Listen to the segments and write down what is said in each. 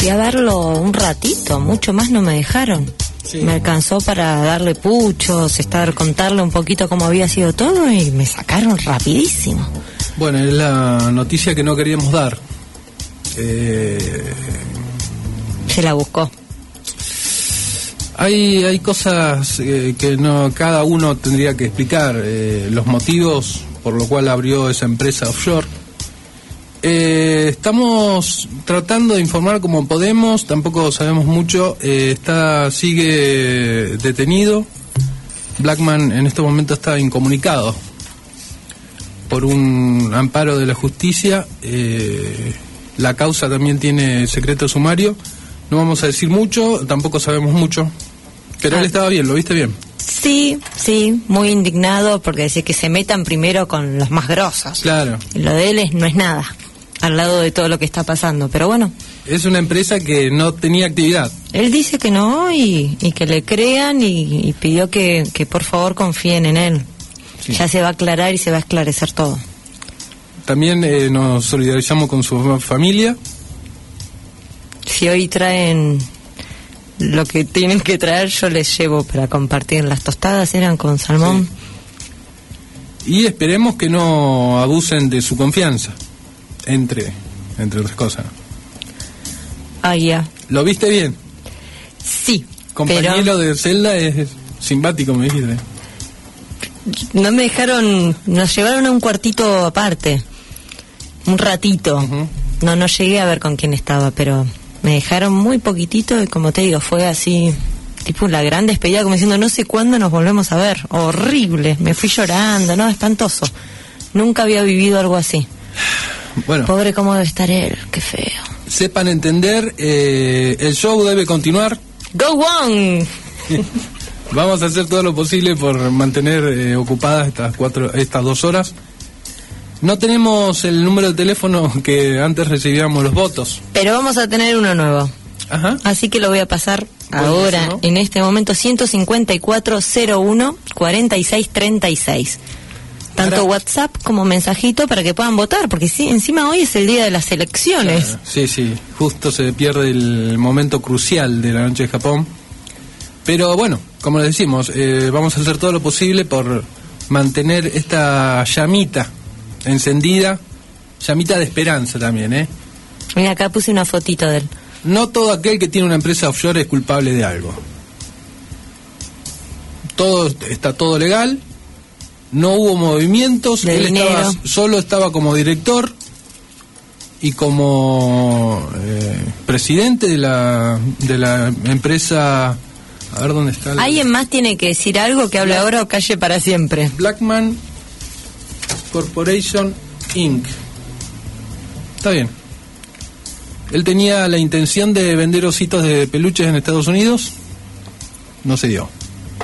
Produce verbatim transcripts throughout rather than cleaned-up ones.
fui a verlo un ratito, mucho más no me dejaron. Sí. Me alcanzó para darle puchos, estar, contarle un poquito cómo había sido todo y me sacaron rapidísimo. Bueno, es la noticia que no queríamos dar. Eh... Se la buscó. Hay hay cosas eh, que no cada uno tendría que explicar, eh, los motivos por lo cual abrió esa empresa offshore. Eh, estamos tratando de informar como podemos, tampoco sabemos mucho. Eh, está sigue detenido. Blackman en este momento está incomunicado por un amparo de la justicia. Eh, la causa también tiene secreto sumario. No vamos a decir mucho, tampoco sabemos mucho, pero ah. él estaba bien, ¿lo viste bien? Sí, sí, muy indignado porque decía que se metan primero con los más grosos. Claro. Y lo de él es, no es nada, al lado de todo lo que está pasando, pero bueno. Es una empresa que no tenía actividad. Él dice que no y, y que le crean y, y pidió que, que por favor confíen en él. Sí. Ya se va a aclarar y se va a esclarecer todo. También eh, nos solidarizamos con su familia. Si hoy traen lo que tienen que traer, yo les llevo para compartir. Las tostadas eran con salmón. Sí. Y esperemos que no abusen de su confianza, entre entre otras cosas. Ah, ya. ¿Lo viste bien? Sí. Compañero pero... de celda es simpático, me dijiste. No me dejaron, nos llevaron a un cuartito aparte, un ratito. Uh-huh. No, no llegué a ver con quién estaba, pero me dejaron muy poquitito y como te digo, fue así, tipo la gran despedida, como diciendo, no sé cuándo nos volvemos a ver. Horrible, me fui llorando, no, espantoso. Nunca había vivido algo así. Bueno. Pobre cómo debe estar él, qué feo. Sepan entender, eh, el show debe continuar. Go on. Vamos a hacer todo lo posible por mantener eh, ocupadas estas cuatro, estas dos horas. No tenemos el número de teléfono que antes recibíamos los votos. Pero vamos a tener uno nuevo. Ajá. Así que lo voy a pasar ahora, ¿no? En este momento, ciento cincuenta y cuatro cero uno cuarenta y seis treinta y seis. Tanto ahora, WhatsApp como mensajito para que puedan votar, porque sí, encima hoy es el día de las elecciones. Claro, sí, sí, justo se pierde el momento crucial de la noche de Japón. Pero bueno, como les decimos, eh, vamos a hacer todo lo posible por mantener esta llamita encendida, llamita de esperanza también, ¿eh? Mira, acá puse una fotito de él. No todo aquel que tiene una empresa offshore es culpable de algo. Todo está todo legal, no hubo movimientos, de él dinero. Estaba, solo estaba como director y como eh, presidente de la de la empresa. A ver dónde está. La... ¿Alguien más tiene que decir algo que hable Black... ahora o calle para siempre? Blackman Corporation incorporated. Está bien. Él tenía la intención de vender ositos de peluches en Estados Unidos. No se dio.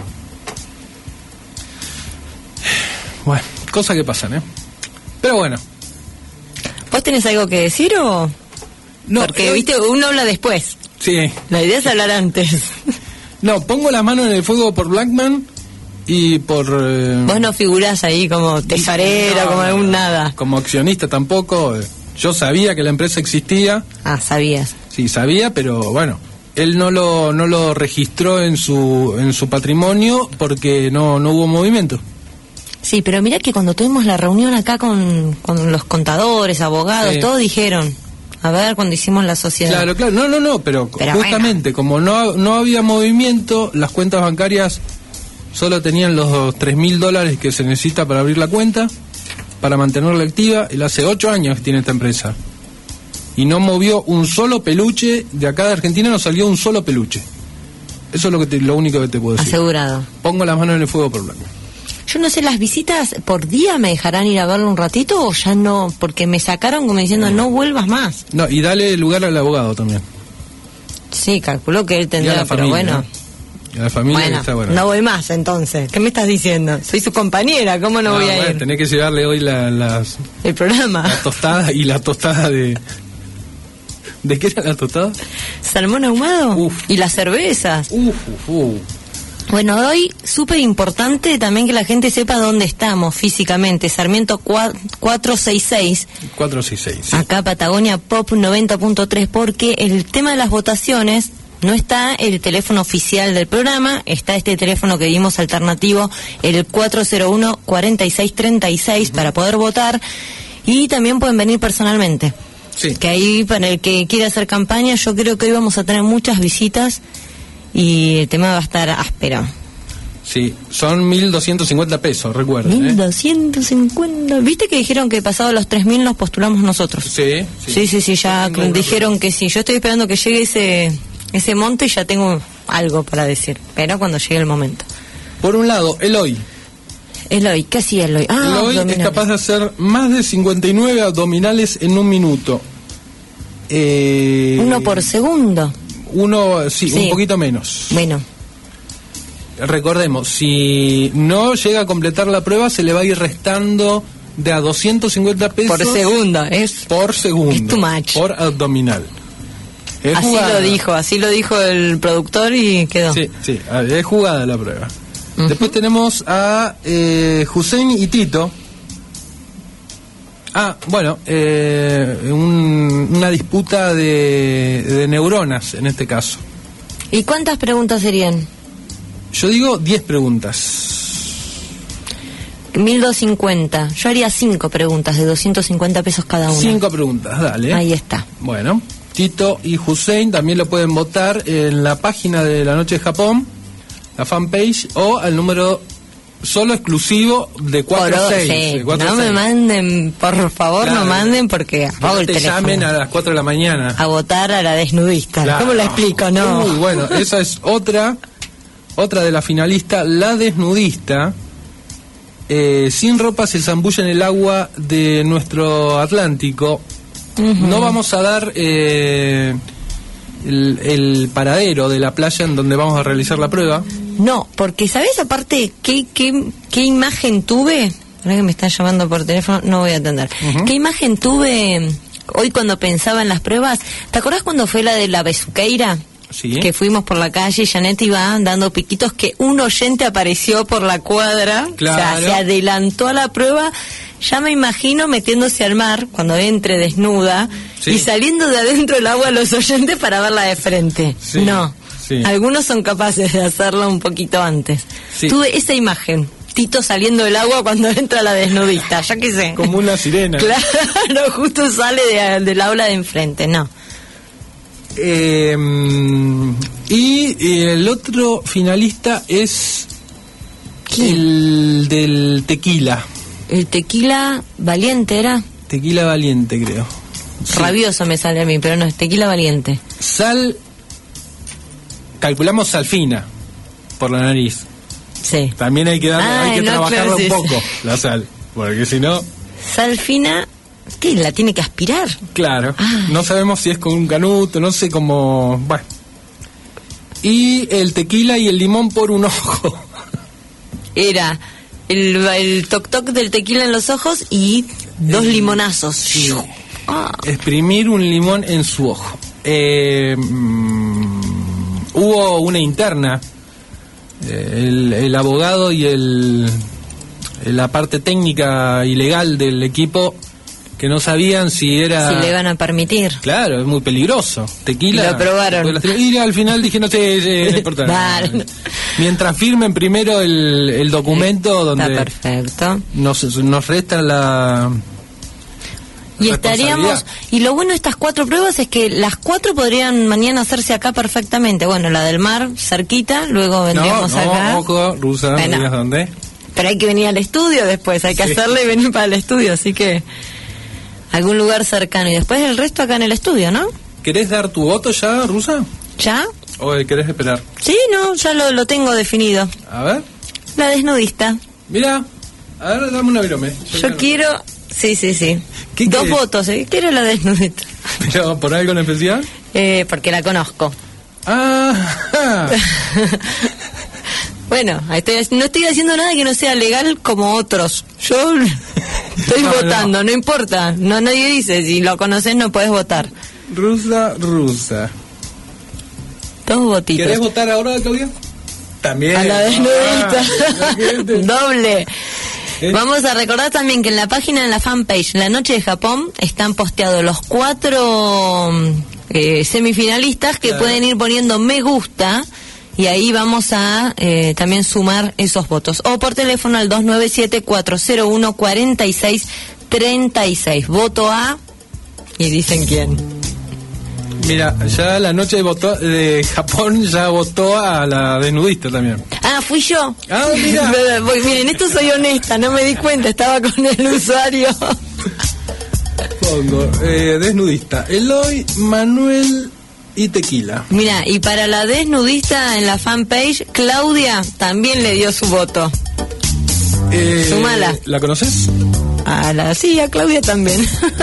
Bueno, cosas que pasan, ¿eh? Pero bueno. ¿Vos tenés algo que decir o...? No, porque, eh... viste, uno habla después. Sí. La idea es hablar antes. No, pongo la mano en el fuego por Blackman y por... Eh, Vos no figurás ahí como tesorero, no, como algún nada. Como accionista tampoco. Yo sabía que la empresa existía. Ah, sabías. Sí, sabía, pero bueno, él no lo no lo registró en su en su patrimonio porque no no hubo movimiento. Sí, pero mirá que cuando tuvimos la reunión acá con, con los contadores, abogados, sí. Todos dijeron... A ver, cuando hicimos la sociedad. Claro, claro, no, no, no, pero, pero justamente, bueno. Como no, no había movimiento, las cuentas bancarias solo tenían los tres mil dólares que se necesita para abrir la cuenta, para mantenerla activa. Él hace ocho años que tiene esta empresa. Y no movió un solo peluche, de acá de Argentina no salió un solo peluche. Eso es lo, que te, lo único que te puedo decir. Asegurado. Pongo las manos en el fuego por Blanca. Yo no sé, ¿las visitas por día me dejarán ir a verlo un ratito o ya no? Porque me sacaron como diciendo, no vuelvas más. No, y dale lugar al abogado también. Sí, calculó que él tendrá, pero bueno. Y a la familia bueno, está bueno. No voy más entonces. ¿Qué me estás diciendo? Soy su compañera, ¿cómo no, no voy a bueno, ir? Tenés que llevarle hoy la, las... El programa. La tostada y la tostada de... ¿De qué era la tostada? Salmón ahumado. Uf. Y las cervezas. Uf, uf, uf. Bueno, hoy súper importante también que la gente sepa dónde estamos físicamente. Sarmiento cuatrocientos sesenta y seis. cuatrocientos sesenta y seis, sí. Acá Patagonia Pop noventa punto tres, porque el tema de las votaciones no está el teléfono oficial del programa, está este teléfono que vimos alternativo, el cuatro cero uno, cuatro seis tres seis, uh-huh. para poder votar, y también pueden venir personalmente. Sí. Que ahí, para el que quiera hacer campaña, yo creo que hoy vamos a tener muchas visitas y el tema va a estar áspero. Sí, son mil doscientos cincuenta pesos, recuerden. mil doscientos cincuenta. ¿Eh? ¿Viste que dijeron que pasado los tres mil nos postulamos nosotros? Sí, sí, sí, sí, sí ya no, dijeron no, que sí. Yo estoy esperando que llegue ese ese monto y ya tengo algo para decir, pero cuando llegue el momento. Por un lado, Eloy. Eloy, ¿qué hacía Eloy? Ah, Eloy abdominales. Es capaz de hacer más de cincuenta y nueve abdominales en un minuto. Eh... Uno por segundo. Uno, sí, sí, un poquito menos. Bueno. Recordemos, si no llega a completar la prueba, se le va a ir restando de a doscientos cincuenta pesos. Por segundo, es. Por segundo. Es too much. Por abdominal. Es así jugada. Lo dijo, así lo dijo el productor y quedó. Sí, sí, es jugada la prueba. Uh-huh. Después tenemos a eh, Hussein y Tito. Ah, bueno, eh, un, una disputa de, de neuronas en este caso. ¿Y cuántas preguntas serían? Yo digo diez preguntas. mil doscientos cincuenta. Yo haría cinco preguntas de doscientos cincuenta pesos cada una. Cinco preguntas, dale. Ahí está. Bueno, Tito y Hussein también lo pueden votar en la página de La Noche de Japón, la fanpage, o al número solo exclusivo de cuatro seis. Sí. No me manden, por favor, claro. no manden porque apago no el te teléfono. Llamen a las cuatro de la mañana. A votar a la desnudista. Claro. ¿Cómo lo explico? No. Muy bueno, esa es otra, otra de la finalista, la desnudista. Eh, sin ropa se zambulla en el agua de nuestro Atlántico. Uh-huh. No vamos a dar eh, el, el paradero de la playa en donde vamos a realizar la prueba. No, porque ¿sabes aparte qué, qué, qué imagen tuve? Ahora que me están llamando por teléfono, no voy a atender. Uh-huh. ¿Qué imagen tuve hoy cuando pensaba en las pruebas? ¿Te acordás cuando fue la de la besuqueira? Sí. Que fuimos por la calle y Janet iba dando piquitos, que un oyente apareció por la cuadra, claro. O sea, se adelantó a la prueba. Ya me imagino metiéndose al mar cuando entre desnuda, sí. Y saliendo de adentro del agua los oyentes para verla de frente. Sí. No. Sí. Algunos son capaces de hacerlo un poquito antes. Sí. Tuve esa imagen, Tito saliendo del agua cuando entra la desnudista, ya que sé. Como una sirena. Claro, justo sale de, del aula de enfrente, no. Eh, y, y el otro finalista es ¿quién? El del tequila. El tequila valiente era. Tequila valiente, creo. Sí. Rabioso me sale a mí, pero no, es tequila valiente. Sal... Calculamos sal fina por la nariz. Sí. También hay que, darle, Ay, hay que no, trabajarla claro, un sí, poco, sí. la sal. Porque si no... Sal fina, ¿qué? ¿La tiene que aspirar? Claro. Ay. No sabemos si es con un canuto, no sé cómo... Bueno. Y el tequila y el limón por un ojo. Era el, el toc-toc del tequila en los ojos y dos el, limonazos. Sí. Ah. Exprimir un limón en su ojo. Eh... Mmm, hubo una interna, el, el abogado y el la parte técnica y legal del equipo que no sabían si era... Si le iban a permitir. Claro, es muy peligroso. Tequila... Lo probaron. Y al final dije, no sé, no importa. Vale. Mientras firmen primero el, el documento donde... Está perfecto. Nos, nos resta la... Y estaríamos, y lo bueno de estas cuatro pruebas es que las cuatro podrían mañana hacerse acá perfectamente. Bueno, la del mar, cerquita, luego vendríamos no, no, acá. Ojo, Rusa, bueno, no digas dónde. Pero hay que venir al estudio después, hay que sí. hacerle y venir para el estudio, así que algún lugar cercano. Y después el resto acá en el estudio, ¿no? ¿Querés dar tu voto ya, Rusa? ¿Ya? ¿O querés esperar? Sí, no, ya lo, lo tengo definido. A ver. La desnudista. Mira, a ver, dame una virome. Yo, Yo quiero... Sí, sí, sí. Dos querés? votos, ¿eh? Quiero la desnudita. ¿Pero por algo en especial? Eh, porque la conozco. Ah. Bueno, estoy, no estoy haciendo nada que no sea legal como otros. Yo estoy no, votando, no. no importa. No, nadie dice, si lo conoces no puedes votar. Rusa, rusa. Dos votitos. ¿Querés votar ahora, Claudia? También. A la desnudista. Ah, Doble. Vamos a recordar también que en la página, en la fanpage, La Noche de Japón, están posteados los cuatro eh, semifinalistas que claro. pueden ir poniendo me gusta y ahí vamos a eh, también sumar esos votos. O por teléfono al dos nueve siete, cuatro cero uno, cuatro seis tres seis. Voto a... y dicen quién. Mira, ya la noche de, voto, de Japón ya votó a la desnudista también. Ah, fui yo. Ah, mira. Miren, esto soy honesta, no me di cuenta, estaba con el usuario. Pongo, eh, desnudista, Eloy, Manuel y Tequila. Mira, y para la desnudista en la fanpage, Claudia también le dio su voto. Eh, Sumala. ¿La conoces? A la, sí, a Claudia también.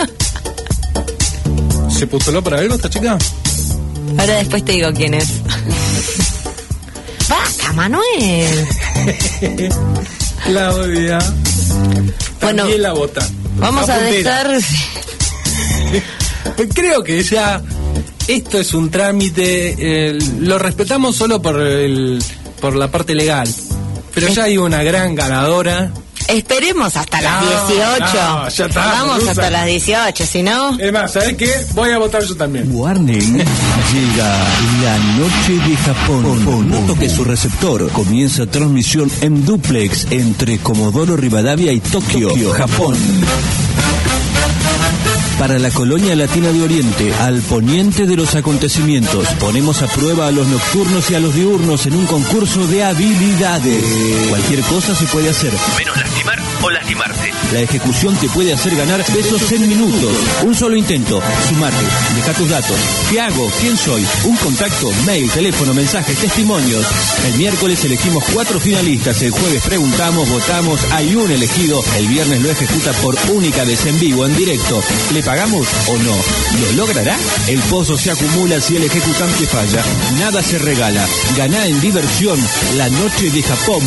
¿Se postuló para algo esta chica? Ahora después te digo quién es. ¡Vaca, Manuel! Claudia. Bueno, también la vota. Vamos a dejar... Creo que ya esto es un trámite, eh, lo respetamos solo por, el, por la parte legal, pero ya hay una gran ganadora. Esperemos hasta las no, dieciocho. No, ya está, Vamos Rusa. hasta las dieciocho, si no... Es más, ¿sabes qué? Voy a votar yo también. Warning. Llega la noche de Japón. No toque su receptor. Comienza transmisión en duplex entre Comodoro Rivadavia y Tokio, Tokio Japón. Para la colonia latina de Oriente, al poniente de los acontecimientos, ponemos a prueba a los nocturnos y a los diurnos en un concurso de habilidades. Cualquier cosa se puede hacer, menos lastimar o lastimarte. La ejecución te puede hacer ganar pesos en minutos. Un solo intento. Sumate, deja tus datos. ¿Qué hago? ¿Quién soy? Un contacto, mail, teléfono, mensajes, testimonios. El miércoles elegimos cuatro finalistas. El jueves preguntamos, votamos, hay un elegido. El viernes lo ejecuta por única vez en vivo, en directo. ¿Le pagamos o no? ¿Lo logrará? El pozo se acumula si el ejecutante falla. Nada se regala. Ganá en diversión la noche de Japón.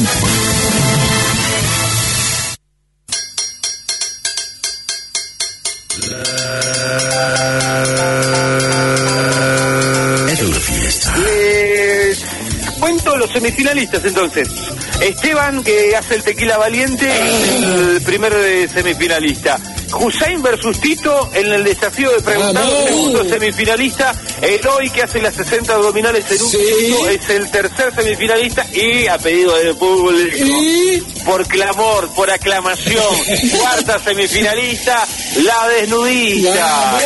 Les cuento los semifinalistas entonces. Esteban, que hace el tequila valiente, el primer semifinalista. Hussein versus Tito en el desafío de preguntar, ah, no. segundo semifinalista. Eloy, que hace las sesenta abdominales en un sí. minuto, es el tercer semifinalista. Y a pedido del público, ¿Y? por clamor, por aclamación, cuarta semifinalista, la desnudista.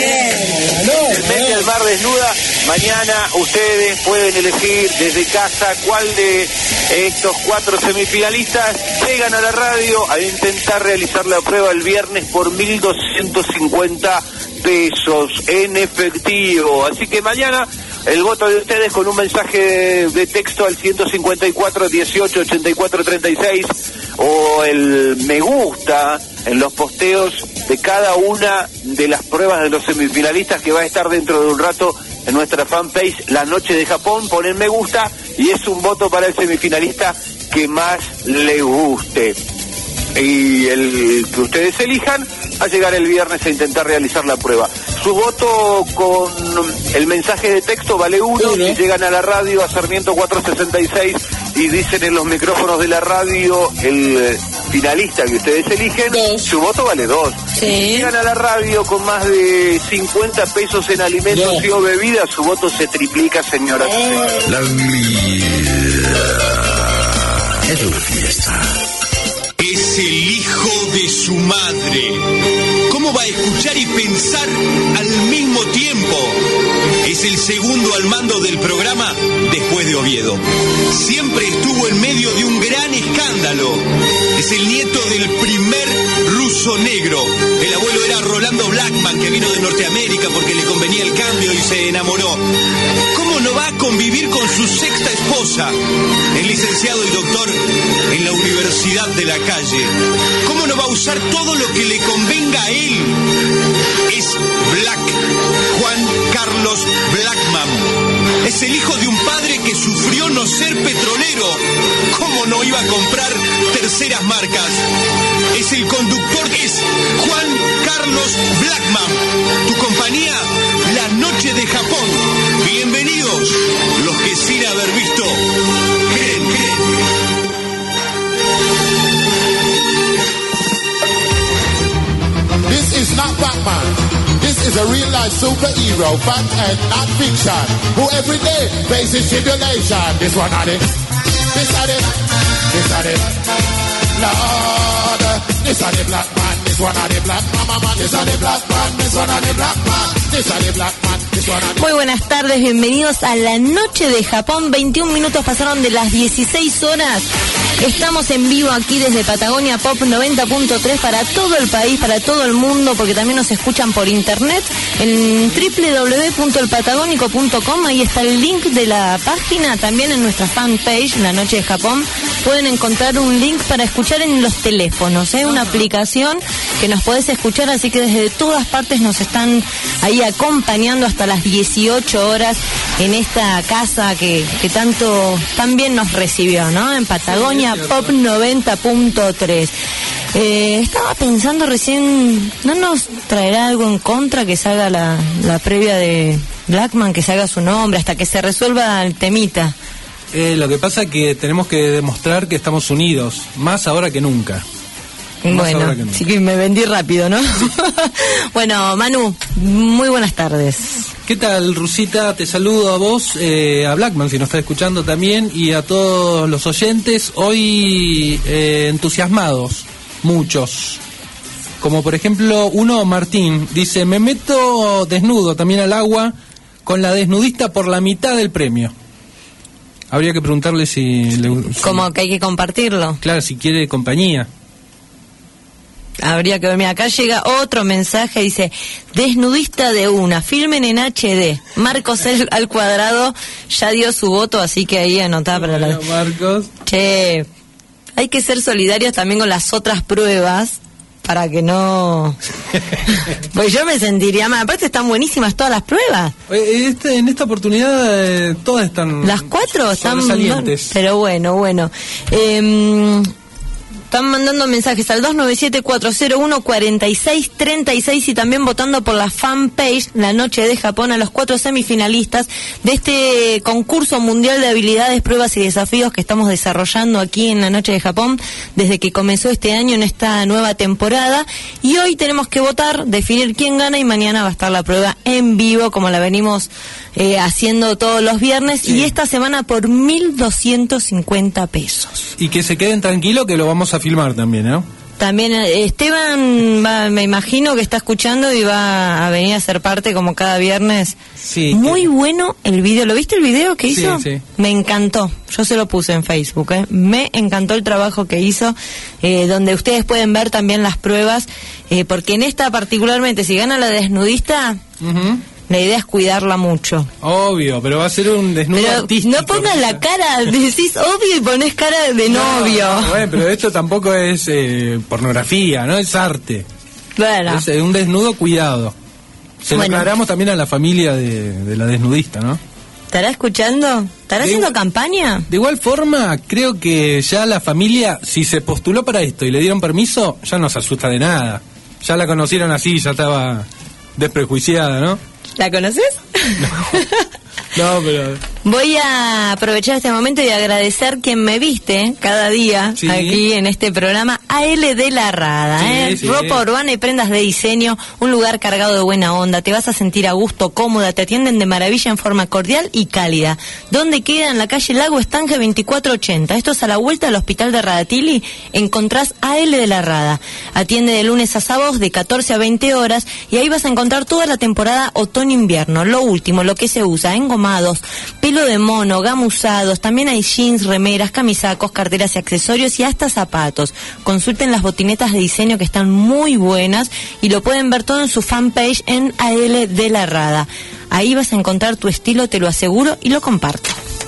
El mes del mar desnuda. Mañana ustedes pueden elegir desde casa cuál de estos cuatro semifinalistas llegan a la radio a intentar realizar la prueba el viernes por mil doscientos cincuenta pesos en efectivo. Así que mañana el voto de ustedes con un mensaje de texto al ciento cincuenta y cuatro, dieciocho, ochenta y cuatro, treinta y seis o el me gusta en los posteos de cada una de las pruebas de los semifinalistas, que va a estar dentro de un rato en nuestra fanpage La Noche de Japón. Ponen me gusta y es un voto para el semifinalista que más le guste. Y el que ustedes elijan a llegar el viernes a intentar realizar la prueba. Su voto con el mensaje de texto vale uno. Si llegan a la radio a Sarmiento cuatrocientos sesenta y seis y dicen en los micrófonos de la radio el finalista que ustedes eligen, dos. Su voto vale dos. Sí. Si llegan a la radio con más de cincuenta pesos en alimentos no. y o bebidas, su voto se triplica, señora. Oh. La vida es una fiesta. Es el hijo de su madre. ¿Cómo va a escuchar y pensar al mismo tiempo? Es el segundo al mando del programa después de Oviedo. Siempre estuvo en medio de un gran escándalo. Es el nieto del primer ruso negro. El abuelo era Rolando Blackman, que vino de Norteamérica porque le convenía el cambio y se enamoró. ¿Cómo no va a convivir con su sexta esposa? El licenciado y doctor en la Universidad de la Calle. ¿Cómo no va a usar todo lo que le convenga a él? Es Black, Juan Carlos Blackman. Es el hijo de un padre que sufrió no ser petrolero. ¿Cómo no iba a comprar terceras marcas? Es el conductor, es Juan Carlos Blackman. Tu compañía, La Noche de Japón. Bienvenidos los que sin haber visto creen. man. This is a real life superhero, fact and not fiction, who every day faces tribulation. This one on it, this on it, this on it. Lord, this on the black man, this one on the black mama man, this on the black man, this one on the black man, this on the black man, this one on the... Muy buenas tardes, bienvenidos a la noche de Japón. veintiún minutos pasaron de las dieciséis horas. Estamos en vivo aquí desde Patagonia Pop noventa punto tres para todo el país, para todo el mundo, porque también nos escuchan por internet en doble u doble u doble u punto el patagónico punto com. Ahí está el link de la página. También en nuestra fanpage, La Noche de Japón, pueden encontrar un link para escuchar en los teléfonos, ¿eh? Una aplicación que nos podés escuchar, así que desde todas partes nos están ahí acompañando hasta las dieciocho horas en esta casa que, que tanto también nos recibió, ¿no? En Patagonia Pop noventa punto tres. Eh, estaba pensando recién, ¿no nos traerá algo en contra que se haga la, la previa de Blackman, que se haga su nombre hasta que se resuelva el temita? Eh, lo que pasa es que tenemos que demostrar que estamos unidos, más ahora que nunca. Más bueno, ahora que nunca. Sí que me vendí rápido, ¿no? Bueno, Manu, muy buenas tardes. ¿Qué tal, Rusita? Te saludo a vos, eh, a Blackman, si nos está escuchando también, y a todos los oyentes. Hoy eh, entusiasmados, muchos. Como por ejemplo, uno, Martín, dice, me meto desnudo también al agua con la desnudista por la mitad del premio. Habría que preguntarle si... Le, si Como que hay que compartirlo. Claro, si quiere compañía. Habría que ver. Mira, acá llega otro mensaje, dice, desnudista de una, filmen en H D. Marcos el, al cuadrado ya dio su voto, así que ahí anotá para bueno, la... Marcos. Che, hay que ser solidarios también con las otras pruebas, para que no... Pues yo me sentiría mal. Aparte están buenísimas todas las pruebas. Este, en esta oportunidad eh, todas están... Las cuatro están... sobresalientes. Pero bueno, bueno. Eh... Están mandando mensajes al dos nueve siete, cuatro cero uno, cuatro seis tres seis y también votando por la fanpage La Noche de Japón a los cuatro semifinalistas de este concurso mundial de habilidades, pruebas y desafíos que estamos desarrollando aquí en La Noche de Japón desde que comenzó este año en esta nueva temporada. Y hoy tenemos que votar, definir quién gana y mañana va a estar la prueba en vivo como la venimos eh, haciendo todos los viernes. Sí. Y esta semana por mil doscientos cincuenta pesos. Y que se queden tranquilos que lo vamos a filmar también, ¿no? También Esteban va, me imagino que está escuchando y va a venir a ser parte como cada viernes. Sí. Muy que... bueno el video. ¿Lo viste el video que hizo? Sí, sí. Me encantó. Yo se lo puse en Facebook, ¿eh? Me encantó el trabajo que hizo, eh, donde ustedes pueden ver también las pruebas, eh, porque en esta particularmente, si gana la desnudista... Uh-huh. La idea es cuidarla mucho. Obvio, pero va a ser un desnudo pero artístico. No pongas la cara, decís obvio y pones cara de no, novio. No, bueno, pero esto tampoco es eh, pornografía, ¿no? Es arte. Bueno. Es eh, un desnudo cuidado. Se bueno. lo aclaramos también a la familia de, de la desnudista, ¿no? ¿Estará escuchando? ¿Estará de haciendo igual, campaña? De igual forma, creo que ya la familia, si se postuló para esto y le dieron permiso, ya no se asusta de nada. Ya la conocieron así, ya estaba desprejuiciada, ¿no? ¿La conoces? No, no, pero... Voy a aprovechar este momento y agradecer quien me viste cada día sí. aquí en este programa, A L de la Rada, sí, ¿eh? Sí. Ropa urbana y prendas de diseño, un lugar cargado de buena onda, te vas a sentir a gusto, cómoda, te atienden de maravilla en forma cordial y cálida. ¿Dónde queda? En la calle Lago Estanque veinticuatro ochenta. Esto es a la vuelta del hospital de Radatili. Encontrás A L de la Rada. Atiende de lunes a sábados de catorce a veinte horas y ahí vas a encontrar toda la temporada otoño-invierno. Lo último, lo que se usa, engomados, pelo de mono, gamuzados, también hay jeans, remeras, camisacos, carteras y accesorios y hasta zapatos. Consulten las botinetas de diseño que están muy buenas y lo pueden ver todo en su fanpage en A L de la Rada. Ahí vas a encontrar tu estilo, te lo aseguro y lo comparto.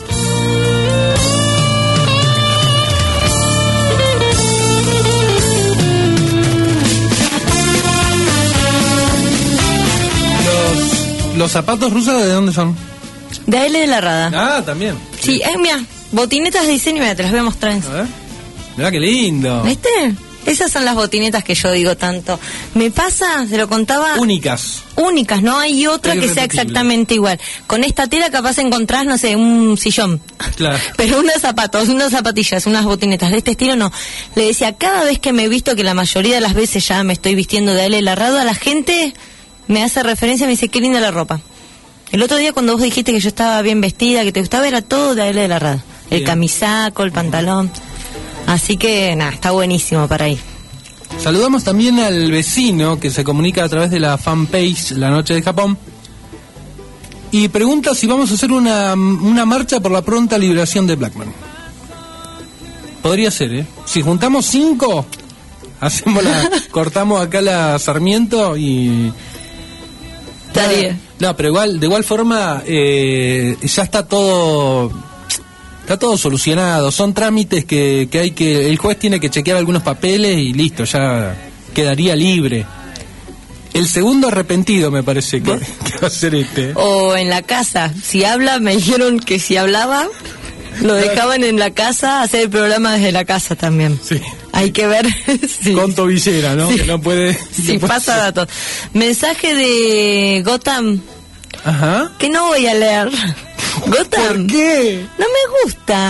Los, los zapatos rusas, ¿de dónde son? De A L de la Rada. Ah, también. Sí, eh, mira, botinetas de diseño, mira, te las voy a mostrar. A ver. Mira qué lindo. ¿Viste? Esas son las botinetas que yo digo tanto. Me pasa, se lo contaba... Únicas. Únicas, no hay otra que sea exactamente igual. Con esta tela capaz encontrás, no sé, un sillón. Claro. Pero unos zapatos, unas zapatillas, unas botinetas de este estilo, no. Le decía, cada vez que me he visto, que la mayoría de las veces ya me estoy vistiendo de A L de la Rada, la gente me hace referencia, me dice, qué linda la ropa. El otro día cuando vos dijiste que yo estaba bien vestida, que te gustaba, era todo de Ale de la Rada. El bien. Camisaco, el pantalón. Así que, nada, está buenísimo para ir. Saludamos también al vecino que se comunica a través de la fanpage La Noche de Japón y pregunta si vamos a hacer una, una marcha por la pronta liberación de Blackman. Podría ser, ¿eh? Si juntamos cinco, hacemos la, cortamos acá la Sarmiento y... Estaría. No, pero igual, de igual forma, eh, ya está todo... Está todo solucionado, son trámites que, que hay que... El juez tiene que chequear algunos papeles y listo, ya quedaría libre. El segundo arrepentido me parece que, que va a ser este. O en la casa, si habla, me dijeron que si hablaba, lo dejaban en la casa, hacer el programa desde la casa también. Sí. Hay que ver... sí. Con tobillera, ¿no? Sí. Que no puede... Sí, puede pasa ser. datos. Mensaje de Gotham... Ajá. Que no voy a leer. Gotham. ¿Por qué? No me gusta.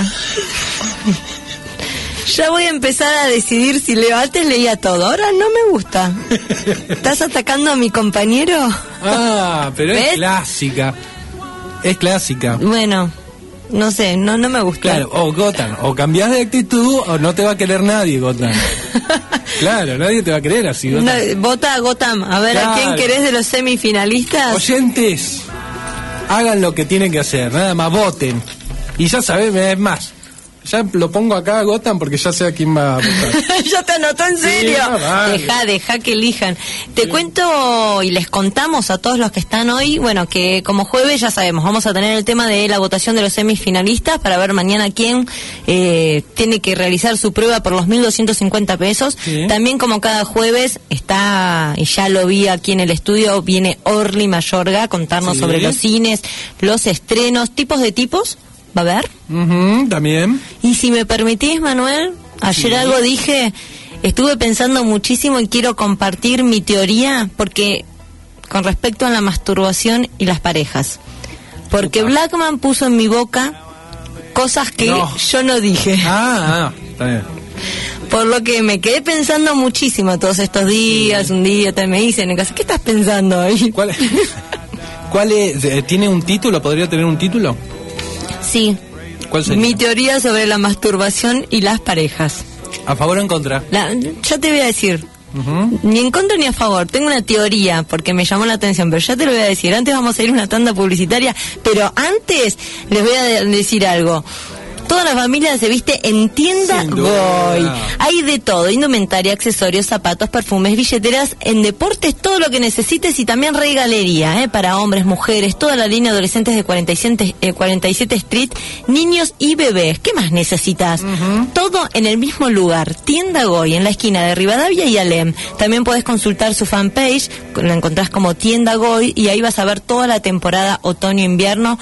Ya voy a empezar a decidir si leo. Antes leía todo, ahora no me gusta. ¿Estás atacando a mi compañero? Ah, pero ¿ves? Es clásica. Es clásica. Bueno, no sé, no no me gusta. Claro, o Gotham, o cambiás de actitud o no te va a querer nadie, Gotham. Claro, nadie te va a querer así, Gotham. No, vota a Gotham. A ver, Claro. ¿a quién querés de los semifinalistas? Oyentes, hagan lo que tienen que hacer, nada más, voten. Y ya sabés, es más, ya lo pongo acá a Gotham porque ya sé a quién va a votar. Ya te anotó en serio. Sí, no, vale. Deja, deja que elijan. Te sí. cuento y les contamos a todos los que están hoy, bueno, que como jueves ya sabemos, vamos a tener el tema de la votación de los semifinalistas para ver mañana quién eh, tiene que realizar su prueba por los mil doscientos cincuenta pesos. Sí. También como cada jueves está, y ya lo vi aquí en el estudio, viene Orly Mayorga a contarnos sí. sobre los cines, los estrenos, tipos de tipos. ¿Va a ver? Uh-huh, también. Y si me permitís, Manuel, ayer sí. algo dije, estuve pensando muchísimo y quiero compartir mi teoría porque con respecto a la masturbación y las parejas. Porque Opa. Blackman puso en mi boca cosas que no. yo no dije. Ah, ah, está bien. Por lo que me quedé pensando muchísimo todos estos días, sí. un día te me dicen en casa, ¿qué estás pensando hoy? ¿Cuál es? ¿Cuál es? ¿Tiene un título? ¿Podría tener un título? Sí. ¿Cuál sería? Mi teoría sobre la masturbación y las parejas. ¿A favor o en contra? La, ya te voy a decir. Uh-huh. Ni en contra ni a favor. Tengo una teoría porque me llamó la atención, pero ya te lo voy a decir. Antes vamos a ir a una tanda publicitaria, pero antes les voy a de- decir algo. Toda la familia se viste en Tienda Goy. Hay de todo, indumentaria, accesorios, zapatos, perfumes, billeteras, en deportes, todo lo que necesites y también Rey Galería, ¿eh? Para hombres, mujeres, toda la línea adolescentes de cuarenta y siete, eh, cuarenta y siete Street, niños y bebés. ¿Qué más necesitas? Uh-huh. Todo en el mismo lugar, Tienda Goy, en la esquina de Rivadavia y Alem. También podés consultar su fanpage, la encontrás como Tienda Goy y ahí vas a ver toda la temporada otoño-invierno.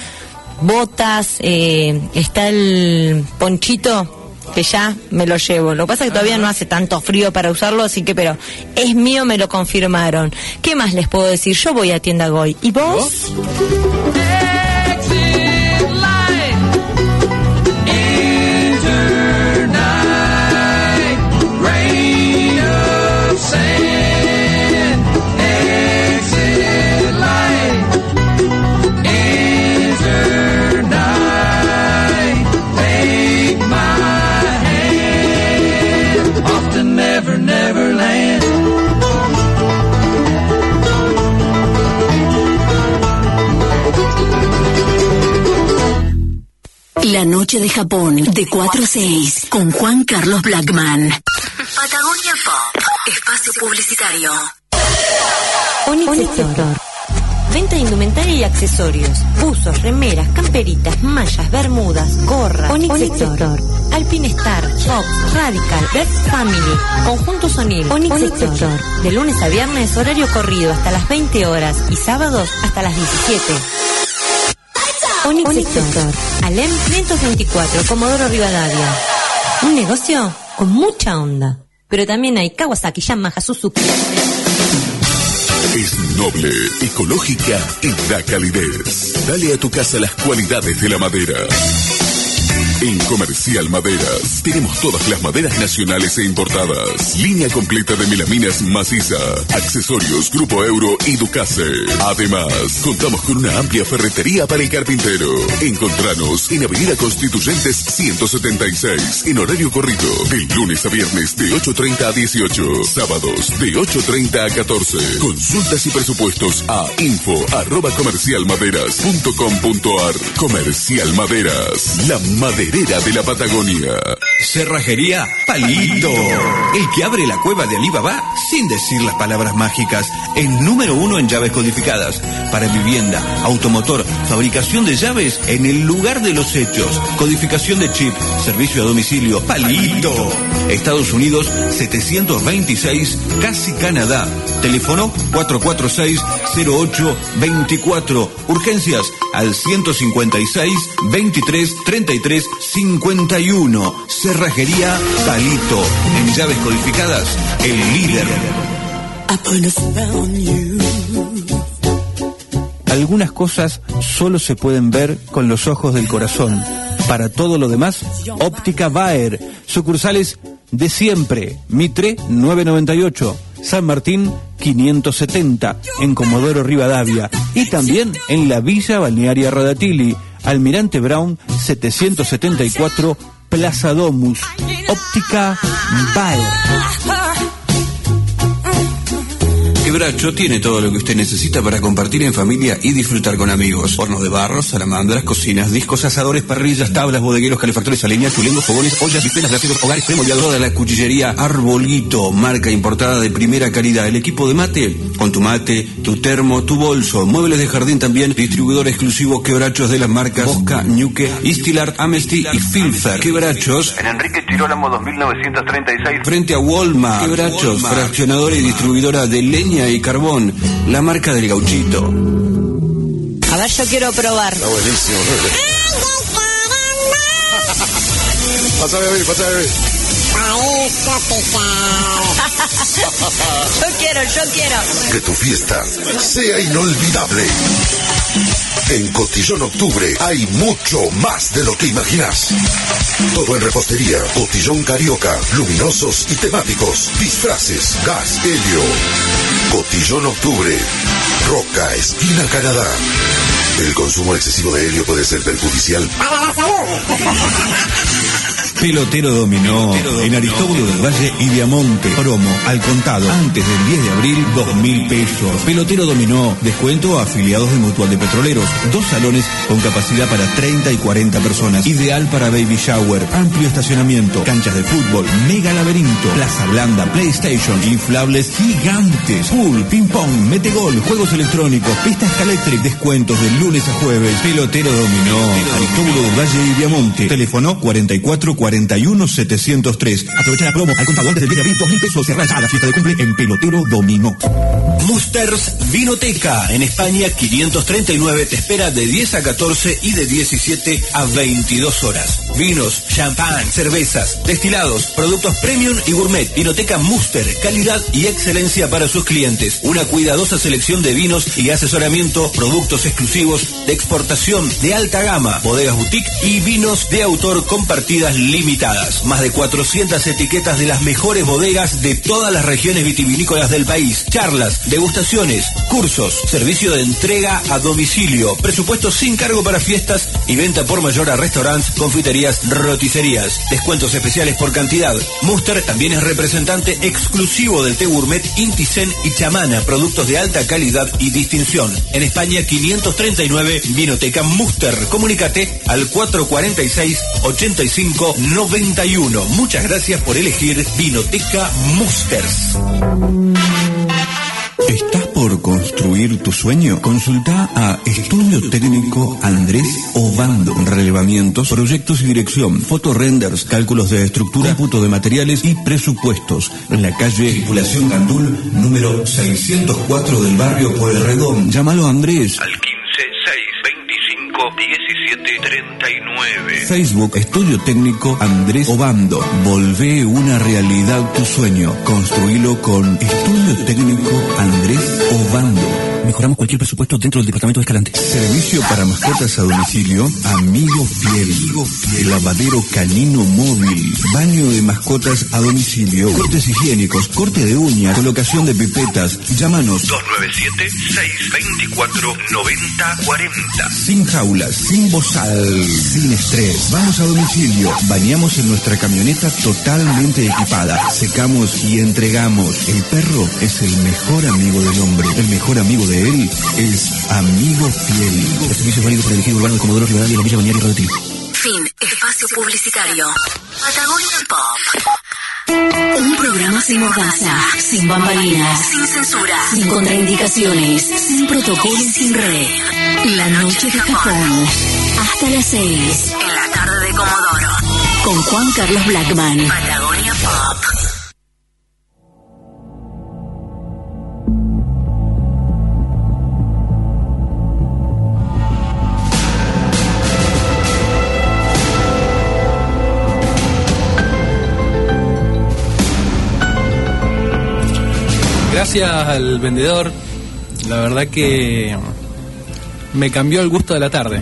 Botas, eh, está el ponchito que ya me lo llevo. Lo que pasa es que todavía no hace tanto frío para usarlo, así que, pero es mío, me lo confirmaron. ¿Qué más les puedo decir? Yo voy a Tienda Goy. ¿Y vos? ¿Vos? La Noche de Japón, de cuatro a seis, con Juan Carlos Blackman. Patagonia Pop, espacio publicitario. Onyx Sector. Venta de indumentaria y accesorios. Buzos, remeras, camperitas, mallas, bermudas, gorras. Onyx Sector. Alpine Star, Fox, Radical, Best Family, Conjunto O'Neill. Onyx Sector. De lunes a viernes, horario corrido hasta las veinte horas y sábados hasta las diecisiete. Onyx Sector. Alem quinientos veinticuatro, Comodoro Rivadavia. Un negocio con mucha onda. Pero también hay Kawasaki, Yamaha, Suzuki. Es noble, ecológica y da calidez. Dale a tu casa las cualidades de la madera. En Comercial Maderas tenemos todas las maderas nacionales e importadas. Línea completa de melaminas maciza, accesorios Grupo Euro y Ducase. Además, contamos con una amplia ferretería para el carpintero. Encontranos en Avenida Constituyentes ciento setenta y seis, en horario corrido, de lunes a viernes de ocho treinta a dieciocho, sábados de ocho treinta a catorce. Consultas y presupuestos a info arroba comercialmaderas punto com punto ar. Comercial Maderas, la maderera de la Patagonia. Cerrajería Palito, el que abre la cueva de Alibaba sin decir las palabras mágicas. El número uno en llaves codificadas para vivienda, automotor, fabricación de llaves en el lugar de los hechos, codificación de chip, servicio a domicilio. Palito, Estados Unidos setecientos veintiséis, Casi Canadá. Teléfono cuatro cuatro seis, cero ocho dos cuatro. Urgencias al ciento cincuenta y seis, veintitrés, treinta y tres, cincuenta y uno. Cerrajería Palito, en llaves codificadas, el líder. Algunas cosas solo se pueden ver con los ojos del corazón. Para todo lo demás, Óptica Baer. Sucursales de siempre. Mitre novecientos noventa y ocho. San Martín quinientos setenta. En Comodoro Rivadavia. Y también en la Villa Balnearia Radatili. Almirante Brown setecientos setenta y cuatro. Plaza Domus. Óptica Baer. Quebracho tiene todo lo que usted necesita para compartir en familia y disfrutar con amigos. Hornos de barro, salamandras, cocinas, discos, asadores, parrillas, tablas, bodegueros, calefactores a leña, chulengos, fogones, ollas, bifenas, braseros, hogares, premoldeador, toda la cuchillería Arbolito, marca importada de primera calidad. El equipo de mate, con tu mate, tu termo, tu bolso. Muebles de jardín también, distribuidor exclusivo Quebrachos de las marcas Bosca, Ñuque, Istilart, Amnesty y Filfer. Quebrachos en Enrique Girolamo dos mil novecientos treinta y seis, frente a Walmart. Quebrachos, fraccionadora y distribuidora de leña y carbón, la marca del gauchito. A ver, yo quiero probar. Está buenísimo, ¿no? Pásame a ver, pásame a ver. Yo quiero, yo quiero. Que tu fiesta sea inolvidable. En Cotillón Octubre hay mucho más de lo que imaginas. Todo en repostería, cotillón carioca, luminosos y temáticos, disfraces, gas, helio. Cotillón Octubre, Roca, esquina Canadá. El consumo excesivo de helio puede ser perjudicial para la salud. Pelotero Dominó, en Aristóbulo del Valle y Viamonte. Promo al contado antes del diez de abril, dos mil pesos. Pelotero Dominó, descuento a afiliados de Mutual de Petroleros. Dos salones con capacidad para treinta y cuarenta personas. Ideal para baby shower. Amplio estacionamiento. Canchas de fútbol. Mega laberinto. Plaza blanda. PlayStation. Inflables gigantes. Pool, ping pong, metegol, juegos electrónicos, pista Escalectric. Descuentos de lunes a jueves. Pelotero Dominó. Aristóbulo del Valle y Viamonte. Teléfono cuarenta y cuatro cuarenta y uno setecientos tres. Aprovecha la promo al contado antes del diez de abril, dos mil pesos. Cerrá ya la fiesta de cumple en Pelotero Dominó. Musters Vinoteca en España quinientos treinta y nueve te espera de diez a catorce y de diecisiete a veintidós horas. Vinos, champán, cervezas, destilados, productos premium y gourmet. Vinoteca Muster, calidad y excelencia para sus clientes. Una cuidadosa selección de vinos y asesoramiento, productos exclusivos de exportación de alta gama, bodegas boutique y vinos de autor con partidas limitadas. Más de cuatrocientas etiquetas de las mejores bodegas de todas las regiones vitivinícolas del país. Charlas, degustaciones, cursos, servicio de entrega a domicilio, presupuesto sin cargo para fiestas y venta por mayor a restaurantes, confiterías, roticerías. Descuentos especiales por cantidad. Muster también es representante exclusivo del té gourmet Inti-Zen y Chamana, productos de alta calidad y distinción. En España quinientos treinta y nueve, Vinoteca Muster. Comunícate al cuatro cuarenta y seis, ochenta y cinco, noventa y uno. Muchas gracias por elegir Vinoteca Musters. ¿Estás por construir tu sueño? Consulta a Estudio Técnico Andrés Obando. Relevamientos, proyectos y dirección, fotorenders, cálculos de estructura, cómputo de materiales y presupuestos. En la calle Tripulación Gandul, número seiscientos cuatro del barrio Pueyrredón. Llámalo a Andrés Al quince, seis, veinticinco, diecisiete, treinta y nueve. Facebook, Estudio Técnico Andrés Obando. Volvé una realidad tu sueño. Construílo con Estudio Técnico Andrés Obando. Mejoramos cualquier presupuesto dentro del departamento de Escalante. Servicio para mascotas a domicilio, Amigo Fiel. Amigo Fiel. Lavadero canino móvil. Baño de mascotas a domicilio. Cortes higiénicos, corte de uñas, colocación de pipetas. Llámanos dos nueve siete, seis dos cuatro, nueve cero cuatro cero. sin jaulas, sin bozal, sin estrés. Vamos a domicilio. Bañamos en nuestra camioneta totalmente equipada. Secamos y entregamos. El perro es el mejor amigo del hombre. El mejor amigo de él es Amigo Fiel. El servicio es válido por el ejido urbano de Comodoro Rivadavia y la Villa Balnearia Radio Tri. Fin. Espacio publicitario. Patagonia Pop. Un programa sin mordaza, sin bambalinas, sin censura, sin contraindicaciones, sin protocolo y sin red. La noche de Japón. Hasta las seis. En la tarde de Comodoro. Con Juan Carlos Blackman. Patagonia Pop. Gracias al vendedor, la verdad que me cambió el gusto de la tarde.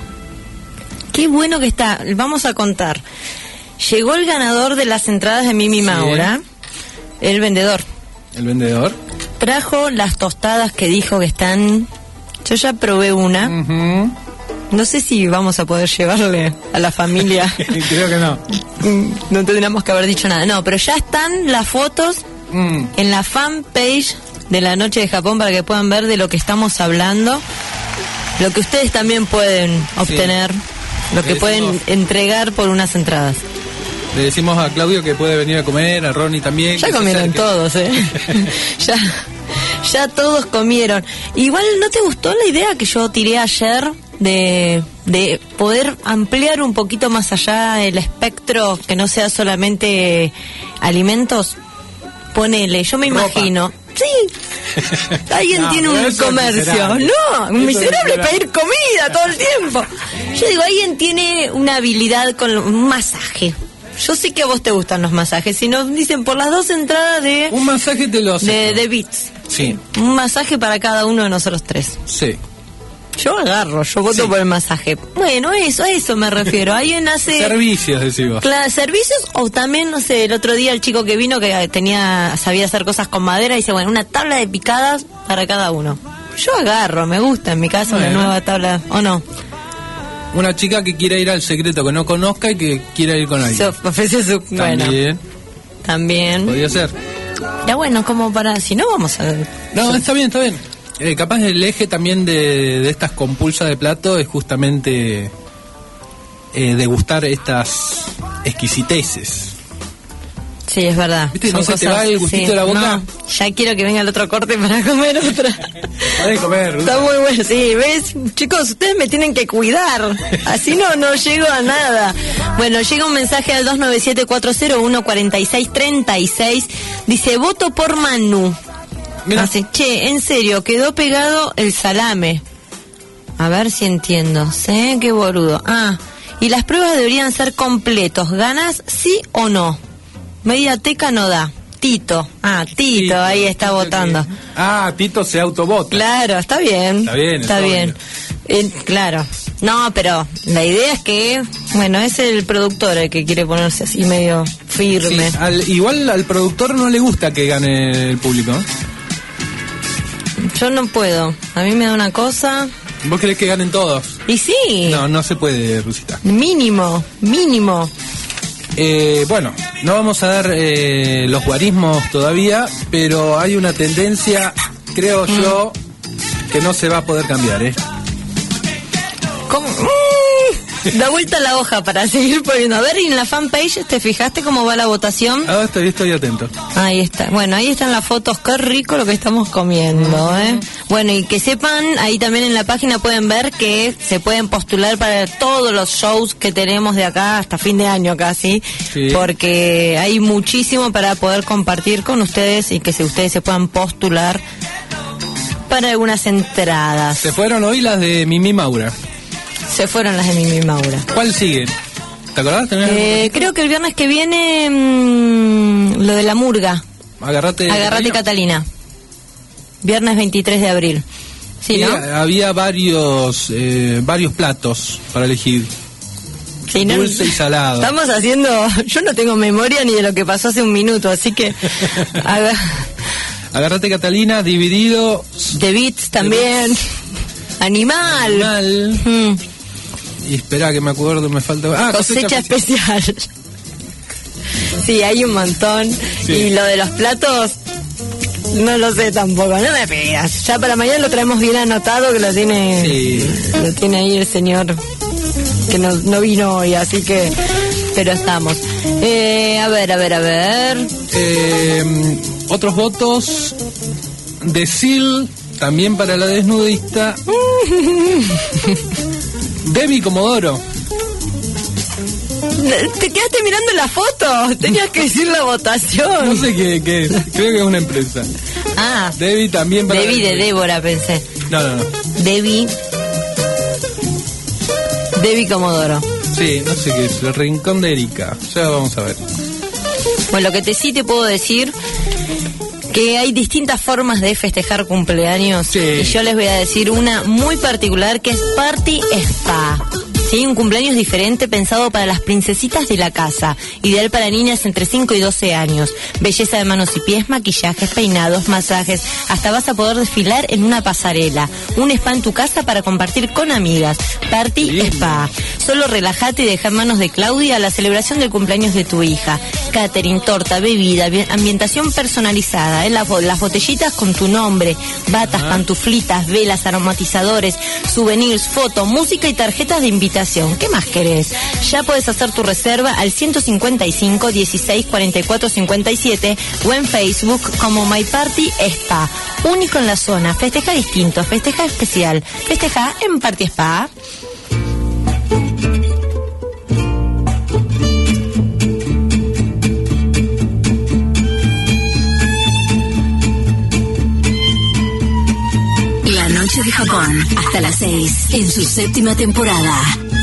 Qué bueno que está. Vamos a contar. Llegó el ganador de las entradas de Mimi Maura, sí. el vendedor. El vendedor. Trajo las tostadas que dijo que están... Yo ya probé una. Uh-huh. No sé si vamos a poder llevarle a la familia. Creo que no. No tendríamos que haber dicho nada. No, pero ya están las fotos... Mm. en la fanpage de la Noche de Japón para que puedan ver de lo que estamos hablando, lo que ustedes también pueden obtener, sí. lo que decimos, pueden entregar por unas entradas. Le decimos a Claudio que puede venir a comer, a Ronnie también. Ya comieron todos, ¿eh? ya, ya todos comieron. Igual, ¿no te gustó la idea que yo tiré ayer de, de poder ampliar un poquito más allá el espectro, que no sea solamente alimentos? Ponele, yo me Ropa. imagino. Sí. Alguien no, tiene un comercio. No, un miserable pedir comida todo el tiempo. Yo digo, alguien tiene una habilidad con un masaje. Yo sé que a vos te gustan los masajes. Si nos dicen por las dos entradas de... Un masaje te lo de, de Beats. Sí. Un masaje para cada uno de nosotros tres. Sí. Yo agarro, yo voto sí. por el masaje. Bueno, eso, a eso me refiero. Alguien hace... Servicios, decimos. Claro, servicios, o también, no sé, el otro día el chico que vino que tenía sabía hacer cosas con madera, dice, bueno, una tabla de picadas para cada uno. Yo agarro, me gusta en mi casa bueno. una nueva tabla, ¿o no? Una chica que quiera ir al secreto que no conozca y que quiera ir con alguien. Se ofrece su... También. Bueno, también. Podría ser. Ya bueno, como para... Si no, vamos a... No, está bien, está bien. Eh, capaz el eje también de, de estas compulsas de plato es justamente eh, degustar estas exquisiteces. Sí, es verdad. ¿Viste? Son ¿No se cosas, te va el gustito sí. de la boca? No, ya quiero que venga el otro corte para comer otra. Podés comer. Está muy bueno, sí, ¿ves? Chicos, ustedes me tienen que cuidar. Así no, no llego a nada. Bueno, llega un mensaje al dos nueve siete, cuatro cero uno, cuatro seis tres seis. Dice, voto por Manu. Así, che, en serio, quedó pegado el salame. A ver si entiendo. ¿Sí? Qué boludo. Ah, y las pruebas deberían ser completos. ¿Ganas sí o no? Media teca no da. Tito. Ah, Tito, Tito ahí está Tito votando. Que... Ah, Tito se autovota. Claro, está bien. Está bien. Está bien. Eh, claro. No, pero la idea es que, bueno, es el productor el que quiere ponerse así medio firme. Sí, al, igual al productor no le gusta que gane el público. Yo no puedo. A mí me da una cosa... ¿Vos querés que ganen todos? Y sí. No, no se puede, Rusita. Mínimo, mínimo. Eh, bueno, no vamos a dar eh, los guarismos todavía, pero hay una tendencia, creo mm. yo, que no se va a poder cambiar, ¿eh? ¿Cómo? Da vuelta la hoja para seguir poniendo. A ver, y en la fanpage, ¿te fijaste cómo va la votación? Ah, estoy, estoy atento. Ahí está. Bueno, ahí están las fotos. Qué rico lo que estamos comiendo, uh-huh. ¿eh? Bueno, y que sepan, ahí también en la página pueden ver que se pueden postular para todos los shows que tenemos de acá hasta fin de año casi. Sí. Porque hay muchísimo para poder compartir con ustedes y que se, ustedes se puedan postular para algunas entradas. Se fueron hoy las de Mimi Maura. Se fueron las de Mimi Maura. ¿Cuál sigue? ¿Te acordás? Eh, creo que el viernes que viene mmm, lo de la murga. Agarrate, Agarrate Catalina. Viernes veintitrés de abril. Sí, y ¿no? había varios eh, varios platos para elegir. Sí, no, dulce y salado. Estamos haciendo... Yo no tengo memoria ni de lo que pasó hace un minuto, así que... haga, Agárrate, Catalina, dividido. de Beats también. Animal. Animal. Mm. Y espera que me acuerdo, me falta... Ah, Cosecha, especial. Sí, hay un montón. Sí. Y lo de los platos... No lo sé tampoco, no me pidas. Ya para mañana lo traemos bien anotado, que lo tiene... Sí. Lo tiene ahí el señor... que no, no vino hoy, así que... Pero estamos. Eh, a ver, a ver, a ver... Eh, otros votos de Sil, también para la desnudista. Debbie Comodoro. Te quedaste mirando la foto. Tenías que decir la votación. No sé qué, qué es. Creo que es una empresa. Ah, Debbie también para Debbie la de Débora, pensé. No, no, no. Debbie. Debbie Comodoro. Sí, no sé qué es. El rincón de Erika. Ya vamos a ver. Bueno, lo que te sí te puedo decir que hay distintas formas de festejar cumpleaños. Sí. Y yo les voy a decir una muy particular que es Party Spa. Sí, un cumpleaños diferente pensado para las princesitas de la casa. Ideal para niñas entre cinco y doce años. Belleza de manos y pies, maquillajes, peinados, masajes. Hasta vas a poder desfilar en una pasarela. Un spa en tu casa para compartir con amigas. Party Sí. Spa. Solo relájate y deja en manos de Claudia la celebración del cumpleaños de tu hija. Catering, torta, bebida, ambi- ambientación personalizada. ¿eh? Las, bo- las botellitas con tu nombre. Batas, Ah. pantuflitas, velas, aromatizadores, souvenirs, foto, música y tarjetas de invitación. ¿Qué más querés? Ya puedes hacer tu reserva al ciento cincuenta y cinco, dieciséis, cuarenta y cuatro, cincuenta y siete o en Facebook como My Party Spa. Único en la zona. Festeja distinto, festeja especial. Festeja en Party Spa. La noche de Japón, hasta las seis, en su séptima temporada.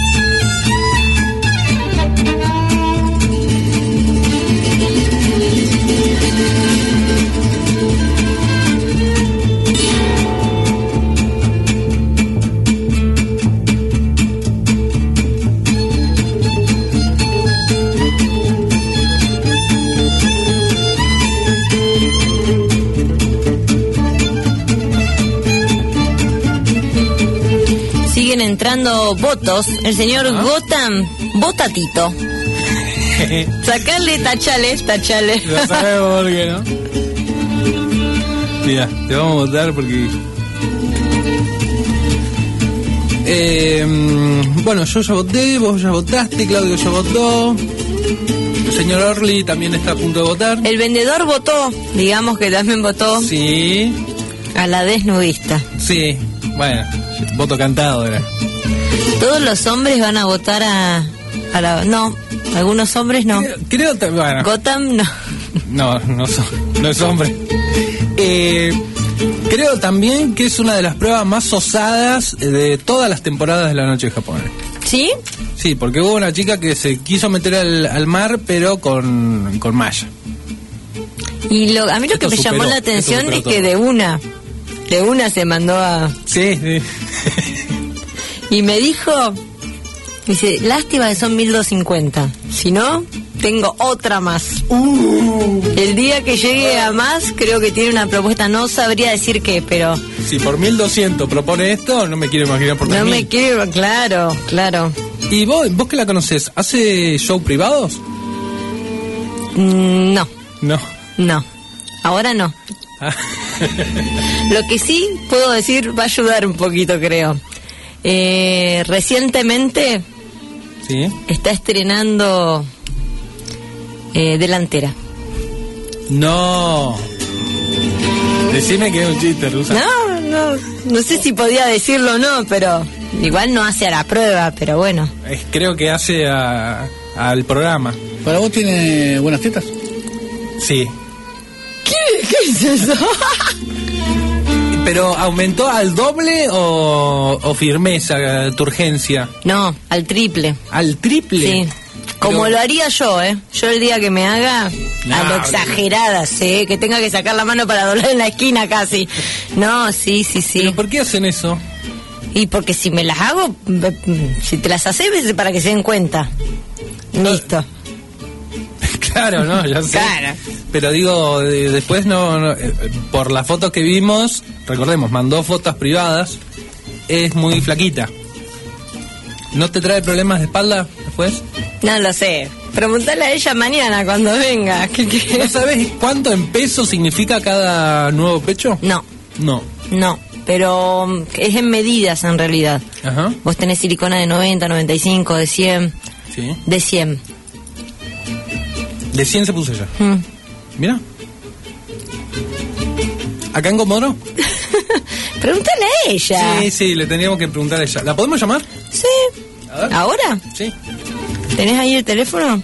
Siguen entrando votos. El señor Ah. Gotham, votatito. Sacale, tachale, tachale. Ya sabemos por qué, ¿no? Mira, te vamos a votar porque... Eh, bueno, yo ya voté, vos ya votaste, Claudio ya votó. El señor Orly también está a punto de votar. El vendedor votó, digamos que también votó Sí, a la desnudista. sí. Bueno, voto cantado era. Todos los hombres van a votar a, a la... No, algunos hombres no. Creo, creo que... Bueno, Gotham no. no, no, so- no es hombre. Eh, creo también que es una de las pruebas más osadas de todas las temporadas de La Noche de Japón. ¿Sí? Sí, porque hubo una chica que se quiso meter al, al mar, pero con, con malla. Y lo, a mí lo que Esto me superó, llamó la esto atención superó es que todo. de una, de una se mandó a... Sí, sí. Y me dijo, dice, lástima que son mil doscientos cincuenta. Si no, tengo otra más. Uh. El día que llegue a más, creo que tiene una propuesta. No sabría decir qué, pero Si por mil doscientos propone esto, no me quiero imaginar por no tres me mil. quiero, claro, claro. ¿Y vos, vos que la conocés, hace show privados? Mm, No, No. no. Ahora no. Ah. Lo que sí puedo decir va a ayudar un poquito, creo. Eh, recientemente Sí. está estrenando eh, Delantera. No. Decime que es un chiste, Rusa. No, no, no sé si podía decirlo o no, pero igual no hace a la prueba, pero bueno. Es- creo que hace a- al programa. ¿Para vos tiene buenas tetas? Sí. ¿Qué, qué es eso? ¿Pero aumentó al doble o, o firmeza tu urgencia? No, al triple. ¿Al triple? Sí. Como lo haría yo, ¿eh? Yo el día que me haga, no, a lo exagerada, sí, que tenga que sacar la mano para doblar en la esquina casi. No, sí, sí, sí. ¿Pero por qué hacen eso? Y porque si me las hago, si te las haces, es para que se den cuenta. Listo. Claro, no, ya sé. Claro. Pero digo, de, después no, no eh, por las fotos que vimos, recordemos, mandó fotos privadas, es muy flaquita. ¿No te trae problemas de espalda después? No lo sé. Preguntale a ella mañana cuando venga. ¿Qué, qué? ¿No sabes cuánto en peso significa cada nuevo pecho? No. No. No, pero es en medidas en realidad. Ajá. Vos tenés silicona de noventa, noventa y cinco, de cien. Sí. De cien. De cien se puso ella. Mm. Mira. ¿Acá en Comodoro? Pregúntale a ella. Sí, sí, le teníamos que preguntar a ella. ¿La podemos llamar? Sí. ¿Ahora? Sí. ¿Tenés ahí el teléfono?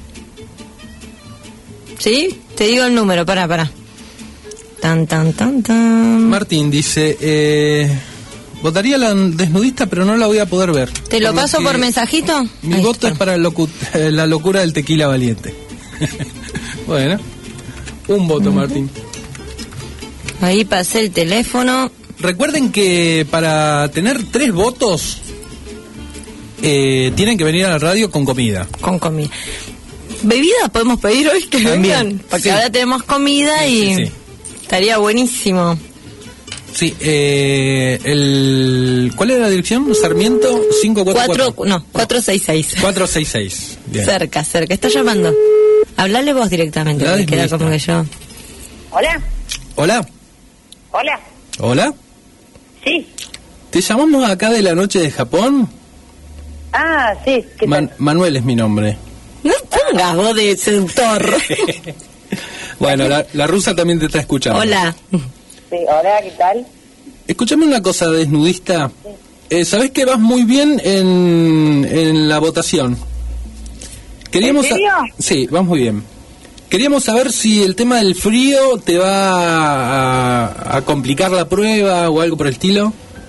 ¿Sí? Te digo el número, pará, pará. Tan, tan, tan, tan. Martín dice, eh, votaría la desnudista, pero no la voy a poder ver. ¿Te lo por paso lo por mensajito? Mi Ahí voto está. es para locu eh, la locura del tequila valiente. Bueno, un voto, uh-huh. Martín. Ahí pasé el teléfono. Recuerden que para tener tres votos eh, tienen que venir a la radio con comida. Con comida. ¿Bebida podemos pedir hoy que También, vengan? Porque sí. ahora tenemos comida Sí, y sí, sí. estaría buenísimo. Sí, eh, el ¿cuál era la dirección? Sarmiento cinco cuatro cuatro. Cuatro, no, cuatro seis seis. cuatro seis seis. Bien. Cerca, cerca. Está llamando. Hablale vos directamente, La que queda desnudista. como que yo. Hola, Hola. hola, Hola. sí. ¿Te llamamos acá de la noche de Japón? Ah, sí, ¿qué Man- tal? Manuel es mi nombre. No pongas voz de seductor. Bueno, la, la rusa también te está escuchando. Hola. Sí, hola, ¿qué tal? Escúchame una cosa, desnudista. Eh, ¿Sabés que vas muy bien en, en la votación? Queríamos ¿En serio? sa- sí, vas muy bien. Queríamos saber si el tema del frío te va a, a complicar la prueba o algo por el estilo.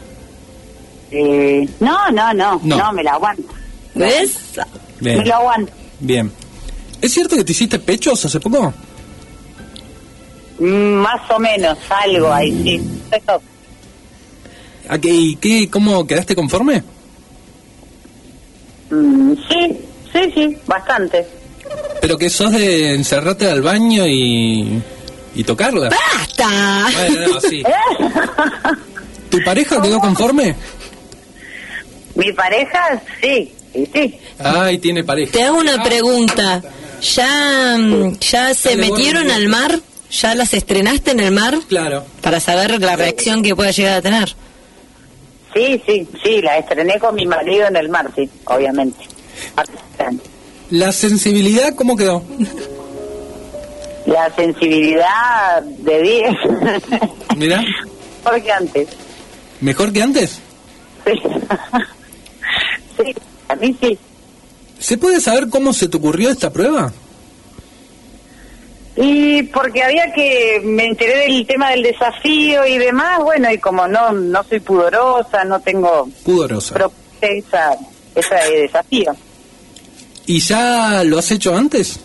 Eh, no, no, no, No. no, me la aguanto. ¿Ves? Bien. Me lo aguanto. Bien. ¿Es cierto que te hiciste pechos hace poco? Mm, más o menos, algo ahí, sí. Eso. ¿A qué, y qué, ¿Cómo quedaste conforme? Mm, sí, sí, sí, bastante. Pero que sos de encerrarte al baño y, y tocarla. ¡Basta! Bueno, no, sí. ¿Tu pareja quedó conforme? Mi pareja, sí, sí, sí. Ay, tiene pareja. Te hago una pregunta. ¿Ya, mm, ya se Dale, metieron bueno. al mar? ¿Ya las estrenaste en el mar? Claro. Para saber la reacción que pueda llegar a tener. Sí, sí, sí, la estrené con mi marido en el mar, sí, obviamente. ¿La sensibilidad cómo quedó? La sensibilidad de diez. Mira, Porque antes. ¿mejor que antes? Sí. Sí, a mí sí. ¿Se puede saber cómo se te ocurrió esta prueba? Y porque había que, me enteré del tema del desafío y demás, bueno, y como no no soy pudorosa, no tengo Pudorosa. pero esa, ese desafío. ¿Y ya lo has hecho antes?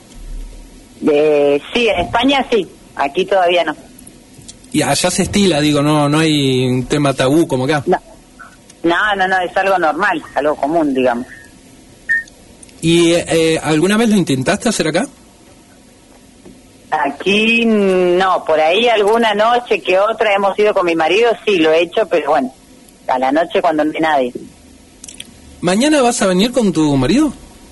Eh, sí, en España sí, aquí todavía no. Y allá se estila, digo, no no hay un tema tabú como acá. No, no, no, no es algo normal, algo común, digamos. ¿Y eh, alguna vez lo intentaste hacer acá? Aquí no, por ahí alguna noche que otra hemos ido con mi marido, sí, lo he hecho, pero bueno, a la noche cuando no hay nadie. ¿Mañana vas a venir con tu marido?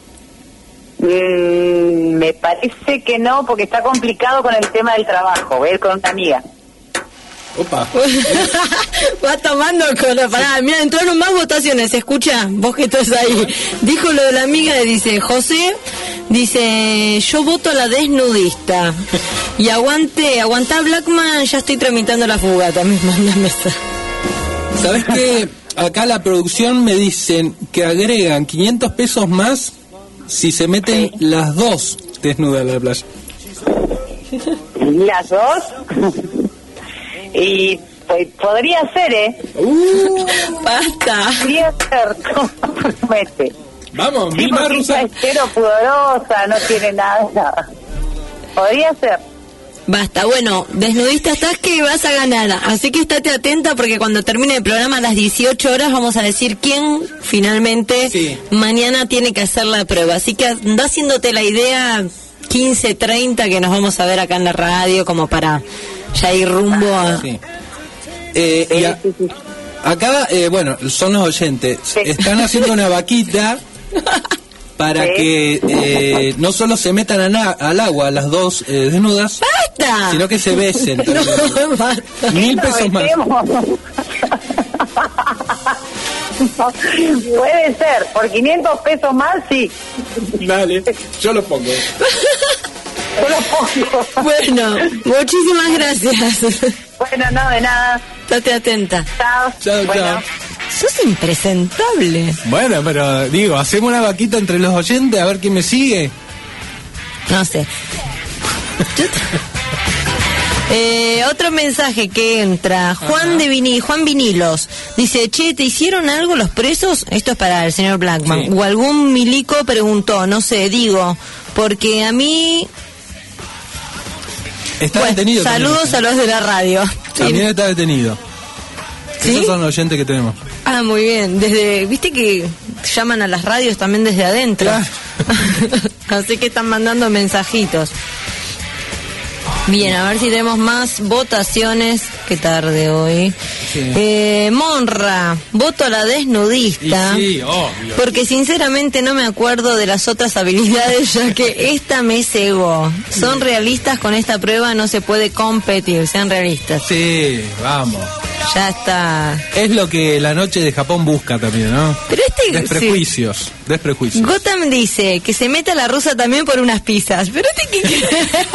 Mm, me parece que no, porque está complicado con el tema del trabajo, voy a ir con una amiga. Opa. Va tomando con la parada. Mira, entraron más votaciones. Escucha, vos que estás ahí. Dijo lo de la amiga, dice José, dice, yo voto a la desnudista. Y aguante, aguantá Blackman, ya estoy tramitando la fuga. También mándame esa. ¿Sabes qué? Acá la producción me dicen que agregan quinientos pesos más si se meten las dos desnudas a la playa. ¿Las dos? Y pues, podría ser, ¿eh? Uh, basta. Podría ser, ¿cómo promete? Vamos, Sí, Vilma porque Rusa. es cero pudorosa, no tiene nada, nada. Podría ser. Basta, bueno, desnudista estás que vas a ganar, así que estate atenta porque cuando termine el programa a las dieciocho horas vamos a decir quién finalmente Sí. mañana tiene que hacer la prueba, así que anda haciéndote la idea quince, treinta que nos vamos a ver acá en la radio como para ya ir rumbo a... Sí. Eh, y a- acá, eh, bueno, son los oyentes, están haciendo una vaquita para Sí. que eh, no solo se metan a na- al agua las dos eh, desnudas, ¡Basta! sino que se besen. No, basta. Mil Nos pesos más. metemos. Puede ser, por quinientos pesos más, sí. Dale, yo lo pongo. Yo lo pongo. Bueno, muchísimas gracias. Bueno, no, de nada. Estate atenta. Chao. Chao, Bueno. chao. Sos impresentable. Bueno, pero digo, hacemos una vaquita entre los oyentes a ver quién me sigue. No sé. Yo t- Eh, otro mensaje que entra, Juan de Vini, Juan Vinilos, dice, che, ¿te hicieron algo los presos? Esto es para el señor Blackman. Sí. O algún milico preguntó, no sé, digo, porque a mí... Está Bueno, detenido. saludos también. a los de la radio. También está detenido. ¿Sí? Esos son los oyentes que tenemos. Ah, muy bien. Desde, viste que llaman a las radios también desde adentro. Así que están mandando mensajitos. Bien, a ver si tenemos más votaciones. Qué tarde hoy. Sí. Eh, Monra, voto a la desnudista. Y sí, obvio. Porque sinceramente no me acuerdo de las otras habilidades, ya que esta me cegó. Son realistas con esta prueba, no se puede competir, sean realistas. Sí, vamos. Ya está. Es lo que la noche de Japón busca también, ¿no? Pero este... Desprejuicios, sí. desprejuicios. Gotham dice que se meta la rusa también por unas pizzas. Pero este que...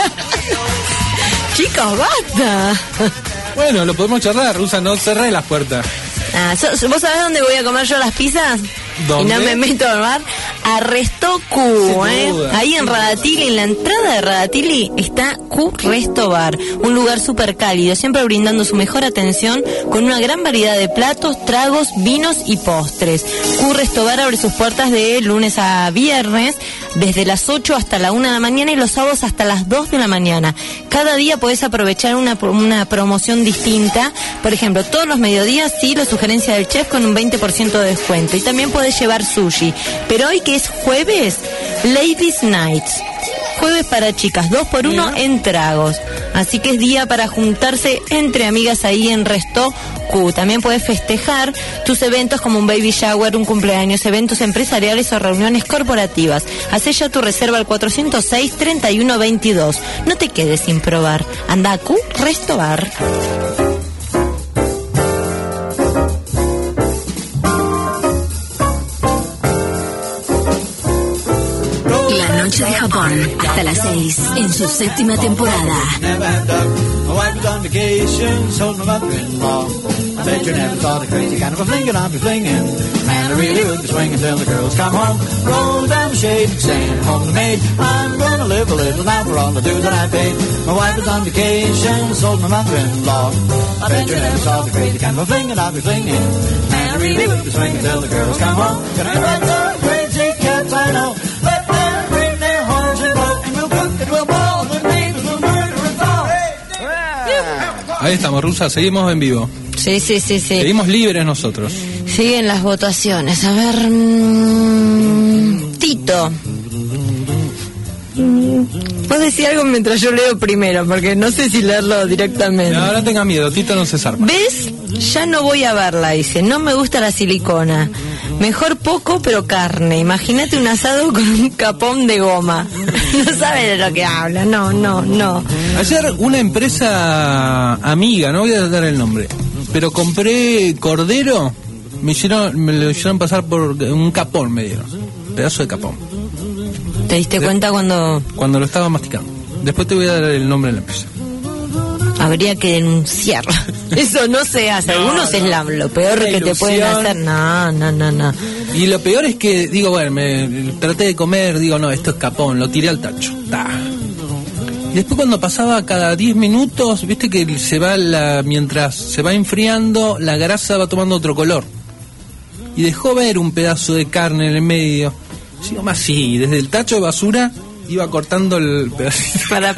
Chicos, basta. Bueno, lo podemos charlar, Rusa, no cerré las puertas. Ah, so- so- ¿vos sabés dónde voy a comer yo las pizzas? ¿Dónde? Y no me meto al bar. A Resto Q, Sin ¿eh? duda. Ahí en Radatili, en la entrada de Radatili, está Q Resto Bar. Un lugar súper cálido, siempre brindando su mejor atención con una gran variedad de platos, tragos, vinos y postres. Q Resto Bar abre sus puertas de lunes a viernes, desde las ocho hasta la una de la mañana y los sábados hasta las dos de la mañana. Cada día podés aprovechar una, una promoción distinta. Por ejemplo, todos los mediodías, sí, la sugerencia del chef con un veinte por ciento de descuento. Y también podés llevar sushi. Pero hoy que es jueves, Ladies Nights. Jueves para chicas, dos por uno en tragos. Así que es día para juntarse entre amigas ahí en Resto Q. También puedes festejar tus eventos como un baby shower, un cumpleaños, eventos empresariales o reuniones corporativas. Hacé ya tu reserva al cuatrocientos seis, treinta y uno veintidós. No te quedes sin probar. Anda a Q Resto Bar. La noche de Japón, hasta las seis, en su séptima temporada. Never had done. My wife was on vacation, so my mother-in-law. I bet you never saw the crazy kind of a fling I'll be flinging. Man, I really would be swinging till the girls come home. Roll down the shade, saying home to maid. I'm gonna live a little now for all the dues that I paid. My wife was on vacation, so my mother-in-law. I bet you never saw the crazy kind of a fling I'll be flinging. Man, I really would be swinging till the girls come home. Gonna get back the crazy cats I know. Let them bring their horns and blow, and we'll cook and we'll ball. The neighbors will murder us all. Ahí estamos, Rusa, seguimos en vivo. Sí, sí, sí, sí. Seguimos libres nosotros. Siguen las votaciones. A ver... mm, Tito. Vos decís algo mientras yo leo primero, porque no sé si leerlo directamente. No, no tenga miedo, Tito no se zarpa. ¿Ves? Ya no voy a verla, dice. No me gusta la silicona. Mejor poco, pero carne. Imagínate un asado con un capón de goma. No sabe de lo que habla. No, no, no. Ayer una empresa amiga, no voy a dar el nombre, pero compré cordero, me hicieron, me lo hicieron pasar por un capón, me dieron. Pedazo de capón. ¿Te diste De- cuenta cuando Cuando lo estaba masticando. Después te voy a dar el nombre de la empresa. habría que denunciarla? Eso no se hace. Algunos es la- lo peor Una que te pueden ilusión. hacer. No, no, no, no. Y lo peor es que, digo, bueno, me traté de comer, digo, no, esto es capón, lo tiré al tacho. Ta. Y después cuando pasaba cada diez minutos, viste que se va la, mientras se va enfriando, la grasa va tomando otro color. y dejó ver un pedazo de carne en el medio. Sí, más sí, desde el tacho de basura iba cortando el pedacito. Para...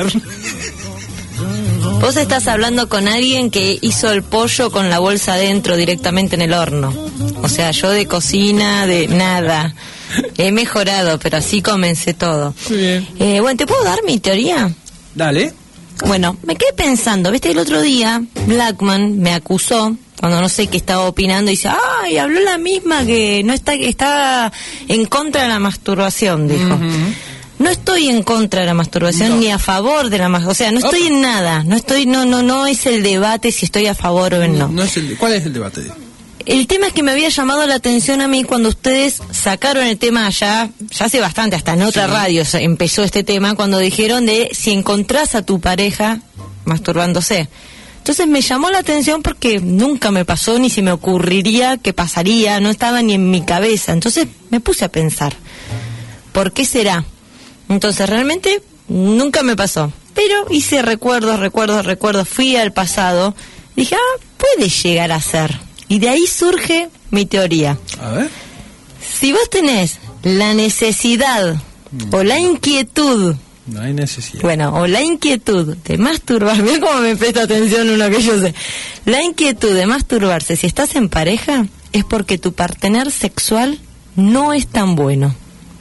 Vos estás hablando con alguien que hizo el pollo con la bolsa adentro directamente en el horno. O sea, yo de cocina, de nada. He mejorado, pero así comencé todo. Muy bien. Eh, bueno, ¿te puedo dar mi teoría? Dale. Bueno, me quedé pensando, viste, el otro día Blackman me acusó cuando no sé qué estaba opinando y dice, ay, habló la misma que no está, que está en contra de la masturbación, dijo. Uh-huh. No estoy en contra de la masturbación no. ni a favor de la masturbación, o sea, no estoy oh. en nada, no estoy, no, no, no es el debate si estoy a favor o no. no es el, ¿Cuál es el debate? El tema es que me había llamado la atención a mí cuando ustedes sacaron el tema allá, ya hace bastante, hasta en otra sí. radio empezó este tema, cuando dijeron de si encontrás a tu pareja masturbándose. Entonces me llamó la atención porque nunca me pasó, ni se me ocurriría que pasaría, no estaba ni en mi cabeza. Entonces me puse a pensar, ¿por qué será? Entonces realmente nunca me pasó. Pero hice recuerdos, recuerdos, recuerdos, fui al pasado, dije, ah, puede llegar a ser. Y de ahí surge mi teoría. A ver. Si vos tenés la necesidad mm. o la inquietud... No hay necesidad. Bueno, o la inquietud de masturbarse... Mira cómo me presta atención uno que yo sé. La inquietud de masturbarse, si estás en pareja, es porque tu partener sexual no es tan bueno.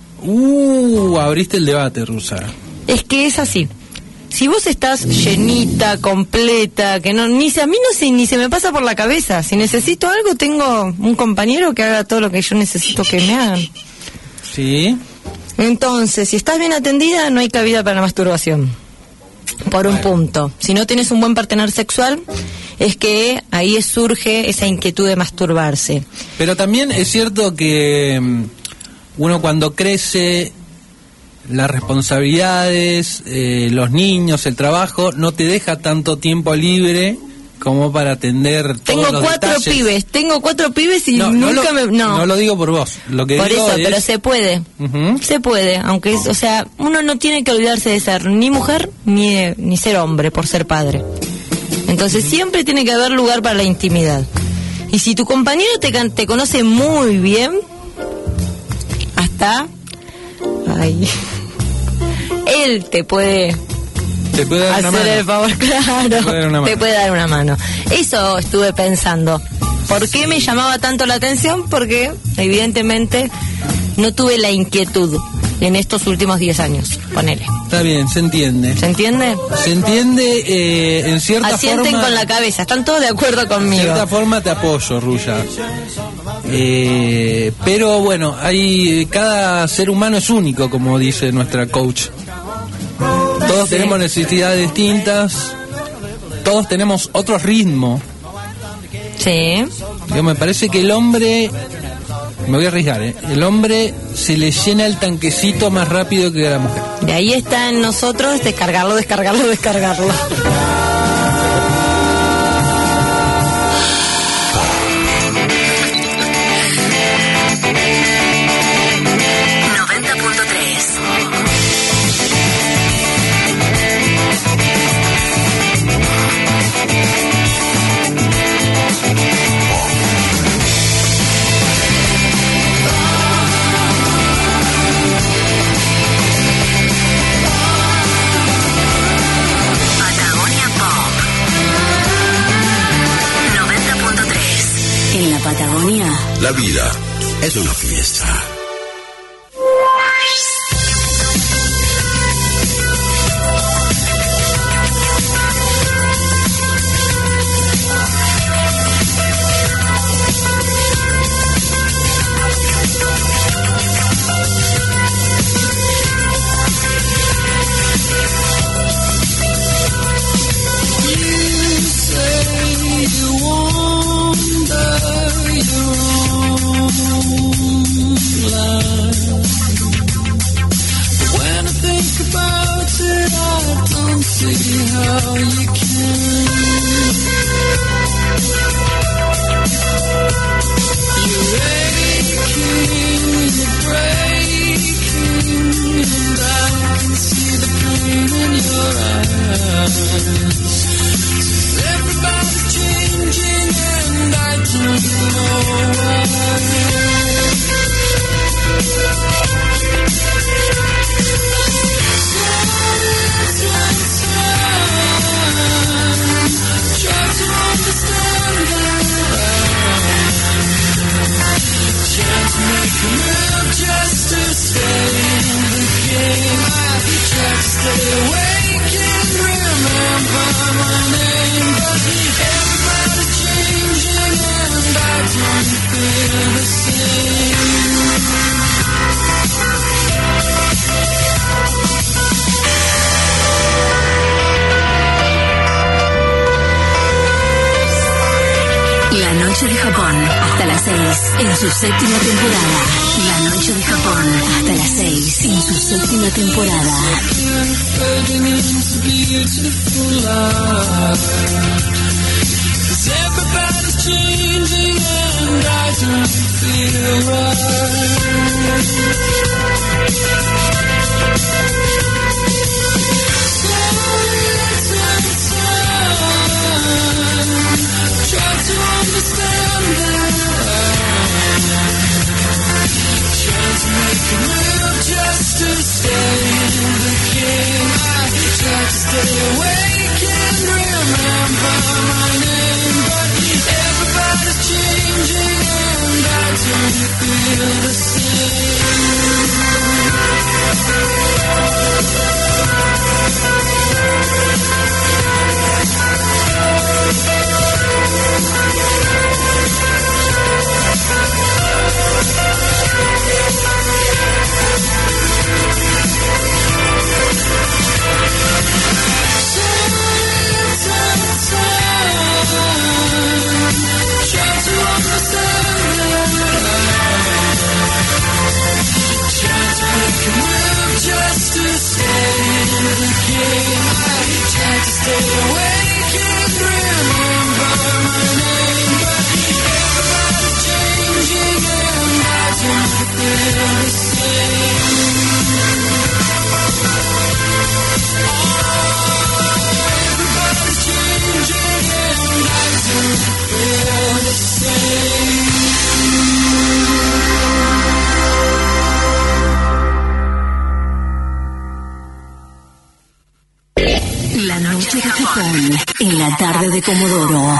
Uh, abriste el debate, Rusa. Es que es así. Si vos estás llenita, completa, que no ni se, a mí no se, ni se me pasa por la cabeza. Si necesito algo, tengo un compañero que haga todo lo que yo necesito que me hagan. Sí. Entonces, si estás bien atendida, no hay cabida para la masturbación. Por un bueno. punto. Si no tienes un buen partener sexual, es que ahí surge esa inquietud de masturbarse. Pero también es cierto que uno cuando crece... las responsabilidades, eh, los niños, el trabajo, no te deja tanto tiempo libre como para atender todos tengo los cuatro detalles. pibes, tengo cuatro pibes y no, nunca no lo, me... No. no lo digo por vos, lo que por digo eso, es... pero se puede, uh-huh. se puede, aunque es, o sea, uno no tiene que olvidarse de ser ni mujer ni, de, ni ser hombre por ser padre. Entonces uh-huh. siempre tiene que haber lugar para la intimidad. Y si tu compañero te, te conoce muy bien, hasta... Ay... él te puede, te puede dar hacer una mano. el favor, claro, te puede, te puede dar una mano. Eso estuve pensando. ¿Por qué me llamaba tanto la atención? Porque evidentemente no tuve la inquietud en estos últimos diez años, ponele. Está bien, se entiende. ¿Se entiende? Se entiende eh, en cierta Asienten forma... con la cabeza, están todos de acuerdo conmigo. En cierta forma te apoyo, Ruya. Eh, pero bueno, hay cada ser humano es único, como dice nuestra coach. Todos sí. tenemos necesidades distintas, todos tenemos otro ritmo. Sí. Yo me parece que el hombre, me voy a arriesgar, ¿eh? El hombre se le llena el tanquecito más rápido que a la mujer. De ahí está en nosotros descargarlo, descargarlo, descargarlo. Patagonia. La vida es una fiesta. La Noche de Japón, hasta las seis, en su séptima temporada. La Noche de Japón, hasta las seis, en su séptima temporada. Try to understand that. Trying to make a move just to stay the king. I try to stay awake and remember my name, but everybody's changing and I don't feel the same. Just to stay the game, I try to stay awake and remember my name, but everybody's changing and I don't feel the same. Oh, everybody's changing and I don't feel the same. La Noche de Japón, en la tarde de Comodoro.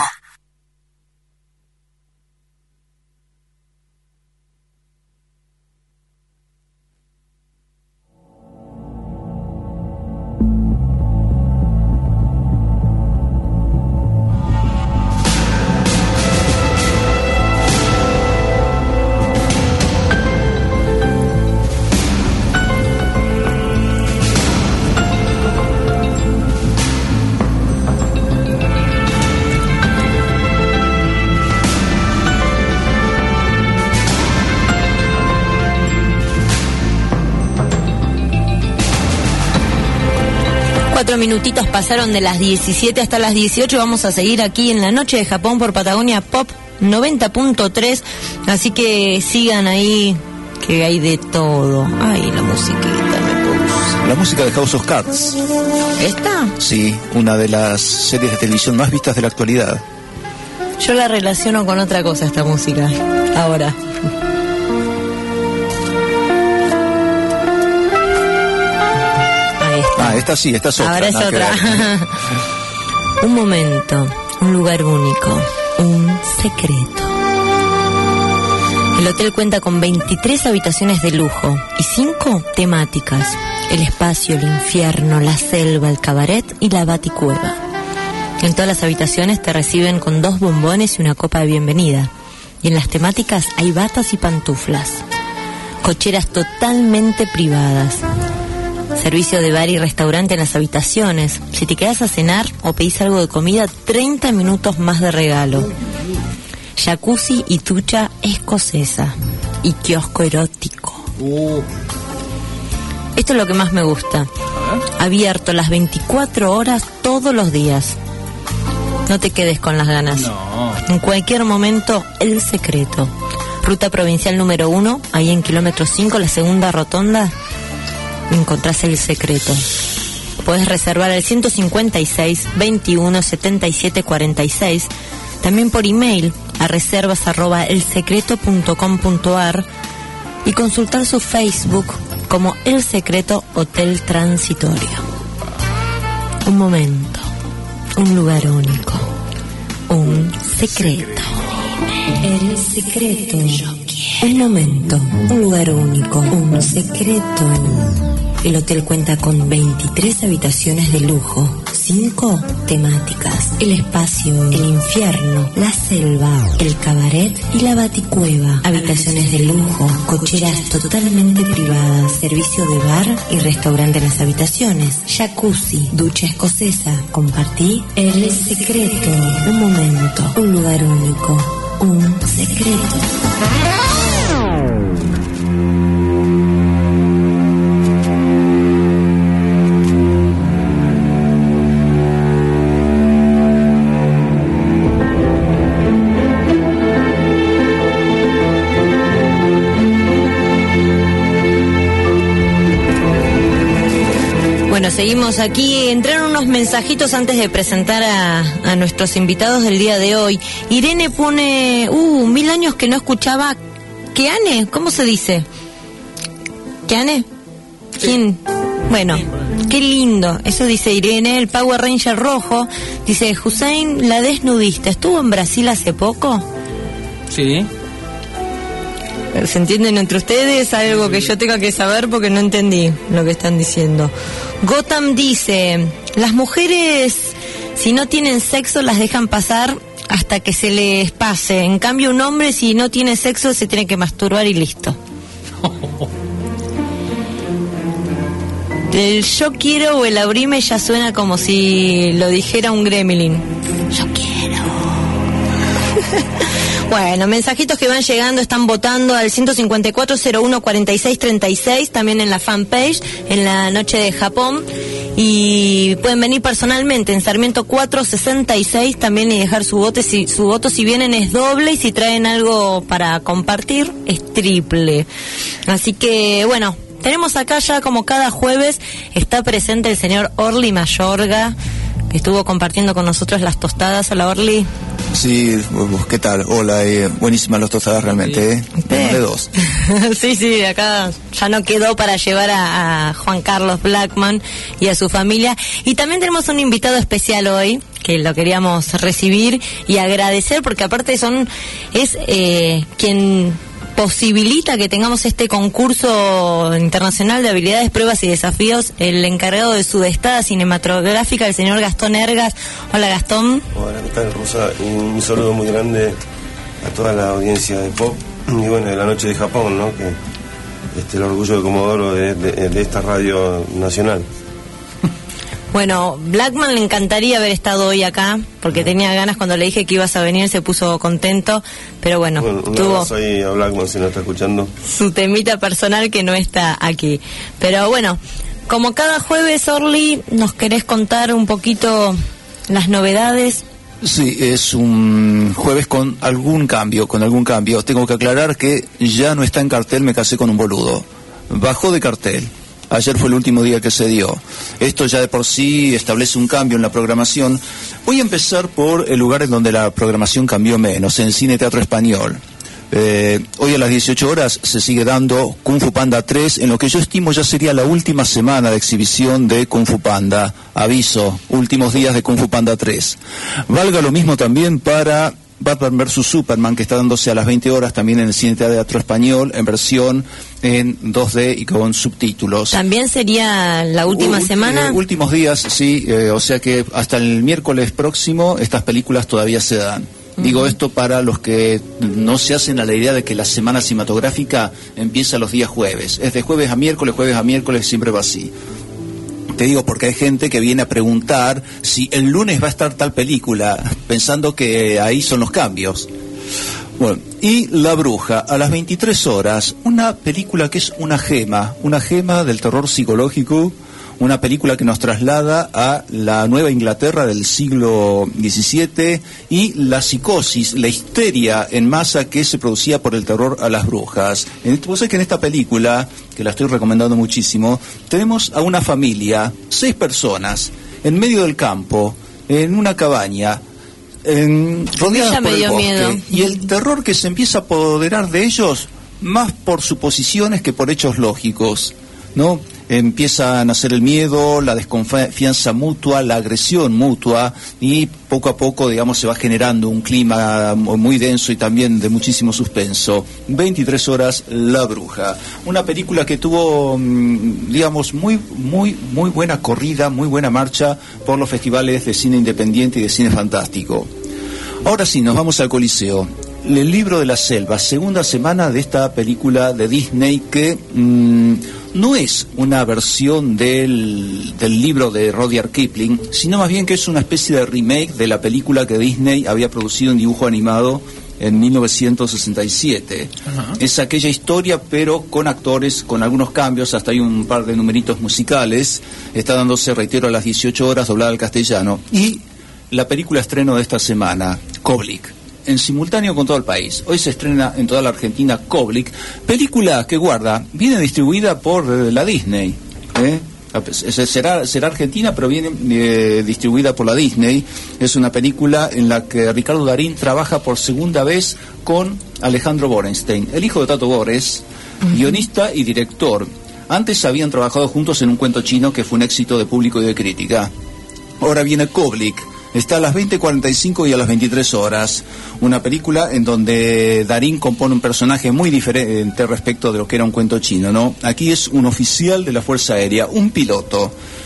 Cuatro minutitos pasaron de las diecisiete hasta las dieciocho. Vamos a seguir aquí en la Noche de Japón por Patagonia Pop noventa punto tres. Así que sigan ahí, que hay de todo. Ay, la musiquita me puso. La música de House of Cards. ¿Esta? Sí, una de las series de televisión más vistas de la actualidad. Yo la relaciono con otra cosa, esta música. Ahora. Ah, esta sí, esta es otra. Ahora es otra. Un momento, un lugar único, un secreto. El hotel cuenta con veintitrés habitaciones de lujo y cinco temáticas: el espacio, el infierno, la selva, el cabaret y la baticueva. En todas las habitaciones te reciben con dos bombones y una copa de bienvenida. Y en las temáticas hay batas y pantuflas. Cocheras totalmente privadas. Servicio de bar y restaurante en las habitaciones. Si te quedas a cenar o pedís algo de comida, treinta minutos más de regalo. Jacuzzi y ducha escocesa. Y kiosco erótico. Uh. Esto es lo que más me gusta. Abierto las veinticuatro horas todos los días. No te quedes con las ganas. No. En cualquier momento, El Secreto. Ruta provincial número uno, ahí en kilómetro cinco, la segunda rotonda. Encontrás El Secreto. Podés reservar al ciento cincuenta y seis, veintiuno, setenta y siete, cuarenta y seis. También por email a reservas arroba elsecreto punto com punto ar y consultar su Facebook como El Secreto Hotel Transitorio. Un momento, un lugar único, un secreto. El secreto. Yo quiero. Un momento, un lugar único, un secreto. El hotel cuenta con veintitrés habitaciones de lujo, cinco temáticas: el espacio, el infierno, la selva, el cabaret y la baticueva. Habitaciones de lujo, cocheras totalmente privadas, servicio de bar y restaurante en las habitaciones, jacuzzi, ducha escocesa. Compartí el secreto. Un momento, un lugar único, un secreto. Bueno, seguimos aquí. Entraron unos mensajitos antes de presentar a, a nuestros invitados del día de hoy. Irene pone, uh, mil años que no escuchaba. ¿Keane? ¿Cómo se dice? ¿Keane? ¿Quién? Bueno, qué lindo. Eso dice Irene. El Power Ranger rojo. Dice, Hussein, la desnudista, ¿estuvo en Brasil hace poco? Sí. ¿Se entienden entre ustedes? Algo que yo tenga que saber porque no entendí lo que están diciendo. Gotham dice, las mujeres, si no tienen sexo, las dejan pasar hasta que se les pase. En cambio, un hombre, si no tiene sexo, se tiene que masturbar y listo. El yo quiero o el abrime ya suena como si lo dijera un gremlin. Yo quiero. Bueno, mensajitos que van llegando, están votando al ciento cincuenta y cuatro cero uno cuarenta y seis treinta y seis, también en la fanpage, en la noche de Japón. Y pueden venir personalmente en Sarmiento cuatrocientos sesenta y seis también y dejar su voto. Si, su voto si vienen es doble y si traen algo para compartir es triple. Así que, bueno, tenemos acá ya como cada jueves, está presente el señor Orly Mayorga, que estuvo compartiendo con nosotros las tostadas. Hola, Orly. Sí, ¿qué tal? Hola, eh, buenísimas las tostadas realmente, ¿eh? De dos. Sí, sí, acá ya no quedó para llevar a, a Juan Carlos Blackman y a su familia. Y también tenemos un invitado especial hoy, que lo queríamos recibir y agradecer, porque aparte son es eh, quien posibilita que tengamos este concurso internacional de habilidades, pruebas y desafíos, el encargado de Sudestada Cinematográfica, el señor Gastón Ergas. Hola, Gastón. Hola, ¿qué tal, Rosa? Un saludo muy grande a toda la audiencia de Pop y bueno, de la noche de Japón, ¿no? Que este, el orgullo de Comodoro de, de, de esta radio nacional. Bueno, Blackman le encantaría haber estado hoy acá, porque tenía ganas. Cuando le dije que ibas a venir se puso contento, pero bueno, bueno un tuvo abrazo ahí a Blackman si no está escuchando. Su temita personal que no está aquí. Pero bueno, como cada jueves, Orly, ¿nos querés contar un poquito las novedades? Sí, es un jueves con algún cambio, con algún cambio. Tengo que aclarar que ya no está en cartel Me casé con un boludo. Bajó de cartel. Ayer fue el último día que se dio. Esto ya de por sí establece un cambio en la programación. Voy a empezar por el lugar en donde la programación cambió menos, en Cine Teatro Español. Eh, hoy a las dieciocho horas se sigue dando Kung Fu Panda tres, en lo que yo estimo ya sería la última semana de exhibición de Kung Fu Panda. Aviso, últimos días de Kung Fu Panda tres. Valga lo mismo también para Batman versus Superman, que está dándose a las veinte horas también en el Cine Teatro Español, en versión en dos D y con subtítulos. ¿También sería la última U semana? Eh, últimos días, sí, eh, o sea que hasta el miércoles próximo estas películas todavía se dan. Uh-huh. Digo esto para los que no se hacen a la idea de que la semana cinematográfica empieza los días jueves. Es de jueves a miércoles, jueves a miércoles, siempre va así. Te digo porque hay gente que viene a preguntar si el lunes va a estar tal película, pensando que ahí son los cambios. Bueno, y La Bruja, a las veintitrés horas, una película que es una gema, una gema del terror psicológico, una película que nos traslada a la Nueva Inglaterra del siglo diecisiete y la psicosis, la histeria en masa que se producía por el terror a las brujas. Vos sabés que en esta película, que la estoy recomendando muchísimo, tenemos a una familia, seis personas, en medio del campo, en una cabaña, en, rodeadas por el bosque, miedo. Y el terror que se empieza a apoderar de ellos, más por suposiciones que por hechos lógicos, ¿no? empieza a nacer el miedo, la desconfianza mutua, la agresión mutua, y poco a poco, digamos, se va generando un clima muy denso y también de muchísimo suspenso. veintitrés horas, La Bruja. Una película que tuvo, digamos, muy, muy, muy buena corrida, muy buena marcha por los festivales de cine independiente y de cine fantástico. Ahora sí, nos vamos al Coliseo. El Libro de la Selva, segunda semana de esta película de Disney que mmm, no es una versión del, del libro de Rudyard Kipling, sino más bien que es una especie de remake de la película que Disney había producido en dibujo animado en mil novecientos sesenta y siete. Uh-huh. Es aquella historia, pero con actores, con algunos cambios, hasta hay un par de numeritos musicales. Está dándose, reitero, a las dieciocho horas, doblada al castellano. Y la película estreno de esta semana, Koblik, en simultáneo con todo el país. Hoy se estrena en toda la Argentina Koblik, película que guarda, viene distribuida por eh, la Disney, ¿eh? Será, será argentina, pero viene eh, distribuida por la Disney. Es una película en la que Ricardo Darín trabaja por segunda vez con Alejandro Borenstein, el hijo de Tato Bores, uh-huh. guionista y director. Antes habían trabajado juntos en un cuento chino que fue un éxito de público y de crítica. Ahora viene Koblik. Está a las veinte cuarenta y cinco y a las veintitrés horas. Una película en donde Darín compone un personaje muy diferente respecto de lo que era un cuento chino, ¿no? Aquí es un oficial de la Fuerza Aérea, un piloto.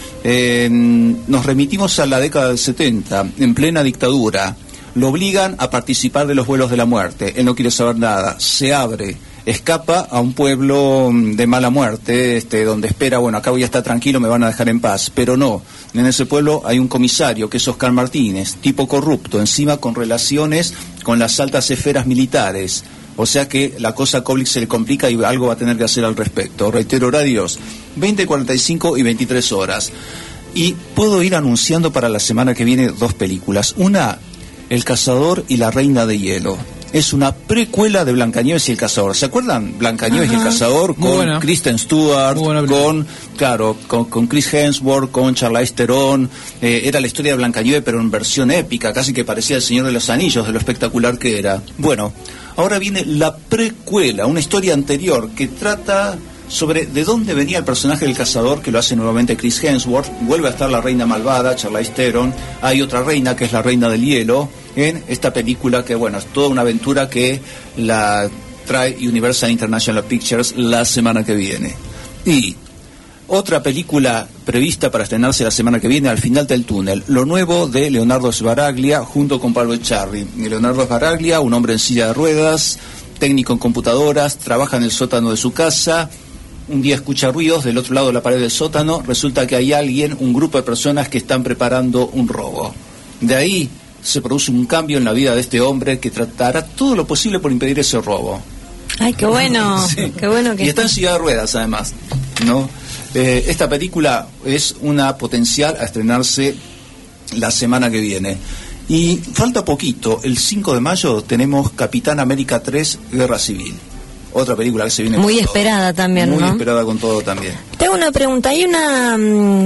Eh, nos remitimos a la década del setenta, en plena dictadura. Lo obligan a participar de los vuelos de la muerte. Él no quiere saber nada. Se abre, escapa a un pueblo de mala muerte, este, donde espera, bueno, acá voy a estar tranquilo, me van a dejar en paz. Pero no. En ese pueblo hay un comisario que es Oscar Martínez, tipo corrupto, encima con relaciones con las altas esferas militares. O sea que la cosa a Koblik se le complica y algo va a tener que hacer al respecto. Reitero, horarios, veinte cuarenta y cinco y veintitrés horas. Y puedo ir anunciando para la semana que viene dos películas. Una, El Cazador y la Reina de Hielo. Es una precuela de Blancanieves y el Cazador. ¿Se acuerdan? Blancanieves Ajá. y el Cazador con Kristen Stewart, con, claro, con, con Chris Hemsworth, con Charlize Theron. Eh, era la historia de Blancanieves, pero en versión épica, casi que parecía El Señor de los Anillos, de lo espectacular que era. Bueno, ahora viene la precuela, una historia anterior que trata sobre de dónde venía el personaje del Cazador, que lo hace nuevamente Chris Hemsworth. Vuelve a estar la reina malvada, Charlize Theron. Hay otra reina que es la Reina del Hielo en esta película que, bueno, es toda una aventura que la trae Universal International Pictures la semana que viene. Y otra película prevista para estrenarse la semana que viene, Al final del túnel, lo nuevo de Leonardo Sbaraglia junto con Pablo Echarri. Leonardo Sbaraglia, un hombre en silla de ruedas, técnico en computadoras, trabaja en el sótano de su casa. Un día escucha ruidos del otro lado de la pared del sótano. Resulta que hay alguien, un grupo de personas que están preparando un robo. De ahí se produce un cambio en la vida de este hombre que tratará todo lo posible por impedir ese robo. Ay, qué bueno, sí. Qué bueno que y está en silla de ruedas, además, ¿no? Eh, esta película es una potencial a estrenarse la semana que viene. Y falta poquito, el cinco de mayo tenemos Capitán América tres, Guerra Civil. Otra película que se viene muy esperada todo. También, muy ¿no? esperada con todo también. Tengo una pregunta, hay una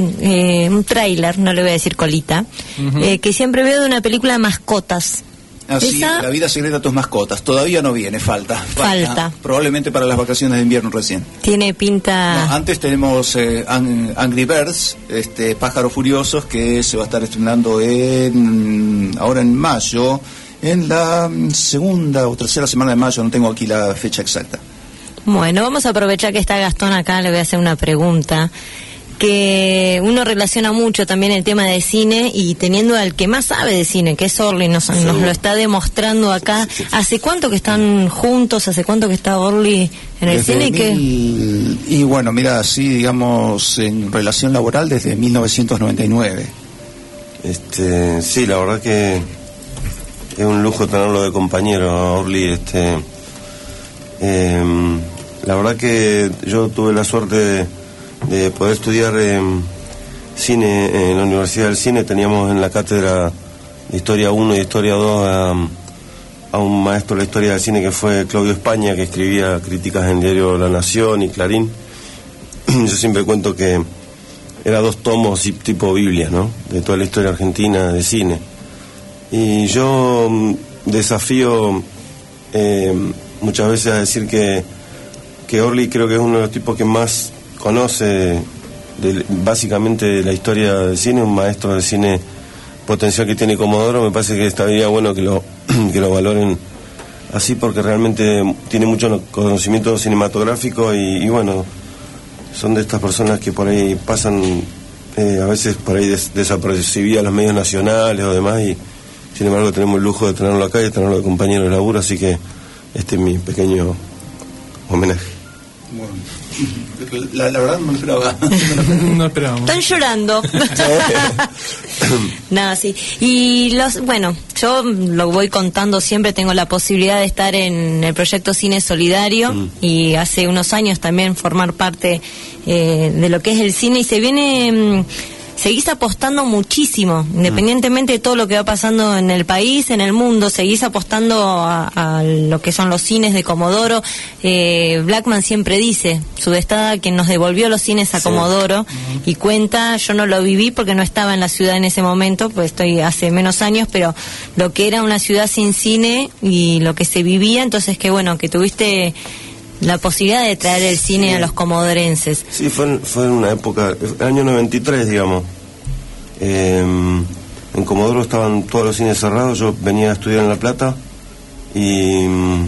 eh, un tráiler, no le voy a decir colita, uh-huh. eh, que siempre veo de una película de mascotas. Así, ¿Esa? La vida secreta de tus mascotas. Todavía no viene, falta, falta. Falta. Probablemente para las vacaciones de invierno recién. Tiene pinta... No, antes tenemos eh, Angry Birds, este, Pájaros Furiosos, que se va a estar estrenando en ahora en mayo, en la segunda o tercera semana de mayo, no tengo aquí la fecha exacta. Bueno, vamos a aprovechar que está Gastón acá, le voy a hacer una pregunta. Que uno relaciona mucho también el tema de cine y teniendo al que más sabe de cine, que es Orly, nos, sí. nos lo está demostrando acá. ¿Hace cuánto que están juntos? ¿Hace cuánto que está Orly en el desde cine? Mil, que... Y bueno, mira, sí, digamos, en relación laboral desde mil novecientos noventa y nueve. Este, sí, la verdad que es un lujo tenerlo de compañero, Orly. Este, eh, la verdad que yo tuve la suerte de de poder estudiar eh, cine en la Universidad del Cine. Teníamos en la cátedra de Historia uno y Historia dos a, a un maestro de la Historia del Cine que fue Claudio España, que escribía críticas en el diario La Nación y Clarín. Yo siempre cuento que era dos tomos tipo Biblia, ¿no?, de toda la historia argentina de cine. Y yo desafío eh, muchas veces a decir que, que Orly creo que es uno de los tipos que más conoce de, básicamente de la historia del cine, un maestro de cine potencial que tiene Comodoro. Me parece que estaría bueno que lo, que lo valoren así, porque realmente tiene mucho conocimiento cinematográfico y, y bueno, son de estas personas que por ahí pasan eh, a veces por ahí des, desapercibidas los medios nacionales o demás, y sin embargo tenemos el lujo de tenerlo acá y de tenerlo de compañero de laburo, así que este es mi pequeño homenaje. Bueno, la, la verdad no lo esperaba. No esperábamos. Están llorando. No, sí. Y los, bueno, yo lo voy contando siempre, tengo la posibilidad de estar en el proyecto Cine Solidario mm. y hace unos años también formar parte eh, de lo que es el cine, y se viene... Mm, seguís apostando muchísimo, independientemente de todo lo que va pasando en el país, en el mundo, seguís apostando a, a lo que son los cines de Comodoro. Eh, Blackman siempre dice, Sudestada, quien nos devolvió los cines a Comodoro, sí. Y cuenta, yo no lo viví porque no estaba en la ciudad en ese momento, pues estoy hace menos años, pero lo que era una ciudad sin cine y lo que se vivía, entonces que bueno, que tuviste la posibilidad de traer el cine sí. a los comodorenses. Sí, fue en, fue en una época, el año noventa y tres, digamos. Eh, en Comodoro estaban todos los cines cerrados, yo venía a estudiar en La Plata y,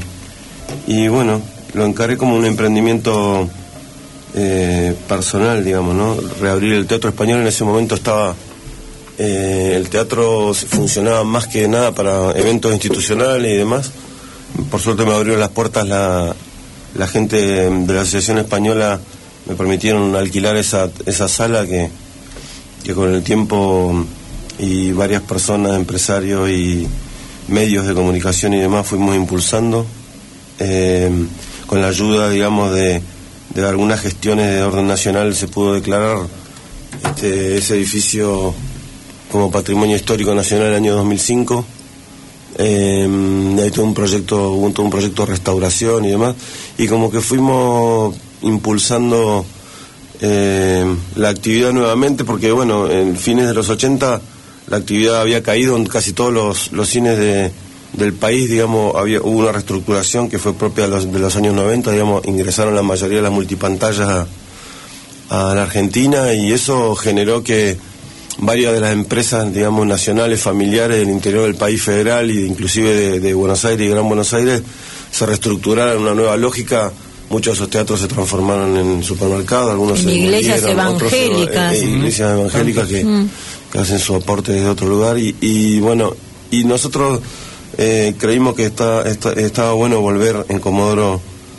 y bueno, lo encaré como un emprendimiento eh, personal, digamos, ¿no? Reabrir el Teatro Español. En ese momento estaba, eh, el teatro funcionaba más que nada para eventos institucionales y demás. Por suerte me abrieron las puertas la la gente de la Asociación Española, me permitieron alquilar esa esa sala que, que con el tiempo y varias personas, empresarios y medios de comunicación y demás fuimos impulsando, eh, con la ayuda, digamos, de, de algunas gestiones de orden nacional se pudo declarar este, ese edificio como Patrimonio Histórico Nacional en el año dos mil cinco. Eh, hay todo un proyecto, hubo todo un proyecto de restauración y demás, y como que fuimos impulsando eh, la actividad nuevamente, porque bueno, en fines de los ochenta la actividad había caído en casi todos los, los cines de, del país, digamos, había, hubo una reestructuración que fue propia de los, de los años noventa, digamos, ingresaron la mayoría de las multipantallas a, a la Argentina, y eso generó que varias de las empresas, digamos, nacionales, familiares del interior del país federal y inclusive de, de Buenos Aires y Gran Buenos Aires se reestructuraron en una nueva lógica. Muchos de esos teatros se transformaron en supermercados, algunos en se iglesias evangélicas, otros, eh, iglesias evangélicas que, mm. que hacen su aporte desde otro lugar, y, y bueno, y nosotros eh, creímos que está, está, estaba bueno volver en Comodoro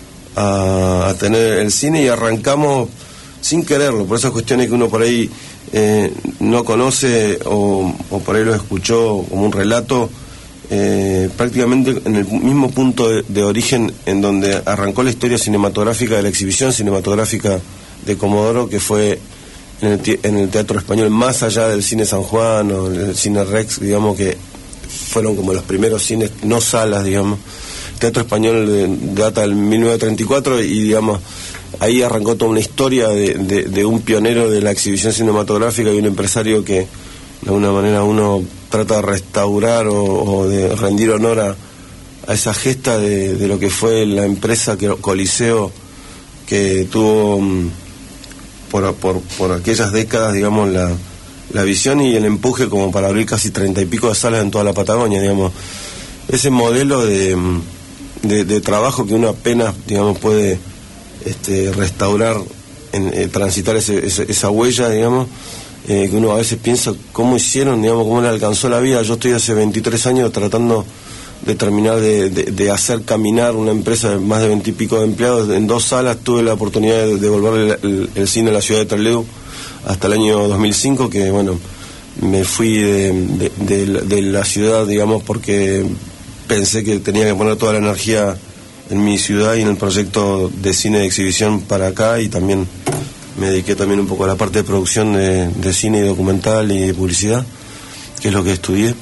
a, a tener el cine, y arrancamos sin quererlo, por esas cuestiones que uno por ahí eh, no conoce o, o por ahí lo escuchó como un relato, eh, prácticamente en el mismo punto de, de origen en donde arrancó la historia cinematográfica de la exhibición cinematográfica de Comodoro, que fue en el, en el Teatro Español, más allá del Cine San Juan o el Cine Rex, digamos, que fueron como los primeros cines, no salas, digamos. El Teatro Español de, data del mil novecientos treinta y cuatro y, digamos, ahí arrancó toda una historia de, de, de un pionero de la exhibición cinematográfica y un empresario que de alguna manera uno trata de restaurar o, o de rendir honor a, a esa gesta de, de lo que fue la empresa que, Coliseo, que tuvo um, por, por, por aquellas décadas, digamos, la, la visión y el empuje como para abrir casi treinta y pico de salas en toda la Patagonia, digamos. Ese modelo de, de, de trabajo que uno apenas, digamos, puede este, restaurar, en, eh, transitar ese, ese, esa huella, digamos, eh, que uno a veces piensa cómo hicieron, digamos, cómo le alcanzó la vida. Yo estoy hace veintitrés años tratando de terminar de, de, de hacer caminar una empresa de más de veinte y pico de empleados. En dos salas tuve la oportunidad de devolverle el, el, el cine a la ciudad de Trelew hasta el año dos mil cinco, que bueno, me fui de, de, de, de la ciudad, digamos, porque pensé que tenía que poner toda la energía en mi ciudad y en el proyecto de cine de exhibición para acá, y también me dediqué también un poco a la parte de producción de, de cine y documental y de publicidad, que es lo que estudié,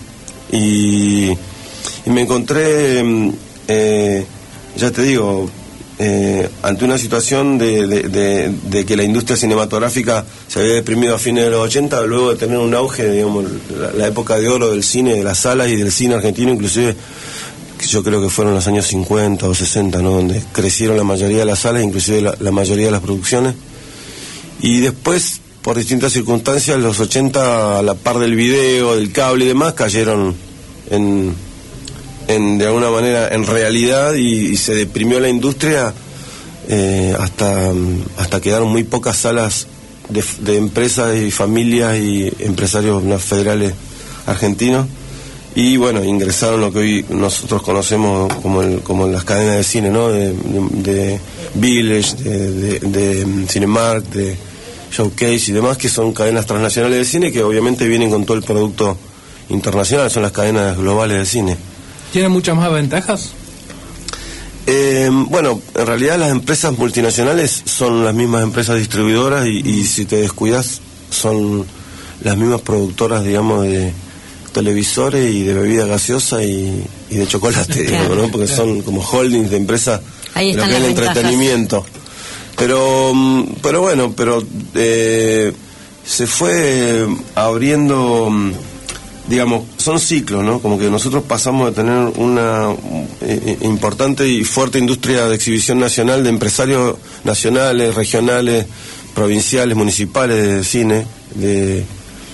y, y me encontré, eh, ya te digo, eh, ante una situación de, de, de, de que la industria cinematográfica se había deprimido a fines de los ochenta, luego de tener un auge, digamos, la, la época de oro del cine, de las salas y del cine argentino, inclusive yo creo que fueron los años cincuenta o sesenta, ¿no?, donde crecieron la mayoría de las salas, inclusive la, la mayoría de las producciones. Y después por distintas circunstancias, los ochenta, a la par del video, del cable y demás, cayeron en, en de alguna manera en realidad y, y se deprimió la industria eh, hasta, hasta quedaron muy pocas salas de, de empresas y familias y empresarios federales argentinos. Y bueno, ingresaron lo que hoy nosotros conocemos como el, como las cadenas de cine, ¿no? De, de, de Village, de, de, de Cinemark, de Showcase y demás, que son cadenas transnacionales de cine que obviamente vienen con todo el producto internacional, son las cadenas globales de cine. ¿Tiene muchas más ventajas? Eh, bueno, en realidad las empresas multinacionales son las mismas empresas distribuidoras y, y si te descuidas son las mismas productoras, digamos, de televisores y de bebida gaseosa y, y de chocolate, claro, digamos, ¿no? Porque claro, son como holdings de empresas de lo que es el entretenimiento. Pero, pero bueno, pero eh, se fue abriendo, digamos, son ciclos, ¿no? Como que nosotros pasamos de tener una eh, importante y fuerte industria de exhibición nacional de empresarios nacionales, regionales, provinciales, municipales de cine, de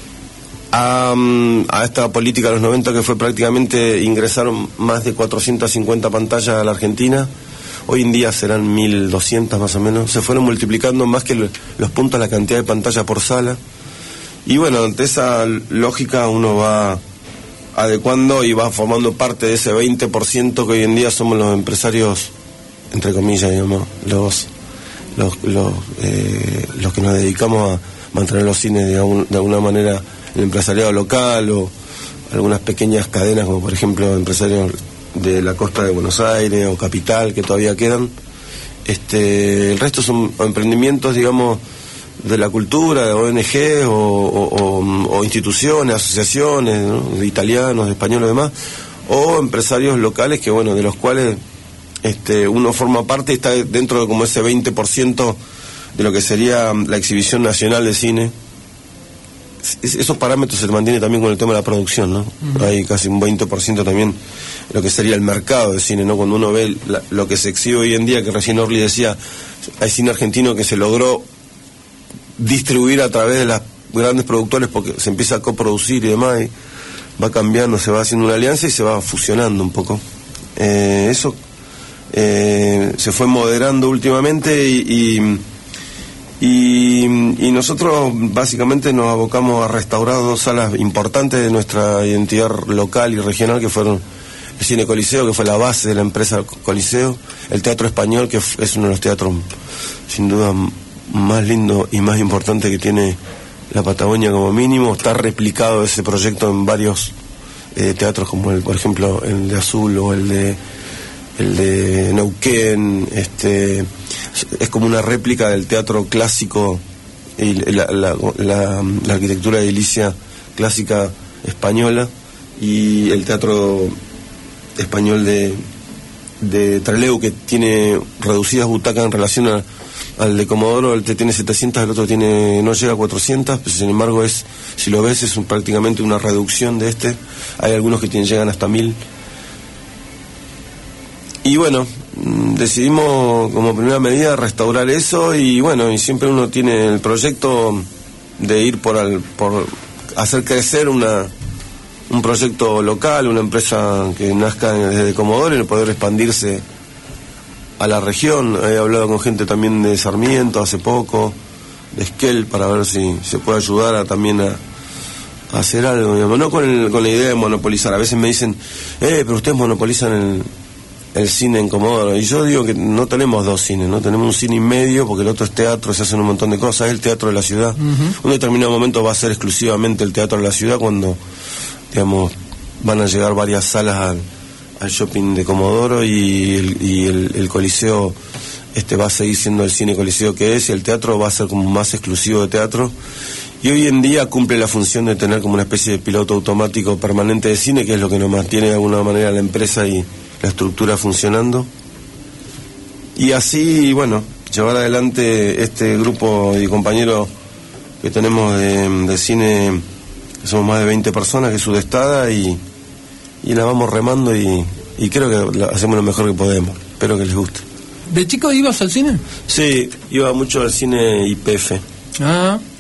A, a esta política de los noventa que fue prácticamente, ingresaron más de cuatrocientas cincuenta pantallas a la Argentina, hoy en día serán mil doscientas más o menos, se fueron multiplicando más que lo, los puntos la cantidad de pantallas por sala, y bueno, ante esa lógica uno va adecuando y va formando parte de ese veinte por ciento que hoy en día somos los empresarios, entre comillas, digamos, los, los, los, eh, los que nos dedicamos a mantener los cines de, algún, de alguna manera, el empresariado local o algunas pequeñas cadenas como por ejemplo empresarios de la costa de Buenos Aires o Capital que todavía quedan. Este, el resto son emprendimientos, digamos, de la cultura, de O N G o, o, o, o instituciones, asociaciones, ¿no? De italianos, de españoles y demás, o empresarios locales que, bueno, de los cuales este, uno forma parte y está dentro de como ese veinte por ciento de lo que sería la exhibición nacional de cine. Esos parámetros se mantienen también con el tema de la producción, ¿no? Uh-huh. Hay casi un veinte por ciento también lo que sería el mercado de cine, ¿no? Cuando uno ve la, lo que se exhibe hoy en día, que recién Orly decía, hay cine argentino que se logró distribuir a través de las grandes productores porque se empieza a coproducir y demás, y va cambiando, se va haciendo una alianza y se va fusionando un poco. Eh, eso eh, se fue moderando últimamente y... y Y, y nosotros básicamente nos abocamos a restaurar dos salas importantes de nuestra identidad local y regional, que fueron el Cine Coliseo, que fue la base de la empresa Coliseo, el Teatro Español, que es uno de los teatros sin duda más lindo y más importante que tiene la Patagonia como mínimo. Está replicado ese proyecto en varios eh, teatros, como el, por ejemplo el de Azul o el de el de Neuquén. Este es como una réplica del teatro clásico y la, la, la, la arquitectura edilicia clásica española, y el teatro español de, de Trelew, que tiene reducidas butacas en relación a, al de Comodoro. El tiene setecientas, el otro tiene no llega a cuatrocientas, pero sin embargo es, si lo ves, es un, prácticamente una reducción de este. Hay algunos que tienen, llegan hasta mil. Y bueno, decidimos como primera medida restaurar eso, y bueno, y siempre uno tiene el proyecto de ir por al, por hacer crecer una un proyecto local, una empresa que nazca desde Comodoro y poder expandirse a la región. He hablado con gente también de Sarmiento hace poco, de Esquel, para ver si se puede ayudar a, también a, a hacer algo, digamos, no con, el, con la idea de monopolizar. A veces me dicen, eh, pero ustedes monopolizan el el cine en Comodoro, y yo digo que no tenemos dos cines, no tenemos un cine y medio, porque el otro es teatro, se hacen un montón de cosas, es el teatro de la ciudad. Uh-huh. Un determinado momento va a ser exclusivamente el teatro de la ciudad, cuando, digamos, van a llegar varias salas al, al shopping de Comodoro, y el, y el, el Coliseo este va a seguir siendo el cine Coliseo que es, y el teatro va a ser como más exclusivo de teatro. Y hoy en día cumple la función de tener como una especie de piloto automático permanente de cine, que es lo que nos mantiene de alguna manera la empresa y la estructura funcionando. Y así, bueno, llevar adelante este grupo de compañeros que tenemos de, de cine, que somos más de veinte personas, que es Sudestada, y, y la vamos remando, y, y creo que la hacemos lo mejor que podemos. Espero que les guste. ¿De chico ibas al cine? Sí, iba mucho al cine Y P F. Ah,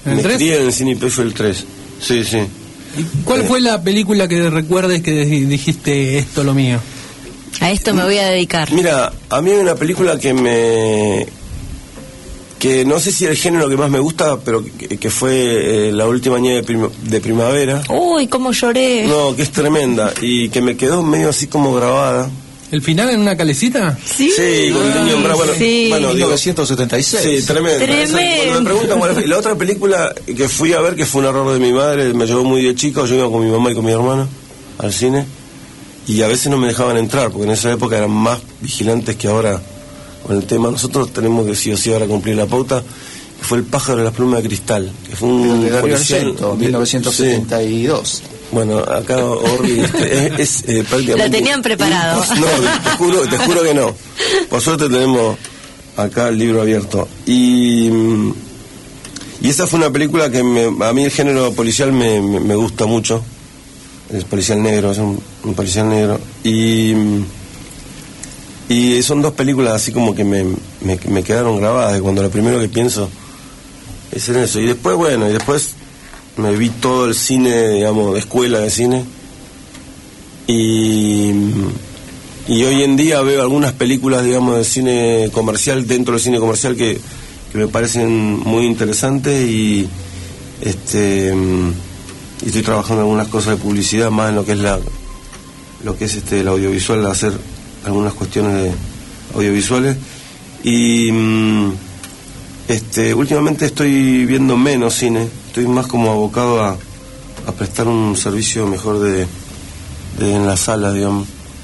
¿En el Me tres? crié en el cine Y P F el tres. Sí, sí. ¿Y cuál fue la película que recuerdes que dijiste esto lo mío? A esto me voy a dedicar. Mira, a mí hay una película que me... que no sé si es el género que más me gusta, pero que, que fue eh, La última nieve de, prim- de primavera. Uy, cómo lloré. No, que es tremenda y que me quedó medio así como grabada. ¿El final en una calecita? Sí, sí, con el niño en brazos. Bueno, sí. bueno, mil novecientos setenta y seis. Sí, tremendo. Tremendo. Esa- Cuando me preguntan cuál fue- la otra película que fui a ver, que fue un error de mi madre, me llevó muy de chico, yo iba con mi mamá y con mi hermana al cine, y a veces no me dejaban entrar, porque en esa época eran más vigilantes que ahora con el tema. Nosotros tenemos que sí o sí ahora cumplir la pauta, que fue El pájaro de las plumas de cristal, que fue un De Darío policial... Argento, mil novecientos setenta y dos. Sí. Bueno, acá Orly este, es, es eh, prácticamente... Lo tenían preparado. impos- No, te juro, te juro que no. Por suerte tenemos acá el libro abierto. Y, mm, y esa fue una película que me, a mí el género policial me, me, me gusta mucho. El policial negro, es un, un policial negro. Y, mm, y son dos películas así como que me, me, me quedaron grabadas, de cuando lo primero que pienso es en eso. Y después, bueno, y después... me vi todo el cine, digamos, de escuela de cine. Y, y hoy en día veo algunas películas, digamos, de cine comercial, dentro del cine comercial, que, que me parecen muy interesantes. Y este y estoy trabajando en algunas cosas de publicidad, más en lo que es la lo que es este el audiovisual, hacer algunas cuestiones de audiovisuales. Y este últimamente estoy viendo menos cine. Estoy más como abocado a, a prestar un servicio mejor de, de en la sala, digamos.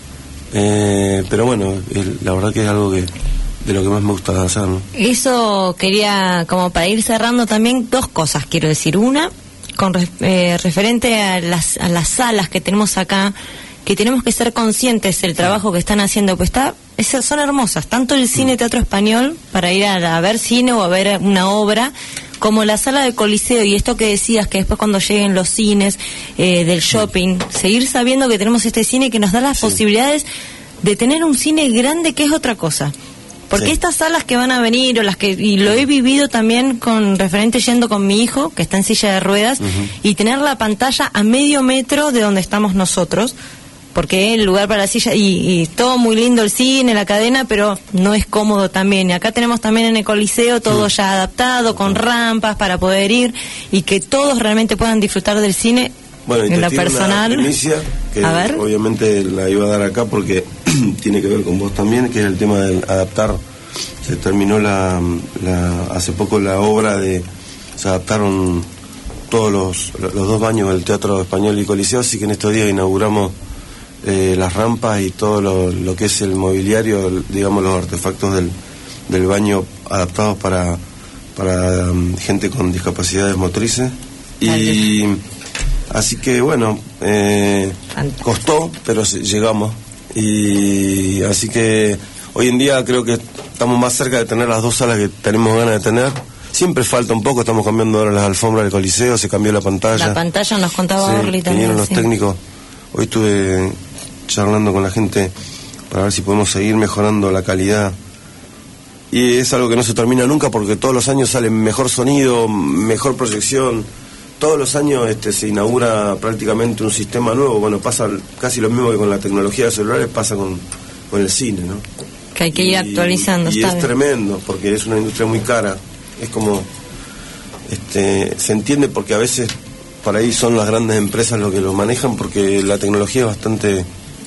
Eh, pero bueno, el, la verdad que es algo que de lo que más me gusta hacer, ¿no? Eso quería, como para ir cerrando también, dos cosas quiero decir. Una, con re- eh, referente a las, a las salas que tenemos acá, que tenemos que ser conscientes del trabajo que están haciendo, pues está, esas son hermosas, tanto el cine teatro español, para ir a, a ver cine o a ver una obra, como la sala de Coliseo, y esto que decías, que después cuando lleguen los cines eh, del shopping, seguir sabiendo que tenemos este cine que nos da las sí. posibilidades de tener un cine grande, que es otra cosa. Porque sí. estas salas que van a venir, o las que, y lo he vivido también con referente yendo con mi hijo, que está en silla de ruedas, uh-huh. y tener la pantalla a medio metro de donde estamos nosotros, porque el lugar para la silla, y, y todo muy lindo el cine, la cadena, pero no es cómodo también. Y acá tenemos también en el Coliseo todo sí. ya adaptado, con rampas para poder ir, y que todos realmente puedan disfrutar del cine. Bueno, y en te la tiro personal. Una primicia que a ver. Obviamente la iba a dar acá porque tiene que ver con vos también, que es el tema del adaptar. Se terminó la, la hace poco la obra de, se adaptaron todos los, los dos baños del Teatro Español y Coliseo, así que en estos días inauguramos eh, las rampas y todo lo, lo que es el mobiliario, el, digamos los artefactos del, del baño adaptados para, para um, gente con discapacidades motrices. Y así que bueno, eh, costó, pero llegamos. Y así que hoy en día creo que estamos más cerca de tener las dos salas que tenemos ganas de tener. Siempre falta un poco, estamos cambiando ahora las alfombras del Coliseo, se cambió la pantalla. La pantalla nos contaba sí, Orly también. Vinieron los sí. técnicos. Hoy estuve charlando con la gente para ver si podemos seguir mejorando la calidad. Y es algo que no se termina nunca porque todos los años sale mejor sonido, mejor proyección. Todos los años este, se inaugura prácticamente un sistema nuevo. Bueno, pasa casi lo mismo que con la tecnología de celulares, pasa con, con el cine, ¿no? Que hay que ir actualizando. Y está es bien. tremendo, porque es una industria muy cara. Es como, este, se entiende porque a veces por ahí son las grandes empresas lo que lo manejan, porque la tecnología es bastante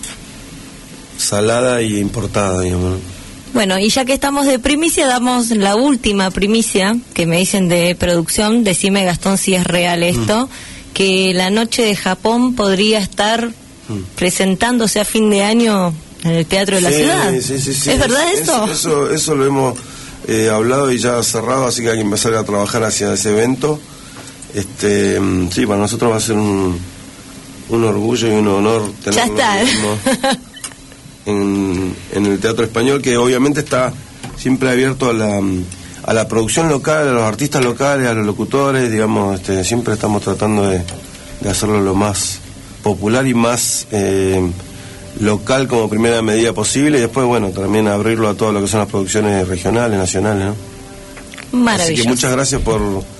salada y importada, digamos, ¿no? Bueno, y ya que estamos de primicia, damos la última primicia que me dicen de producción. Decime, Gastón, si es real esto, mm. que la noche de Japón podría estar mm. presentándose a fin de año en el Teatro de la sí, Ciudad. Sí, sí, sí. ¿Es verdad es, eso? Eso, eso lo hemos eh, hablado y ya cerrado, así que hay que empezar a trabajar hacia ese evento. Este, sí, para nosotros va a ser un, un orgullo y un honor tenerlo. Ya está. En, en el Teatro Español, que obviamente está siempre abierto a la, a la producción local, a los artistas locales, a los locutores, digamos, este, siempre estamos tratando de, de hacerlo lo más popular y más eh, local como primera medida posible, y después, bueno, también abrirlo a todo lo que son las producciones regionales, nacionales, ¿no? Maravilloso. Así que muchas gracias por,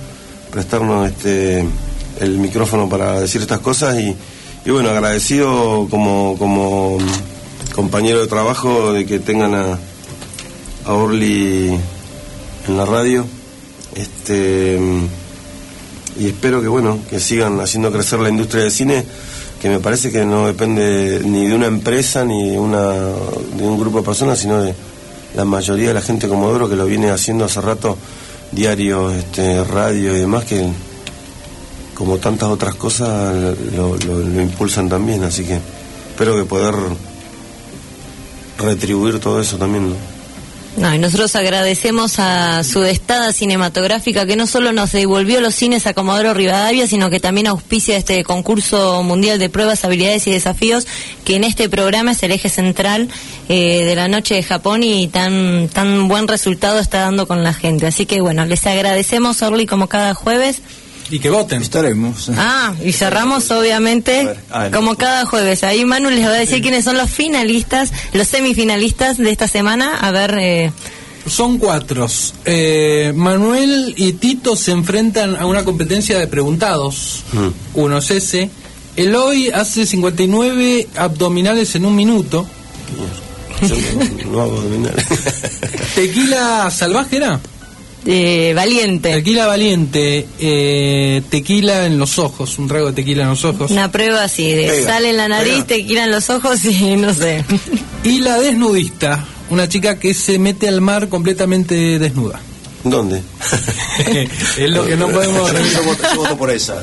prestarnos este el micrófono para decir estas cosas y, y bueno, agradecido como, como compañero de trabajo de que tengan a, a Orly en la radio, este y espero que bueno, que sigan haciendo crecer la industria del cine, que me parece que no depende ni de una empresa ni de una de un grupo de personas, sino de la mayoría de la gente Comodoro, que lo viene haciendo hace rato, diario, este, radio y demás, que como tantas otras cosas lo, lo, lo impulsan también, así que espero que poder retribuir todo eso también, ¿no? No, y nosotros agradecemos a Sudestada Cinematográfica, que no solo nos devolvió los cines a Comodoro Rivadavia, sino que también auspicia este concurso mundial de pruebas, habilidades y desafíos, que en este programa es el eje central eh, de la noche de Japón, y tan tan buen resultado está dando con la gente. Así que bueno, les agradecemos, Orly, como cada jueves. Y que voten. Estaremos. Ah, y cerramos obviamente ah, como cada jueves. Ahí Manu les va a decir quiénes son los finalistas, los semifinalistas de esta semana. A ver... Eh... Son cuatro. Eh, Manuel y Tito se enfrentan a una competencia de preguntados. Mm. Uno es ese. Eloy hace cincuenta y nueve abdominales en un minuto. Yo no, no hago abdominales. Tequila salvaje era. Eh, valiente. Tequila valiente, eh, tequila en los ojos, un trago de tequila en los ojos. Una prueba así, de pega, sal en la nariz, pega. tequila en los ojos y no sé. Y la desnudista, una chica que se mete al mar completamente desnuda. ¿Dónde? Es lo que no podemos... Yo voto, yo voto por esa.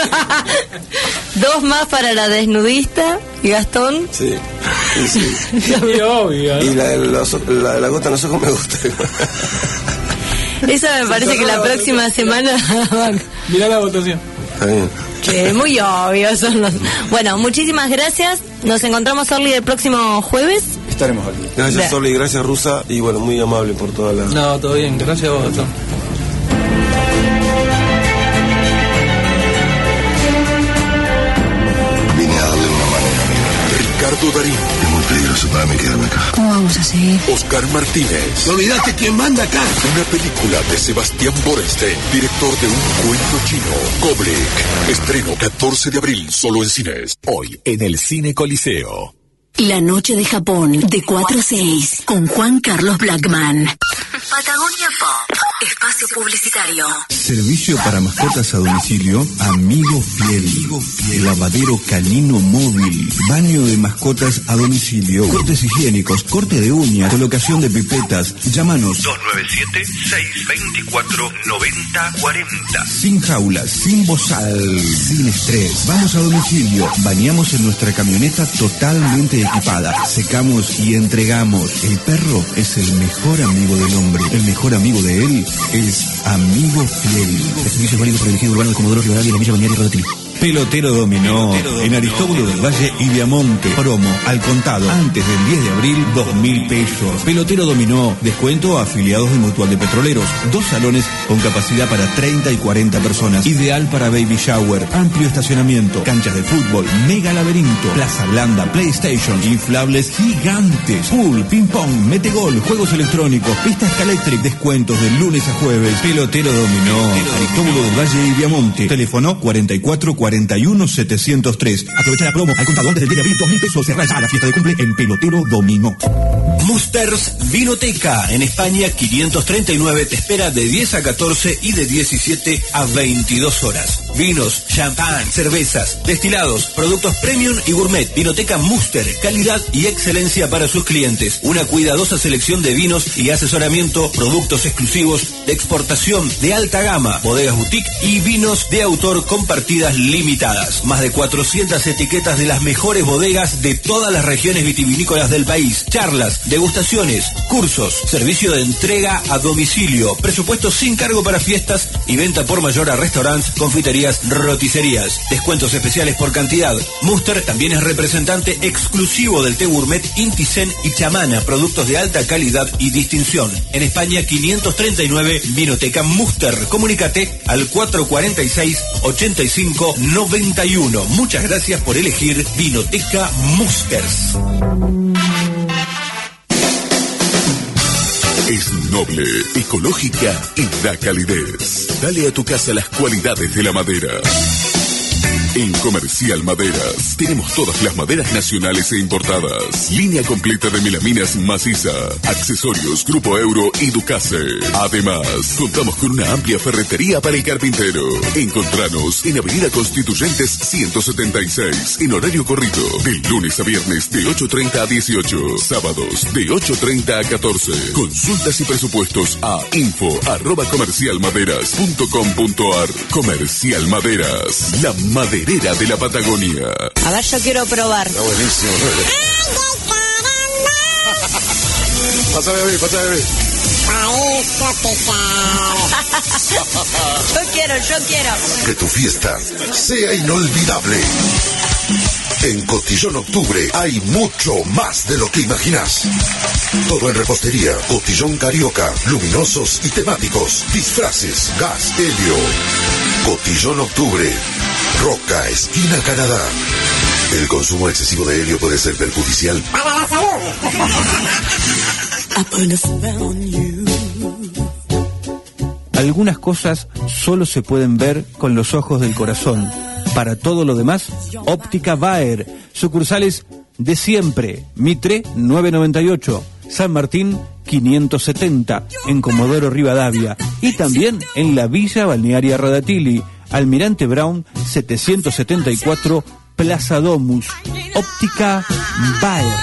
Dos más para la desnudista y Gastón. Sí, sí, sí. Sí, obvio, ¿no? Y la de los, la, la gota en los ojos me gusta. Esa me parece que la próxima semana... Mirá la votación. Está bien. Que muy obvio son los... Bueno, muchísimas gracias. Nos encontramos, Orly, el próximo jueves. Estaremos aquí. Gracias, Gra- Orly, gracias, Rusa. Y bueno, muy amable por toda la... No, todo bien. Gracias a vos, Gastón. Vine a darle una mano. Ricardo Darín. Es muy peligroso para mí quedarme acá. ¿Cómo vamos a seguir? Oscar Martínez. ¿No olvidaste quién manda acá? Una película de Sebastián Borestein, director de Un cuento chino, Koblik. Estreno catorce de abril, solo en cines. Hoy en el Cine Coliseo. La noche de Japón, de cuatro a seis, con Juan Carlos Blackman. Patagonia Pop, espacio publicitario. Servicio para mascotas a domicilio, Amigo Fiel. Amigo Fiel. Lavadero canino móvil. Baño de mascotas a domicilio. Cortes higiénicos, corte de uñas, colocación de pipetas. Llámanos. dos nueve siete, seis dos cuatro, nueve cero cuatro cero. Sin jaulas, sin bozal, sin estrés. Vamos a domicilio. Bañamos en nuestra camioneta totalmente equipada. Secamos y entregamos. El perro es el mejor amigo del hombre. El mejor amigo de él es Amigo Fiel. El servicio es válido por el ejido urbano de Comodoro Rivadavia y la Villa Balneario Rodatili. Pelotero Dominó, en Aristóbulo del Valle y Viamonte. Promo al contado antes del diez de abril, dos mil pesos. Pelotero Dominó, descuento a afiliados de Mutual de Petroleros. Dos salones con capacidad para treinta y cuarenta personas. Ideal para baby shower, amplio estacionamiento, canchas de fútbol, mega laberinto, plaza blanda, PlayStation, inflables gigantes, pool, ping pong, metegol, juegos electrónicos, pistas Calectric, descuentos de lunes a jueves. Pelotero Dominó, Aristóbulo del Valle y Viamonte. Teléfono cuarenta y cuatro cuarenta y uno setecientos tres. Aprovecha la promo al contado antes del día de abril, dos mil pesos. Cerrá ya la fiesta de cumple en Pelotero Dominó. Musters Vinoteca, en España quinientos treinta y nueve, te espera de diez a catorce y de diecisiete a veintidós horas. Vinos, champán, cervezas, destilados, productos premium y gourmet. Vinoteca Muster, calidad y excelencia para sus clientes. Una cuidadosa selección de vinos y asesoramiento, productos exclusivos de exportación de alta gama, bodegas boutique y vinos de autor con partidas limitadas. Más de cuatrocientas etiquetas de las mejores bodegas de todas las regiones vitivinícolas del país. Charlas, degustaciones, cursos, servicio de entrega a domicilio, presupuesto sin cargo para fiestas y venta por mayor a restaurantes, confiterías, roticerías. Descuentos especiales por cantidad. Muster también es representante exclusivo del té gourmet Intisen y Chamana, productos de alta calidad y distinción. En España quinientos treinta y nueve, Vinoteca Muster. Comunícate al cuatro cuarenta y seis, ochenta y cinco, noventa y uno. Muchas gracias por elegir Vinoteca Musters. Es noble, ecológica y da calidez. Dale a tu casa las cualidades de la madera. En Comercial Maderas tenemos todas las maderas nacionales e importadas. Línea completa de melaminas maciza, accesorios Grupo Euro y Ducase. Además, contamos con una amplia ferretería para el carpintero. Encontranos en Avenida Constituyentes ciento setenta y seis, en horario corrido, de lunes a viernes de ocho treinta a dieciocho, sábados de ocho treinta a catorce. Consultas y presupuestos a info arroba comercialmaderas punto com punto ar. Comercial Maderas, la madera de la Patagonia. A ver, yo quiero probar. Está buenísimo. Pásame a mí, pásame a mí. Yo quiero, yo quiero. Que tu fiesta sea inolvidable. En Cotillón Octubre hay mucho más de lo que imaginas. Todo en repostería, cotillón carioca, luminosos y temáticos, disfraces, gas, helio. Cotillón Octubre, Roca, esquina Canadá. El consumo excesivo de helio puede ser perjudicial para la salud. Algunas cosas solo se pueden ver con los ojos del corazón. Para todo lo demás, Óptica Baer. Sucursales de siempre. Mitre novecientos noventa y ocho. San Martín quinientos setenta. En Comodoro Rivadavia. Y también en la Villa Balnearia Radatili. Almirante Brown setecientos setenta y cuatro. Plaza Domus. Óptica Baer.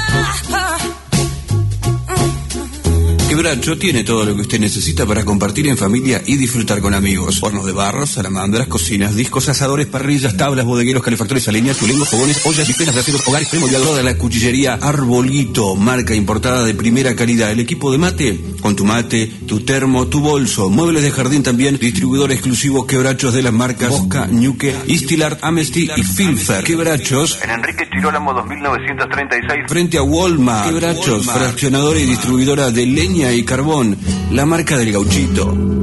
Quebracho tiene todo lo que usted necesita para compartir en familia y disfrutar con amigos. Hornos de barro, salamandras, cocinas, discos, asadores, parrillas, tablas, bodegueros, calefactores a leña, chulengos, fogones, ollas y penas de aceros, hogares, premoldeador de la cuchillería Arbolito, marca importada de primera calidad. El equipo de mate, con tu mate, tu termo, tu bolso. Muebles de jardín también, distribuidor exclusivo Quebrachos de las marcas Bosca, Ñuque, Istilart, Amnesty y Filfer. Quebrachos En Enrique Chirolamo dos mil novecientos treinta y seis. frente a Walmart. Quebrachos, Walmart. fraccionadora y distribuidora de leña y carbón, la marca del gauchito.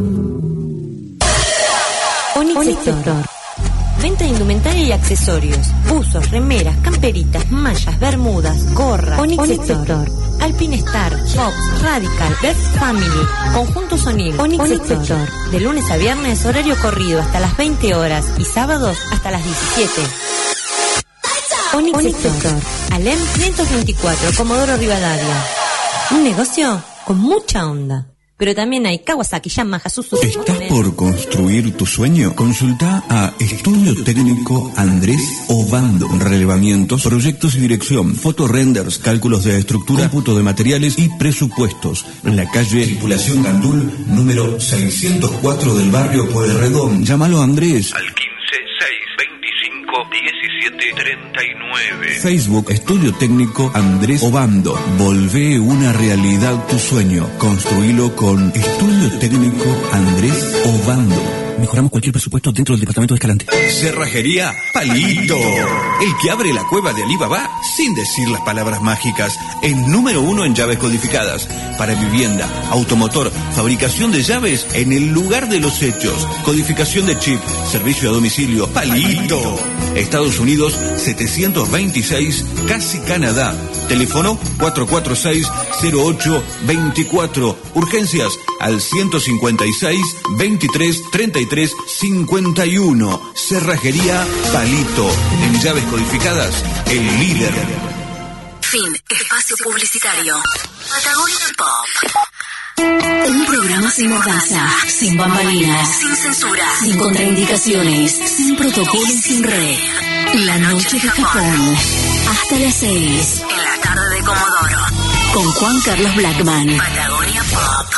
Onix Store. Venta de indumentaria y accesorios. Buzos, remeras, camperitas, mallas, bermudas, gorras. Onix Store. Alpine Star, Fox, Radical, Best Family, Conjunto Sonido. Onix Store. De lunes a viernes, horario corrido hasta las veinte horas y sábados hasta las diecisiete. Onix Store. Alem quinientos veinticuatro, Comodoro Rivadavia. Un negocio con mucha onda. Pero también hay Kawasaki, Yamaha, Suzuki. ¿Estás por construir tu sueño? Consulta a Estudio Técnico Andrés Obando. Relevamientos, proyectos y dirección, fotorenders, cálculos de estructura, cómputo de materiales y presupuestos. En la calle Tripulación Gandul, número seiscientos cuatro del barrio Pueyrredón. Llámalo a Andrés. Al quince, seis, veinticinco, diecisiete, treinta y nueve. Facebook, Estudio Técnico Andrés Obando. Volvé una realidad tu sueño. Construílo con Estudio Técnico Andrés Obando. Mejoramos cualquier presupuesto dentro del departamento de Escalante. Cerrajería Palito. El que abre la cueva de Alibaba sin decir las palabras mágicas. El número uno en llaves codificadas. Para vivienda, automotor, fabricación de llaves en el lugar de los hechos. Codificación de chip, servicio a domicilio. Palito. Estados Unidos setecientos veintiséis, casi Canadá. Teléfono cuatro cuatro seis, cero ocho dos cuatro. Urgencias al ciento cincuenta y seis, veintitrés, treinta y tres, cincuenta y uno. Cerrajería Palito. En llaves codificadas, el líder. Fin. Espacio publicitario. Patagonia Pop. Un programa sin mordaza, sin bambalinas, sin censura, sin contraindicaciones, sin protocolo y sin red. La noche de Japón. Hasta las seis. En la tarde de Comodoro. Con Juan Carlos Blackman. Patagonia Pop.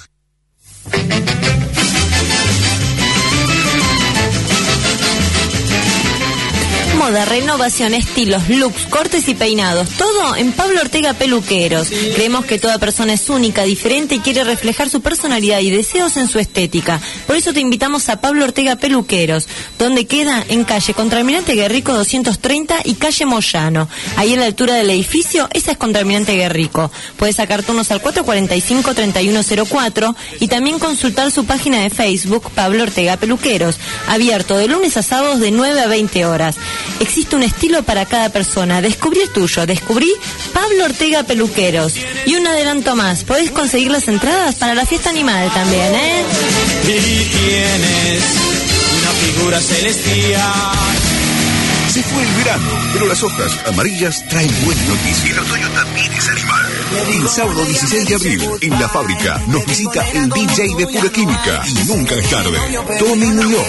Moda, renovación, estilos, looks, cortes y peinados. Todo en Pablo Ortega Peluqueros. Creemos que toda persona es única, diferente y quiere reflejar su personalidad y deseos en su estética. Por eso te invitamos a Pablo Ortega Peluqueros, donde queda en calle Contralmirante Guerrico doscientos treinta y calle Moyano. Ahí en la altura del edificio, esa es Contralmirante Guerrico. Puedes sacar turnos al cuatro cuarenta y cinco, treinta y uno cero cuatro y también consultar su página de Facebook, Pablo Ortega Peluqueros. Abierto de lunes a sábados de nueve a veinte horas. existe un estilo para cada persona. Descubrí el tuyo, descubrí Pablo Ortega Peluqueros. Y un adelanto más, podés conseguir las entradas para la fiesta animal también, ¿eh? Y tienes una figura celestial. Se fue el verano, pero las hojas amarillas traen buenas noticias. El otoño también es animal. El sábado dieciséis de abril, en la fábrica, nos visita el D J de Pura Química. Y nunca es tarde, Tommy Muñoz.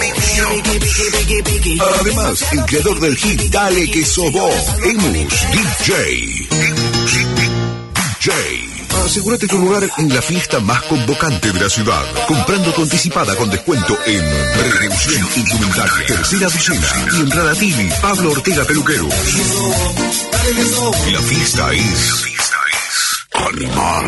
Además, el creador del hit Dale que Sobó, Emus D J. Emus D J. Asegúrate tu lugar en la fiesta más convocante de la ciudad, comprando tu anticipada con descuento en Revolución Indumentaria, Tercera Docena y en Radatini, Pablo Ortega Peluqueros. La fiesta es animal.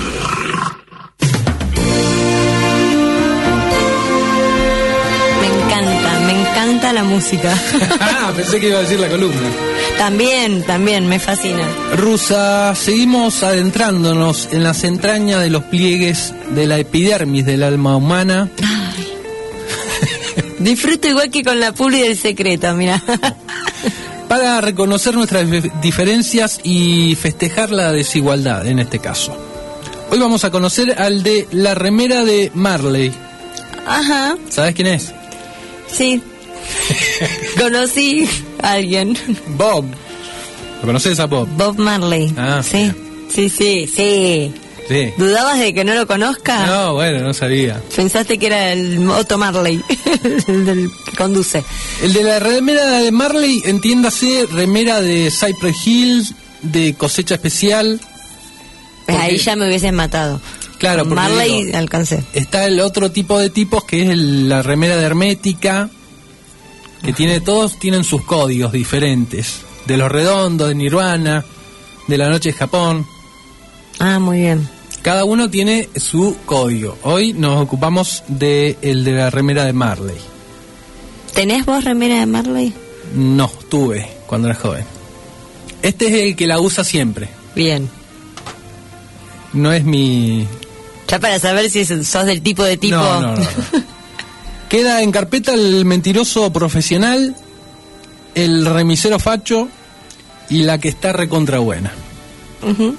Me encanta, me encanta la música. Ah, pensé que iba a decir la columna. También, también, me fascina. Rusa, seguimos adentrándonos en las entrañas de los pliegues de la epidermis del alma humana. Ay. Disfruto igual que con la publi del secreto, mira. Para reconocer nuestras diferencias y festejar la desigualdad en este caso. Hoy vamos a conocer al de la remera de Marley. Ajá. ¿Sabes quién es? Sí. Conocí a alguien. Bob. ¿Lo conoces a Bob? Bob Marley. Ah, sí. Sí, sí, sí. Sí. ¿Dudabas de que no lo conozca? No, bueno, no sabía. Pensaste que era el Otto Marley, el del que conduce. El de la remera de Marley, entiéndase, remera de Cypress Hill, de cosecha especial. Pues ahí ya me hubiesen matado. Claro, porque Marley digo, alcancé. Está el otro tipo de tipos que es el, la remera de Hermética, que tiene, todos tienen sus códigos diferentes. De los redondos, de Nirvana, de la noche de Japón. Ah, muy bien. Cada uno tiene su código. Hoy nos ocupamos de el de la remera de Marley. ¿Tenés vos remera de Marley? No, tuve cuando era joven. Este es el que la usa siempre. Bien. No es mi... Ya para saber si sos del tipo de tipo... No, no, no, no. Queda en carpeta el mentiroso profesional, el remisero facho y la que está recontra buena. Uh-huh.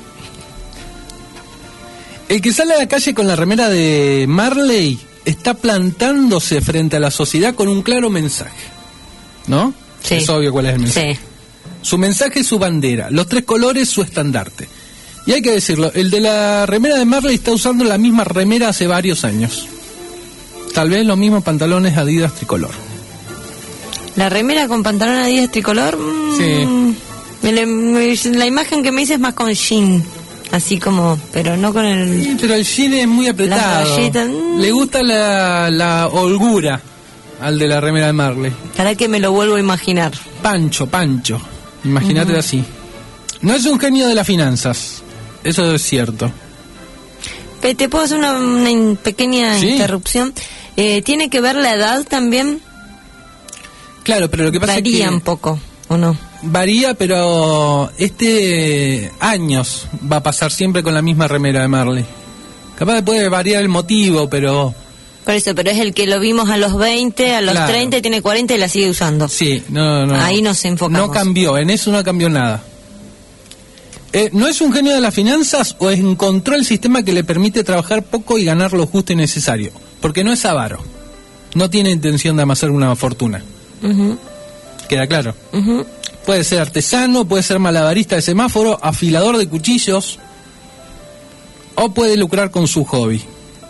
El que sale a la calle con la remera de Marley está plantándose frente a la sociedad con un claro mensaje. ¿No? Sí. Es obvio cuál es el mensaje. Sí. Su mensaje es su bandera, los tres colores su estandarte. Y hay que decirlo, el de la remera de Marley está usando la misma remera hace varios años. Tal vez los mismos pantalones Adidas tricolor. ¿La remera con pantalón Adidas tricolor? Mm, sí. Me, me, la imagen que me hice es más con jean. Así como, pero no con el... Sí, pero el jean es muy apretado. Mm. Le gusta la, la holgura al de la remera de Marley. Para que me lo vuelvo a imaginar. Pancho, Pancho. Imagínate uh-huh. así. No es un genio de las finanzas. Eso es cierto. Pero te puedo hacer una, una pequeña ¿Sí? interrupción. Eh, ¿Tiene que ver la edad también? Claro, pero lo que pasa Varía es que... un poco, ¿o no? Varía, pero este años va a pasar siempre con la misma remera de Marley. Capaz puede variar el motivo, pero... Por eso, pero es el que lo vimos a los veinte, a los claro. treinta, y tiene cuarenta y la sigue usando. Sí, no, no. Ahí nos enfocamos. No cambió, en eso no cambió nada. Eh, ¿No es un genio de las finanzas o encontró el sistema que le permite trabajar poco y ganar lo justo y necesario? Porque no es avaro. No tiene intención de amasar una fortuna. Uh-huh. ¿Queda claro? Uh-huh. Puede ser artesano, puede ser malabarista de semáforo, afilador de cuchillos, o puede lucrar con su hobby.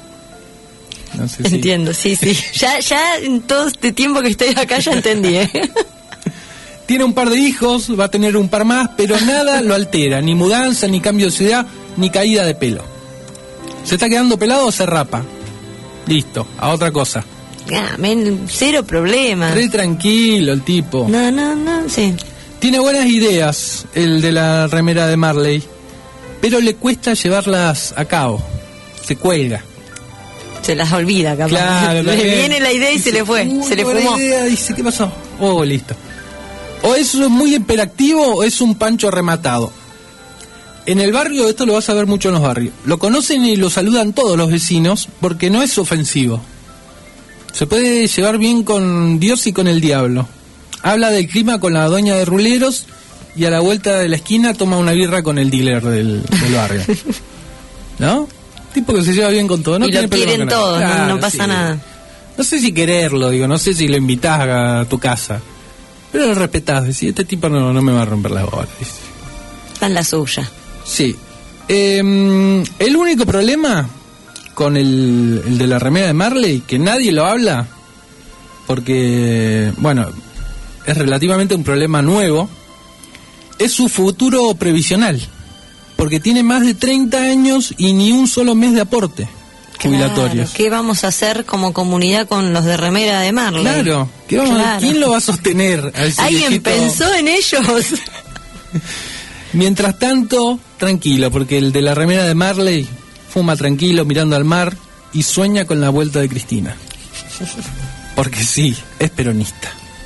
No sé si... Entiendo, sí, sí. ya, ya en todo este tiempo que estoy acá ya entendí, ¿eh? Tiene un par de hijos, va a tener un par más, pero nada lo altera, ni mudanza, ni cambio de ciudad, ni caída de pelo. ¿Se está quedando pelado o se rapa? Listo, a otra cosa. Ah, men, cero problema. Re tranquilo el tipo. No, no, no, sí. Tiene buenas ideas el de la remera de Marley, pero le cuesta llevarlas a cabo. Se cuelga. Se las olvida, capaz. Claro, le bien. viene la idea y dice, se le fue, se le fumó. Idea, dice, ¿qué pasó? Oh, listo. O es muy hiperactivo o es un Pancho rematado. En el barrio, esto lo vas a ver mucho en los barrios, lo conocen y lo saludan todos los vecinos porque no es ofensivo. Se puede llevar bien con Dios y con el diablo. habla del clima con la doña de ruleros y a la vuelta de la esquina toma una birra con el dealer del, del barrio. ¿No? Tipo que se lleva bien con todo. No y tiene lo quieren todos, no, claro, no pasa sí. nada. No sé si quererlo, digo, no sé si lo invitás a tu casa. Pero lo respetás, decís, este tipo no, no me va a romper la bola. Dice. Está en la suya. Sí. Eh, el único problema con el, el de la remera de Marley, que nadie lo habla, porque, bueno, es relativamente un problema nuevo, es su futuro previsional. Porque tiene más de treinta años y ni un solo mes de aporte jubilatorios. Claro, ¿qué vamos a hacer como comunidad con los de remera de Marley? Claro, ¿qué vamos Claro. a, ¿quién lo va a sostener? A ese ¿Alguien viejito? pensó en ellos? Mientras tanto, tranquilo, porque el de la remera de Marley fuma tranquilo mirando al mar y sueña con la vuelta de Cristina. Porque sí, es peronista.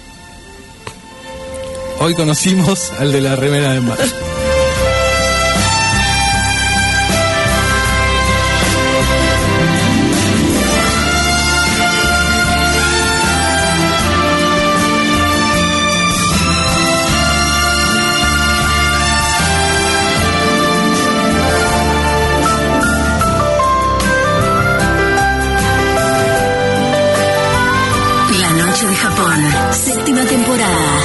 Hoy conocimos al de la remera de Marley. De Japón, séptima temporada.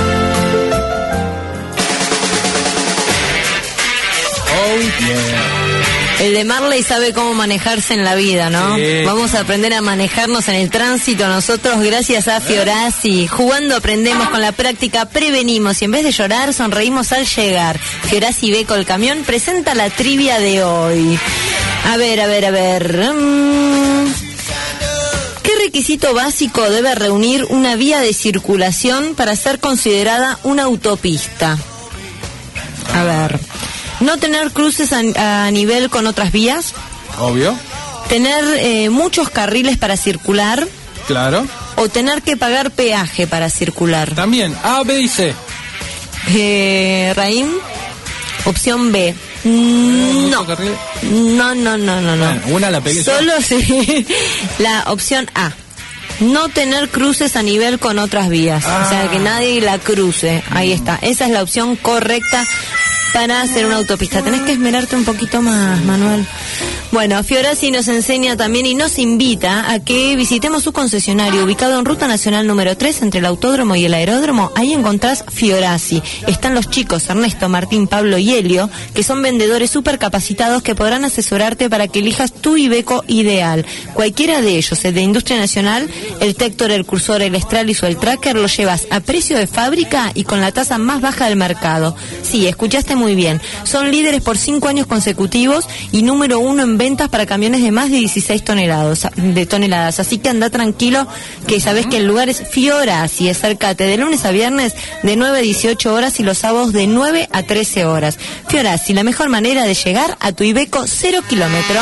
Oh, yeah. El de Marley sabe cómo manejarse en la vida, ¿no? Sí. Vamos a aprender a manejarnos en el tránsito nosotros gracias a Fiorazzi. Jugando aprendemos, con la práctica prevenimos y en vez de llorar sonreímos al llegar. Fiorazzi Iveco, el camión, presenta la trivia de hoy. A ver, a ver, a ver... Mm. ¿Qué requisito básico debe reunir una vía de circulación para ser considerada una autopista? A ver, no tener cruces a, a nivel con otras vías, Obvio. tener eh, muchos carriles para circular Claro. o tener que pagar peaje para circular. También, A, B y C. Eh, Raín, opción B. Mm, No. No, no, no, no, no. Bueno, una la pegué yo. Solo sí. La opción A. No tener cruces a nivel con otras vías. Ah. O sea, que nadie la cruce. Ahí está. Esa es la opción correcta para hacer una autopista. Tenés que esmerarte un poquito más, Manuel. Bueno, Fiorazzi nos enseña también y nos invita a que visitemos su concesionario ubicado en Ruta Nacional número tres entre el Autódromo y el Aeródromo. Ahí encontrás Fiorazzi. Están los chicos Ernesto, Martín, Pablo y Helio, que son vendedores súper capacitados que podrán asesorarte para que elijas tu Iveco ideal. Cualquiera de ellos, el de Industria Nacional, el Tector, el Cursor, el Stralis o el Tracker, lo llevas a precio de fábrica y con la tasa más baja del mercado. Sí, escuchaste muy bien. Son líderes por cinco años consecutivos y número uno en ventas para camiones de más de dieciséis toneladas, de toneladas. Así que anda tranquilo, que sabés que el lugar es Fiorazzi. Acércate de lunes a viernes de nueve a dieciocho horas y los sábados de nueve a trece horas. Fiorazzi, la mejor manera de llegar a tu Iveco cero kilómetro.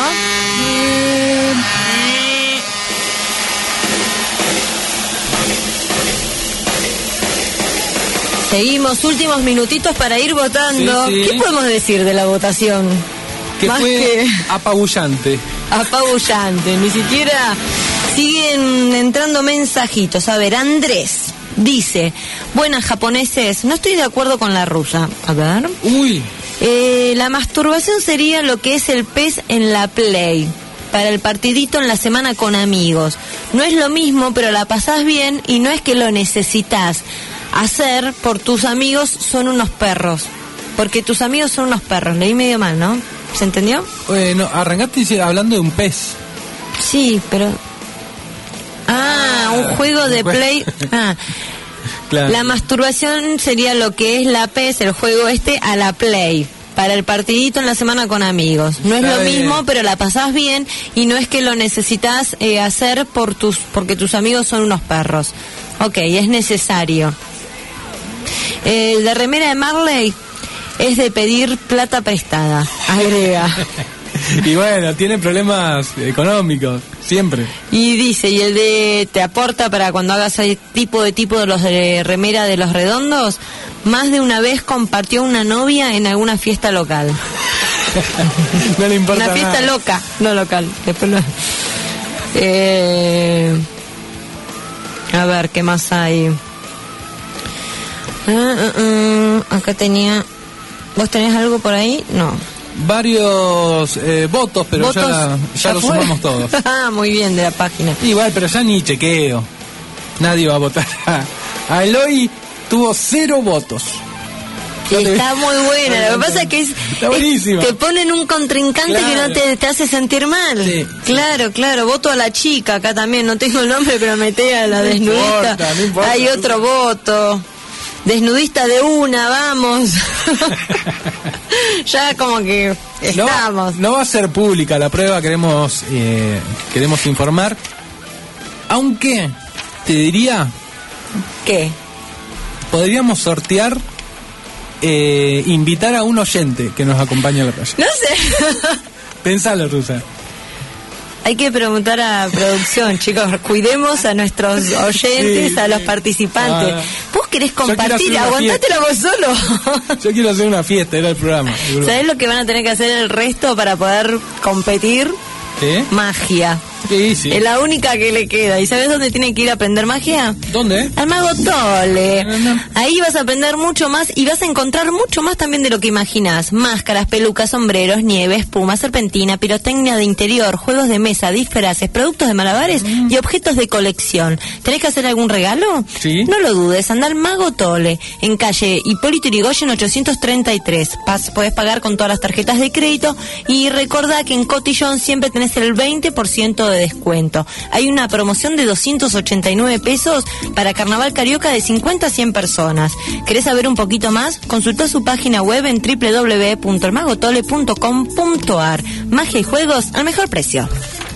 Seguimos, últimos minutitos para ir votando. Sí, sí. ¿Qué podemos decir de la votación? Que Más fue que apabullante. apabullante, ni siquiera siguen entrando mensajitos. A ver, Andrés dice, buenas japoneses, no estoy de acuerdo con la rusa. A ver. Uy. Eh, la masturbación sería lo que es el pez en la Play, para el partidito en la semana con amigos. No es lo mismo, pero la pasás bien y no es que lo necesitas hacer por tus amigos, son unos perros. Porque tus amigos son unos perros. Leí medio mal, ¿no? ¿Se entendió? Bueno, arrancaste dice- hablando de un pez. Sí, pero... Ah, un juego de play... Ah, Claro. la masturbación sería lo que es la P E S, el juego este, a la Play. Para el partidito en la semana con amigos. No es Está lo bien. mismo, pero la pasás bien y no es que lo necesitas eh, hacer por tus, porque tus amigos son unos perros. Ok, es necesario. El de remera de Marley es de pedir plata prestada, agrega. Y bueno, tiene problemas económicos, siempre. Y dice, y el de te aporta para cuando hagas el tipo de tipo de los de remera de los redondos, más de una vez compartió una novia en alguna fiesta local. No le importa Una fiesta nada. loca, no local. Después lo... eh... A ver, ¿qué más hay? Uh, uh, uh, acá tenía... ¿Vos tenés algo por ahí? No. Varios eh, votos, pero ¿Votos? ya, ya, ¿Ya los fue? sumamos todos. Ah, muy bien, de la página. Igual, pero ya ni chequeo. Nadie va a votar. A Eloy tuvo cero votos. Y está muy buena, lo que pasa es que es, Está buenísima. es- te ponen un contrincante Claro. que no te, te hace sentir mal. Sí, claro, claro, voto a la chica acá también, no tengo el nombre, pero meté a la No desnudista. importa, no importa. Hay otro voto. Desnudista de una, vamos. Ya como que No, estamos. no va a ser pública la prueba, queremos eh, queremos informar. Aunque, te diría, ¿Qué? podríamos sortear, eh, invitar a un oyente que nos acompañe a la playa. No sé. Pensalo, Rusa. Hay que preguntar a producción, chicos, cuidemos a nuestros oyentes, Sí, a los sí. participantes. Ah, ¿Vos querés quiero hacer compartir? una Aguantátela vos solo. Yo quiero hacer una fiesta, era el programa. el programa. ¿Sabés lo que van a tener que hacer el resto para poder competir? ¿Qué? Magia. Sí, sí. Es la única que le queda. ¿Y sabes dónde tienen que ir a aprender magia? ¿Dónde? Al Mago Tole. Ahí vas a aprender mucho más y vas a encontrar mucho más también de lo que imaginas. Máscaras, pelucas, sombreros, nieve, espuma, serpentina, pirotecnia de interior, juegos de mesa, disfraces, productos de malabares y objetos de colección. ¿Tenés que hacer algún regalo? Sí. No lo dudes, anda al Mago Tole, en calle Hipólito Yrigoyen ochocientos treinta y tres. Pas, podés pagar con todas las tarjetas de crédito y recordá que en Cotillón siempre tenés el veinte por ciento de descuento. Hay una promoción de doscientos ochenta y nueve pesos para Carnaval Carioca de cincuenta a cien personas. ¿Querés saber un poquito más? Consultá su página web en doble u doble u doble u punto el mago tole punto com punto a r. Magia y juegos al mejor precio.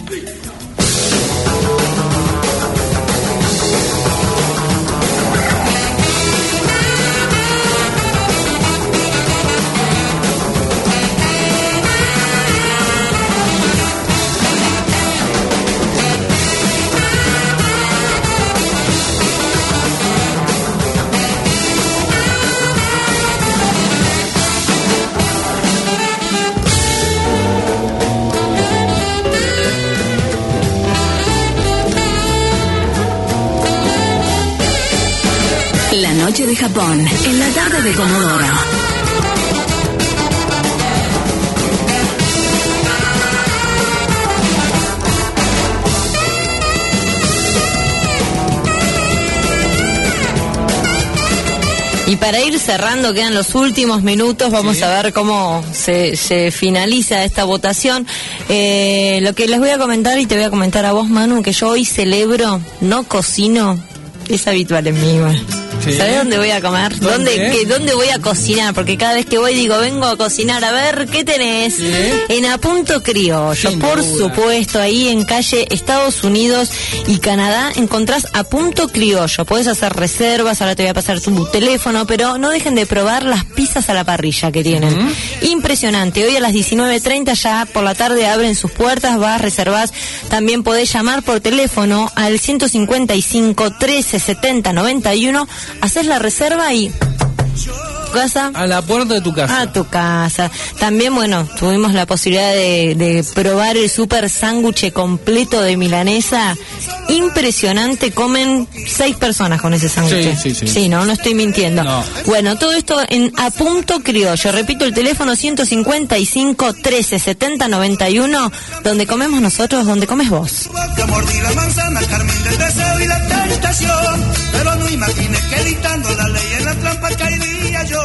La noche de Japón, en la tarde de Comodoro. Y para ir cerrando, quedan los últimos minutos, vamos Sí. a ver cómo se, se finaliza esta votación. Eh, lo que les voy a comentar, y te voy a comentar a vos, Manu, que yo hoy celebro, no cocino, es habitual en mí igual. Sí. ¿Sabés dónde voy a comer? ¿Dónde? ¿Dónde, qué- ¿Dónde voy a cocinar? Porque cada vez que voy digo, vengo a cocinar, a ver, ¿qué tenés? Sí. En Apunto Criollo, Sin por duda. supuesto, ahí en calle Estados Unidos y Canadá encontrás Apunto Criollo. Podés hacer reservas, ahora te voy a pasar tu teléfono, pero no dejen de probar las pizzas a la parrilla que tienen. Impresionante. Hoy a las diecinueve treinta ya por la tarde abren sus puertas, vas, reservás. También podés llamar por teléfono al ciento cincuenta y cinco, trece, setenta, noventa y uno, haces la reserva y casa A la puerta de tu casa. a tu casa. También, bueno, tuvimos la posibilidad de, de probar el super sándwich completo de milanesa. Impresionante, comen seis personas con ese sándwich. Sí, sí, sí. Sí, no, no estoy mintiendo. No. Bueno, todo esto en Apunto Criollo. Repito, el teléfono ciento cincuenta y cinco, trece, setenta, noventa y uno, donde comemos nosotros, donde comes vos. Que mordí la manzana, Carmen del deseo y la tentación. Pero no imaginé que dictando la ley en la trampa caería yo.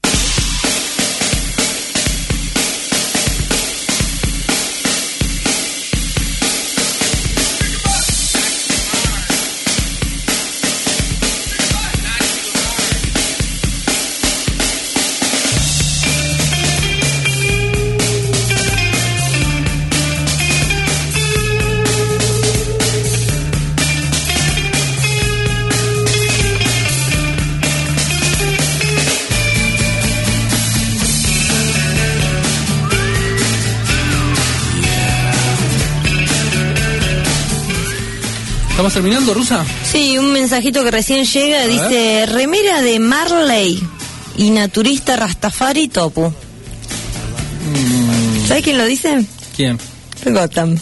¿Estamos terminando, Rusa? Sí, un mensajito que recién llega, A dice, remera de Marley y naturista Rastafari Topu. ¿Sabes quién lo dice? ¿Quién? Gotham.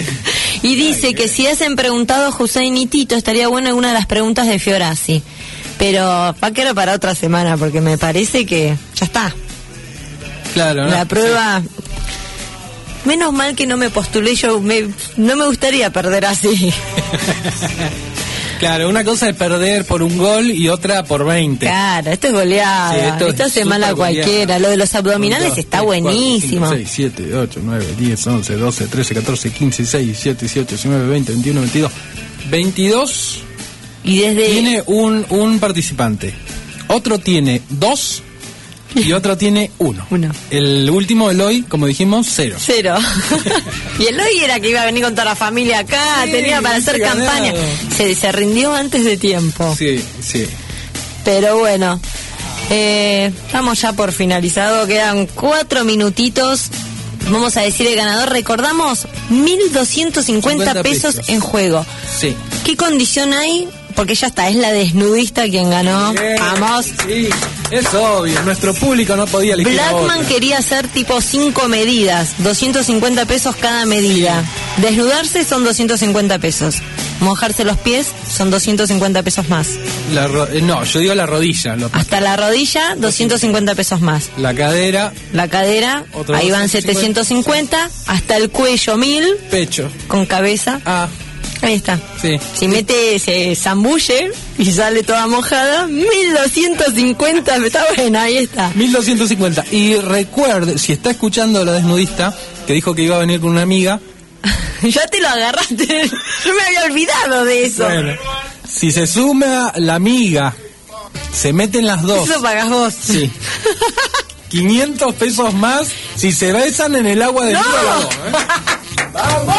Y dice que si hacen preguntado a Hussein y Tito, estaría bueno alguna de las preguntas de Fiorazzi. Pero va a quedar para otra semana porque me parece que ya está. Claro, ¿no? La prueba... Sí. Menos mal que no me postulé yo, me, no me gustaría perder así. Claro, una cosa es perder por un gol y otra por veinte. Claro, esto es goleada, sí, esto, esto hace mal a cualquiera. Goleada. Lo de los abdominales uno, dos, está tres, buenísimo. cuatro, cinco, seis, siete, ocho, nueve, diez, once, doce, trece, catorce, quince, dieciséis, diecisiete, dieciocho, diecinueve, veinte, veintiuno, veintidós. veintidós y desde... tiene un, un participante. Otro tiene dos y otro tiene uno. Uno. El último, Eloy, como dijimos, cero. Cero. Y Eloy era que iba a venir con toda la familia acá, sí, tenía para hacer campaña. Se, se rindió antes de tiempo. Sí, sí. Pero bueno, eh, estamos ya por finalizado, quedan cuatro minutitos. Vamos a decir el ganador. Recordamos, mil doscientos cincuenta pesos, pesos en juego. Sí. ¿Qué condición hay? Porque ya está, es la desnudista quien ganó. Bien, vamos. Sí, es obvio, nuestro público no podía elegir. Blackman quería hacer tipo cinco medidas, doscientos cincuenta pesos cada medida. Sí. Desnudarse son doscientos cincuenta pesos. Mojarse los pies son doscientos cincuenta pesos más. La ro- no, yo digo la rodilla. Lo Hasta la rodilla, doscientos cincuenta pesos más. La cadera. La cadera, ahí van setecientos cincuenta. Hasta el cuello, mil. Pecho. Con cabeza. Ah. Ahí está. Sí. Si mete, se zambulle y sale toda mojada, mil doscientos cincuenta. Está bueno, ahí está. mil doscientos cincuenta. Y recuerde, si está escuchando a la desnudista, que dijo que iba a venir con una amiga. Ya te lo agarraste. Yo me había olvidado de eso. Bueno, si se suma la amiga, se meten las dos. Eso pagas vos. Sí. quinientos pesos más si se besan en el agua del ¡no! río. ¿eh? ¡Vamos!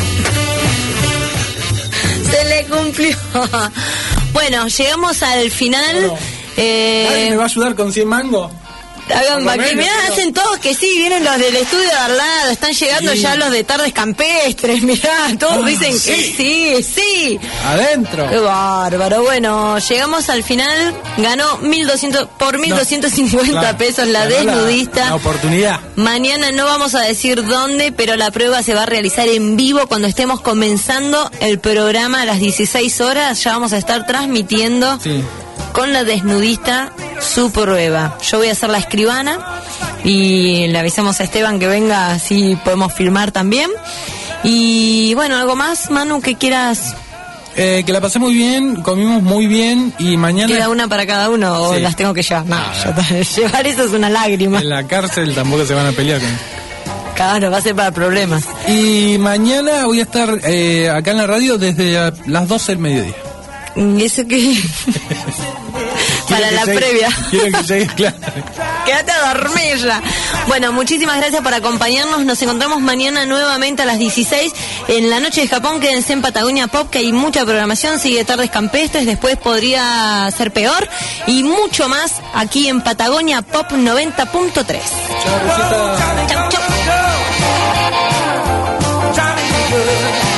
Se le cumplió. Bueno, llegamos al final. Bueno, eh... ¿Nadie me va a ayudar con cien mangos? Hagan que mirá, hacen todos que sí, vienen los del estudio de al lado, están llegando sí. ya los de tardes campestres, mirá, todos ah, dicen sí. que sí, sí. Adentro. Qué bárbaro. Bueno, llegamos al final, ganó mil doscientos por mil doscientos cincuenta no, claro, pesos la desnudista. La, la oportunidad. Mañana no vamos a decir dónde, pero la prueba se va a realizar en vivo cuando estemos comenzando el programa a las dieciséis horas, ya vamos a estar transmitiendo. Sí. Con la desnudista su prueba. Yo voy a ser la escribana y le avisamos a Esteban que venga, así podemos filmar también. Y bueno, ¿algo más, Manu, que quieras? Eh, que la pasé muy bien, comimos muy bien y mañana... ¿Queda una para cada uno o sí. las tengo que llevar? No, ah, yo, llevar eso es una lágrima. En la cárcel tampoco se van a pelear con... Claro, va a ser para problemas. Y mañana voy a estar eh, acá en la radio desde las doce del mediodía. ¿Y eso qué? Para la llegue, previa. Quieren que llegue, claro. Quédate a dormir ya. Bueno, muchísimas gracias por acompañarnos. Nos encontramos mañana nuevamente a las dieciséis en la noche de Japón. Quédense en Patagonia Pop, que hay mucha programación. Sigue Tardes Campestres, después podría ser peor. Y mucho más aquí en Patagonia Pop noventa punto tres. Chao, Rosita. Chau, chau.